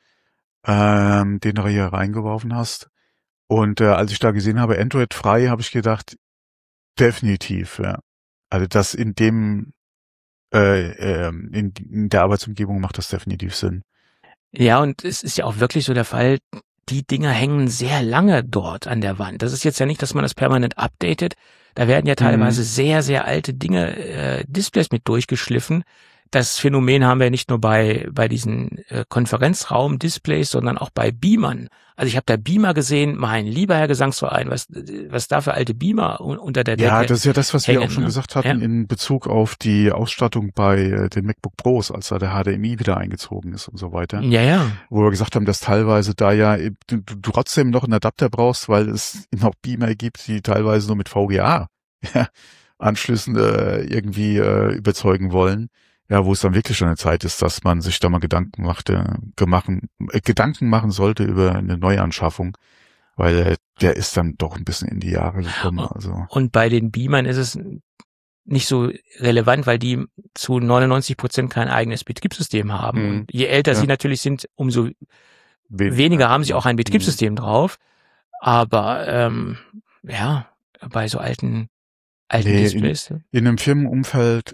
ähm, den du hier reingeworfen hast. Und äh, als ich da gesehen habe, Android frei, habe ich gedacht, definitiv, ja. Also das in dem, äh, äh, in, in der Arbeitsumgebung macht das definitiv Sinn. Ja, und es ist ja auch wirklich so der Fall, die Dinger hängen sehr lange dort an der Wand. Das ist jetzt ja nicht, dass man das permanent updatet. Da werden ja teilweise Mhm. sehr, sehr alte Dinge, äh, Displays mit durchgeschliffen. das Phänomen haben wir nicht nur bei bei diesen äh, Konferenzraum-Displays, sondern auch bei Beamern. Also ich habe da Beamer gesehen, mein lieber Herr Gesangsverein, was was da für alte Beamer un- unter der Decke. Ja, das ist ja das, was hängen, wir auch schon ne? gesagt hatten Ja. in Bezug auf die Ausstattung bei äh, den MacBook Pros, als da der H D M I wieder eingezogen ist und so weiter. Ja, ja. Wo wir gesagt haben, dass teilweise da ja du, du trotzdem noch einen Adapter brauchst, weil es noch Beamer gibt, die teilweise nur mit V G A ja, Anschlüssen äh, irgendwie äh, überzeugen wollen. Ja, wo es dann wirklich schon eine Zeit ist, dass man sich da mal Gedanken machte, gemachen, äh, Gedanken machen sollte über eine Neuanschaffung, weil äh, der ist dann doch ein bisschen in die Jahre gekommen. Also Und bei den Beamern ist es nicht so relevant, weil die zu neunundneunzig Prozent kein eigenes Betriebssystem haben. Mhm. Und je älter Ja. sie natürlich sind, umso wen- weniger haben sie auch ein Mhm. Betriebssystem drauf. Aber ähm, ja, bei so alten alten Nee, Displays. In einem Firmenumfeld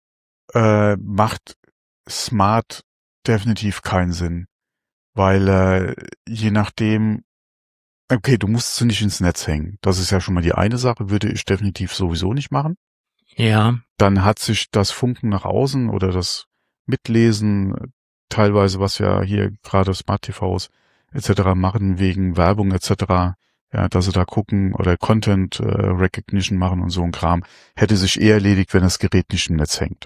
äh, macht Smart definitiv keinen Sinn, weil äh, je nachdem, okay, du musst sie nicht ins Netz hängen. Das ist ja schon mal die eine Sache, würde ich definitiv sowieso nicht machen. Ja, Dann hat sich das Funken nach außen oder das Mitlesen, teilweise was ja hier gerade Smart T Vs et cetera machen, wegen Werbung et cetera, ja, dass sie da gucken oder Content äh, Recognition machen und so ein Kram, hätte sich eher erledigt, wenn das Gerät nicht im Netz hängt.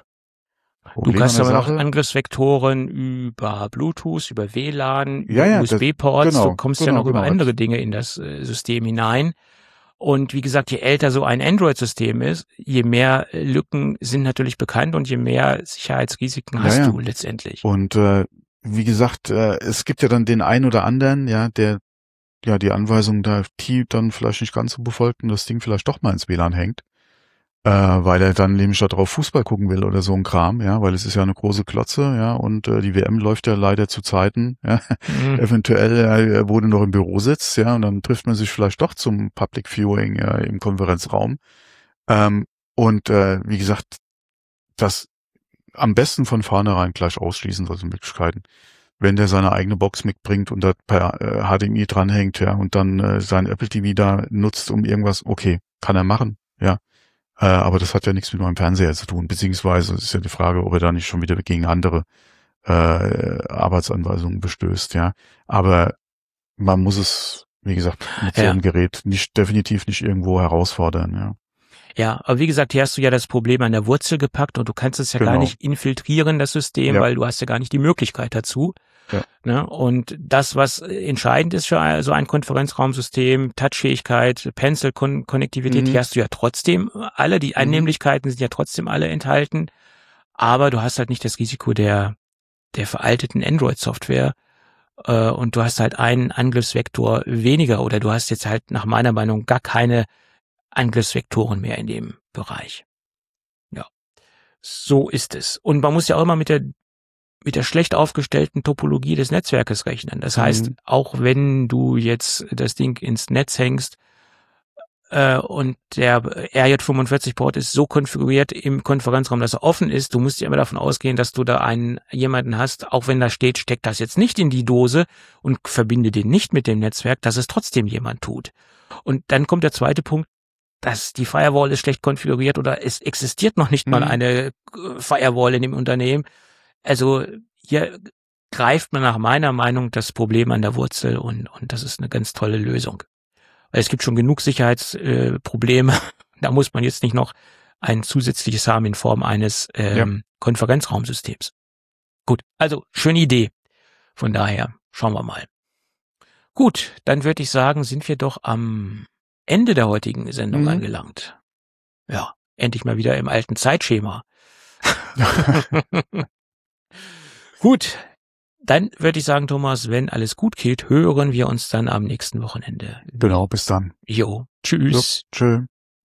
du Problem kannst an der aber noch Sache- Angriffsvektoren über Bluetooth, über W L A N, Ja, über ja, U S B-Ports. das- genau, du kommst genau, ja noch über genau. andere Dinge in das äh, System hinein. Und wie gesagt, je älter so ein Android-System ist, je mehr äh, Lücken sind natürlich bekannt und je mehr Sicherheitsrisiken Ja, hast ja. du letztendlich. Und äh, wie gesagt, äh, es gibt ja dann den einen oder anderen, ja, der ja die Anweisung da die dann vielleicht nicht ganz so befolgt und das Ding vielleicht doch mal ins W L A N hängt, äh, weil er dann nämlich da drauf Fußball gucken will oder so ein Kram, ja, weil es ist ja eine große Klotze, ja, und äh, die W M läuft ja leider zu Zeiten, ja, Mhm. eventuell, äh, wo du noch im Büro sitzt, ja, und dann trifft man sich vielleicht doch zum Public Viewing ja, im Konferenzraum. Ähm, und äh, wie gesagt, das am besten von vornherein gleich ausschließen, solche Möglichkeiten. Wenn der seine eigene Box mitbringt und da per äh, H D M I dranhängt, ja, und dann äh, sein Apple T V da nutzt, um irgendwas, okay, kann er machen, ja. Äh, aber das hat ja nichts mit meinem Fernseher zu tun, beziehungsweise ist ja die Frage, ob er da nicht schon wieder gegen andere äh, Arbeitsanweisungen bestößt, ja. Aber man muss es, wie gesagt, mit so Ja. einem Gerät nicht, definitiv nicht irgendwo herausfordern, ja. Ja, aber wie gesagt, hier hast du ja das Problem an der Wurzel gepackt und du kannst es ja gar Genau. nicht infiltrieren, das System, Ja. weil du hast ja gar nicht die Möglichkeit dazu. Ja. Ne? Und das, was entscheidend ist für so ein Konferenzraumsystem, Touchfähigkeit, Pencil-Konnektivität, Mhm. die hast du ja trotzdem alle, die Mhm. Annehmlichkeiten sind ja trotzdem alle enthalten, aber du hast halt nicht das Risiko der, der veralteten Android-Software äh, und du hast halt einen Angriffsvektor weniger oder du hast jetzt halt nach meiner Meinung gar keine Angriffsvektoren mehr in dem Bereich. Ja, so ist es. Und man muss ja auch immer mit der mit der schlecht aufgestellten Topologie des Netzwerkes rechnen. Das heißt, Mhm. auch wenn du jetzt das Ding ins Netz hängst äh, und der R J fünfundvierzig Port ist so konfiguriert im Konferenzraum, dass er offen ist, du musst ja immer davon ausgehen, dass du da einen jemanden hast, auch wenn da steht, steck das jetzt nicht in die Dose und verbinde den nicht mit dem Netzwerk, dass es trotzdem jemand tut. Und dann kommt der zweite Punkt, dass die Firewall ist schlecht konfiguriert oder es existiert noch nicht mal Mhm. eine äh, Firewall in dem Unternehmen. Also hier greift man nach meiner Meinung das Problem an der Wurzel und, und das ist eine ganz tolle Lösung. Weil es gibt schon genug Sicherheitsprobleme. Äh, Probleme. Da muss man jetzt nicht noch ein zusätzliches haben in Form eines ähm, Konferenzraumsystems. Gut, also schöne Idee. Von daher schauen wir mal. Gut, dann würde ich sagen, sind wir doch am Ende der heutigen Sendung Mhm. angelangt. Ja, endlich mal wieder im alten Zeitschema. Gut, dann würde ich sagen, Thomas, wenn alles gut geht, hören wir uns dann am nächsten Wochenende. Genau, bis dann. Jo, tschüss. Jo, tschö.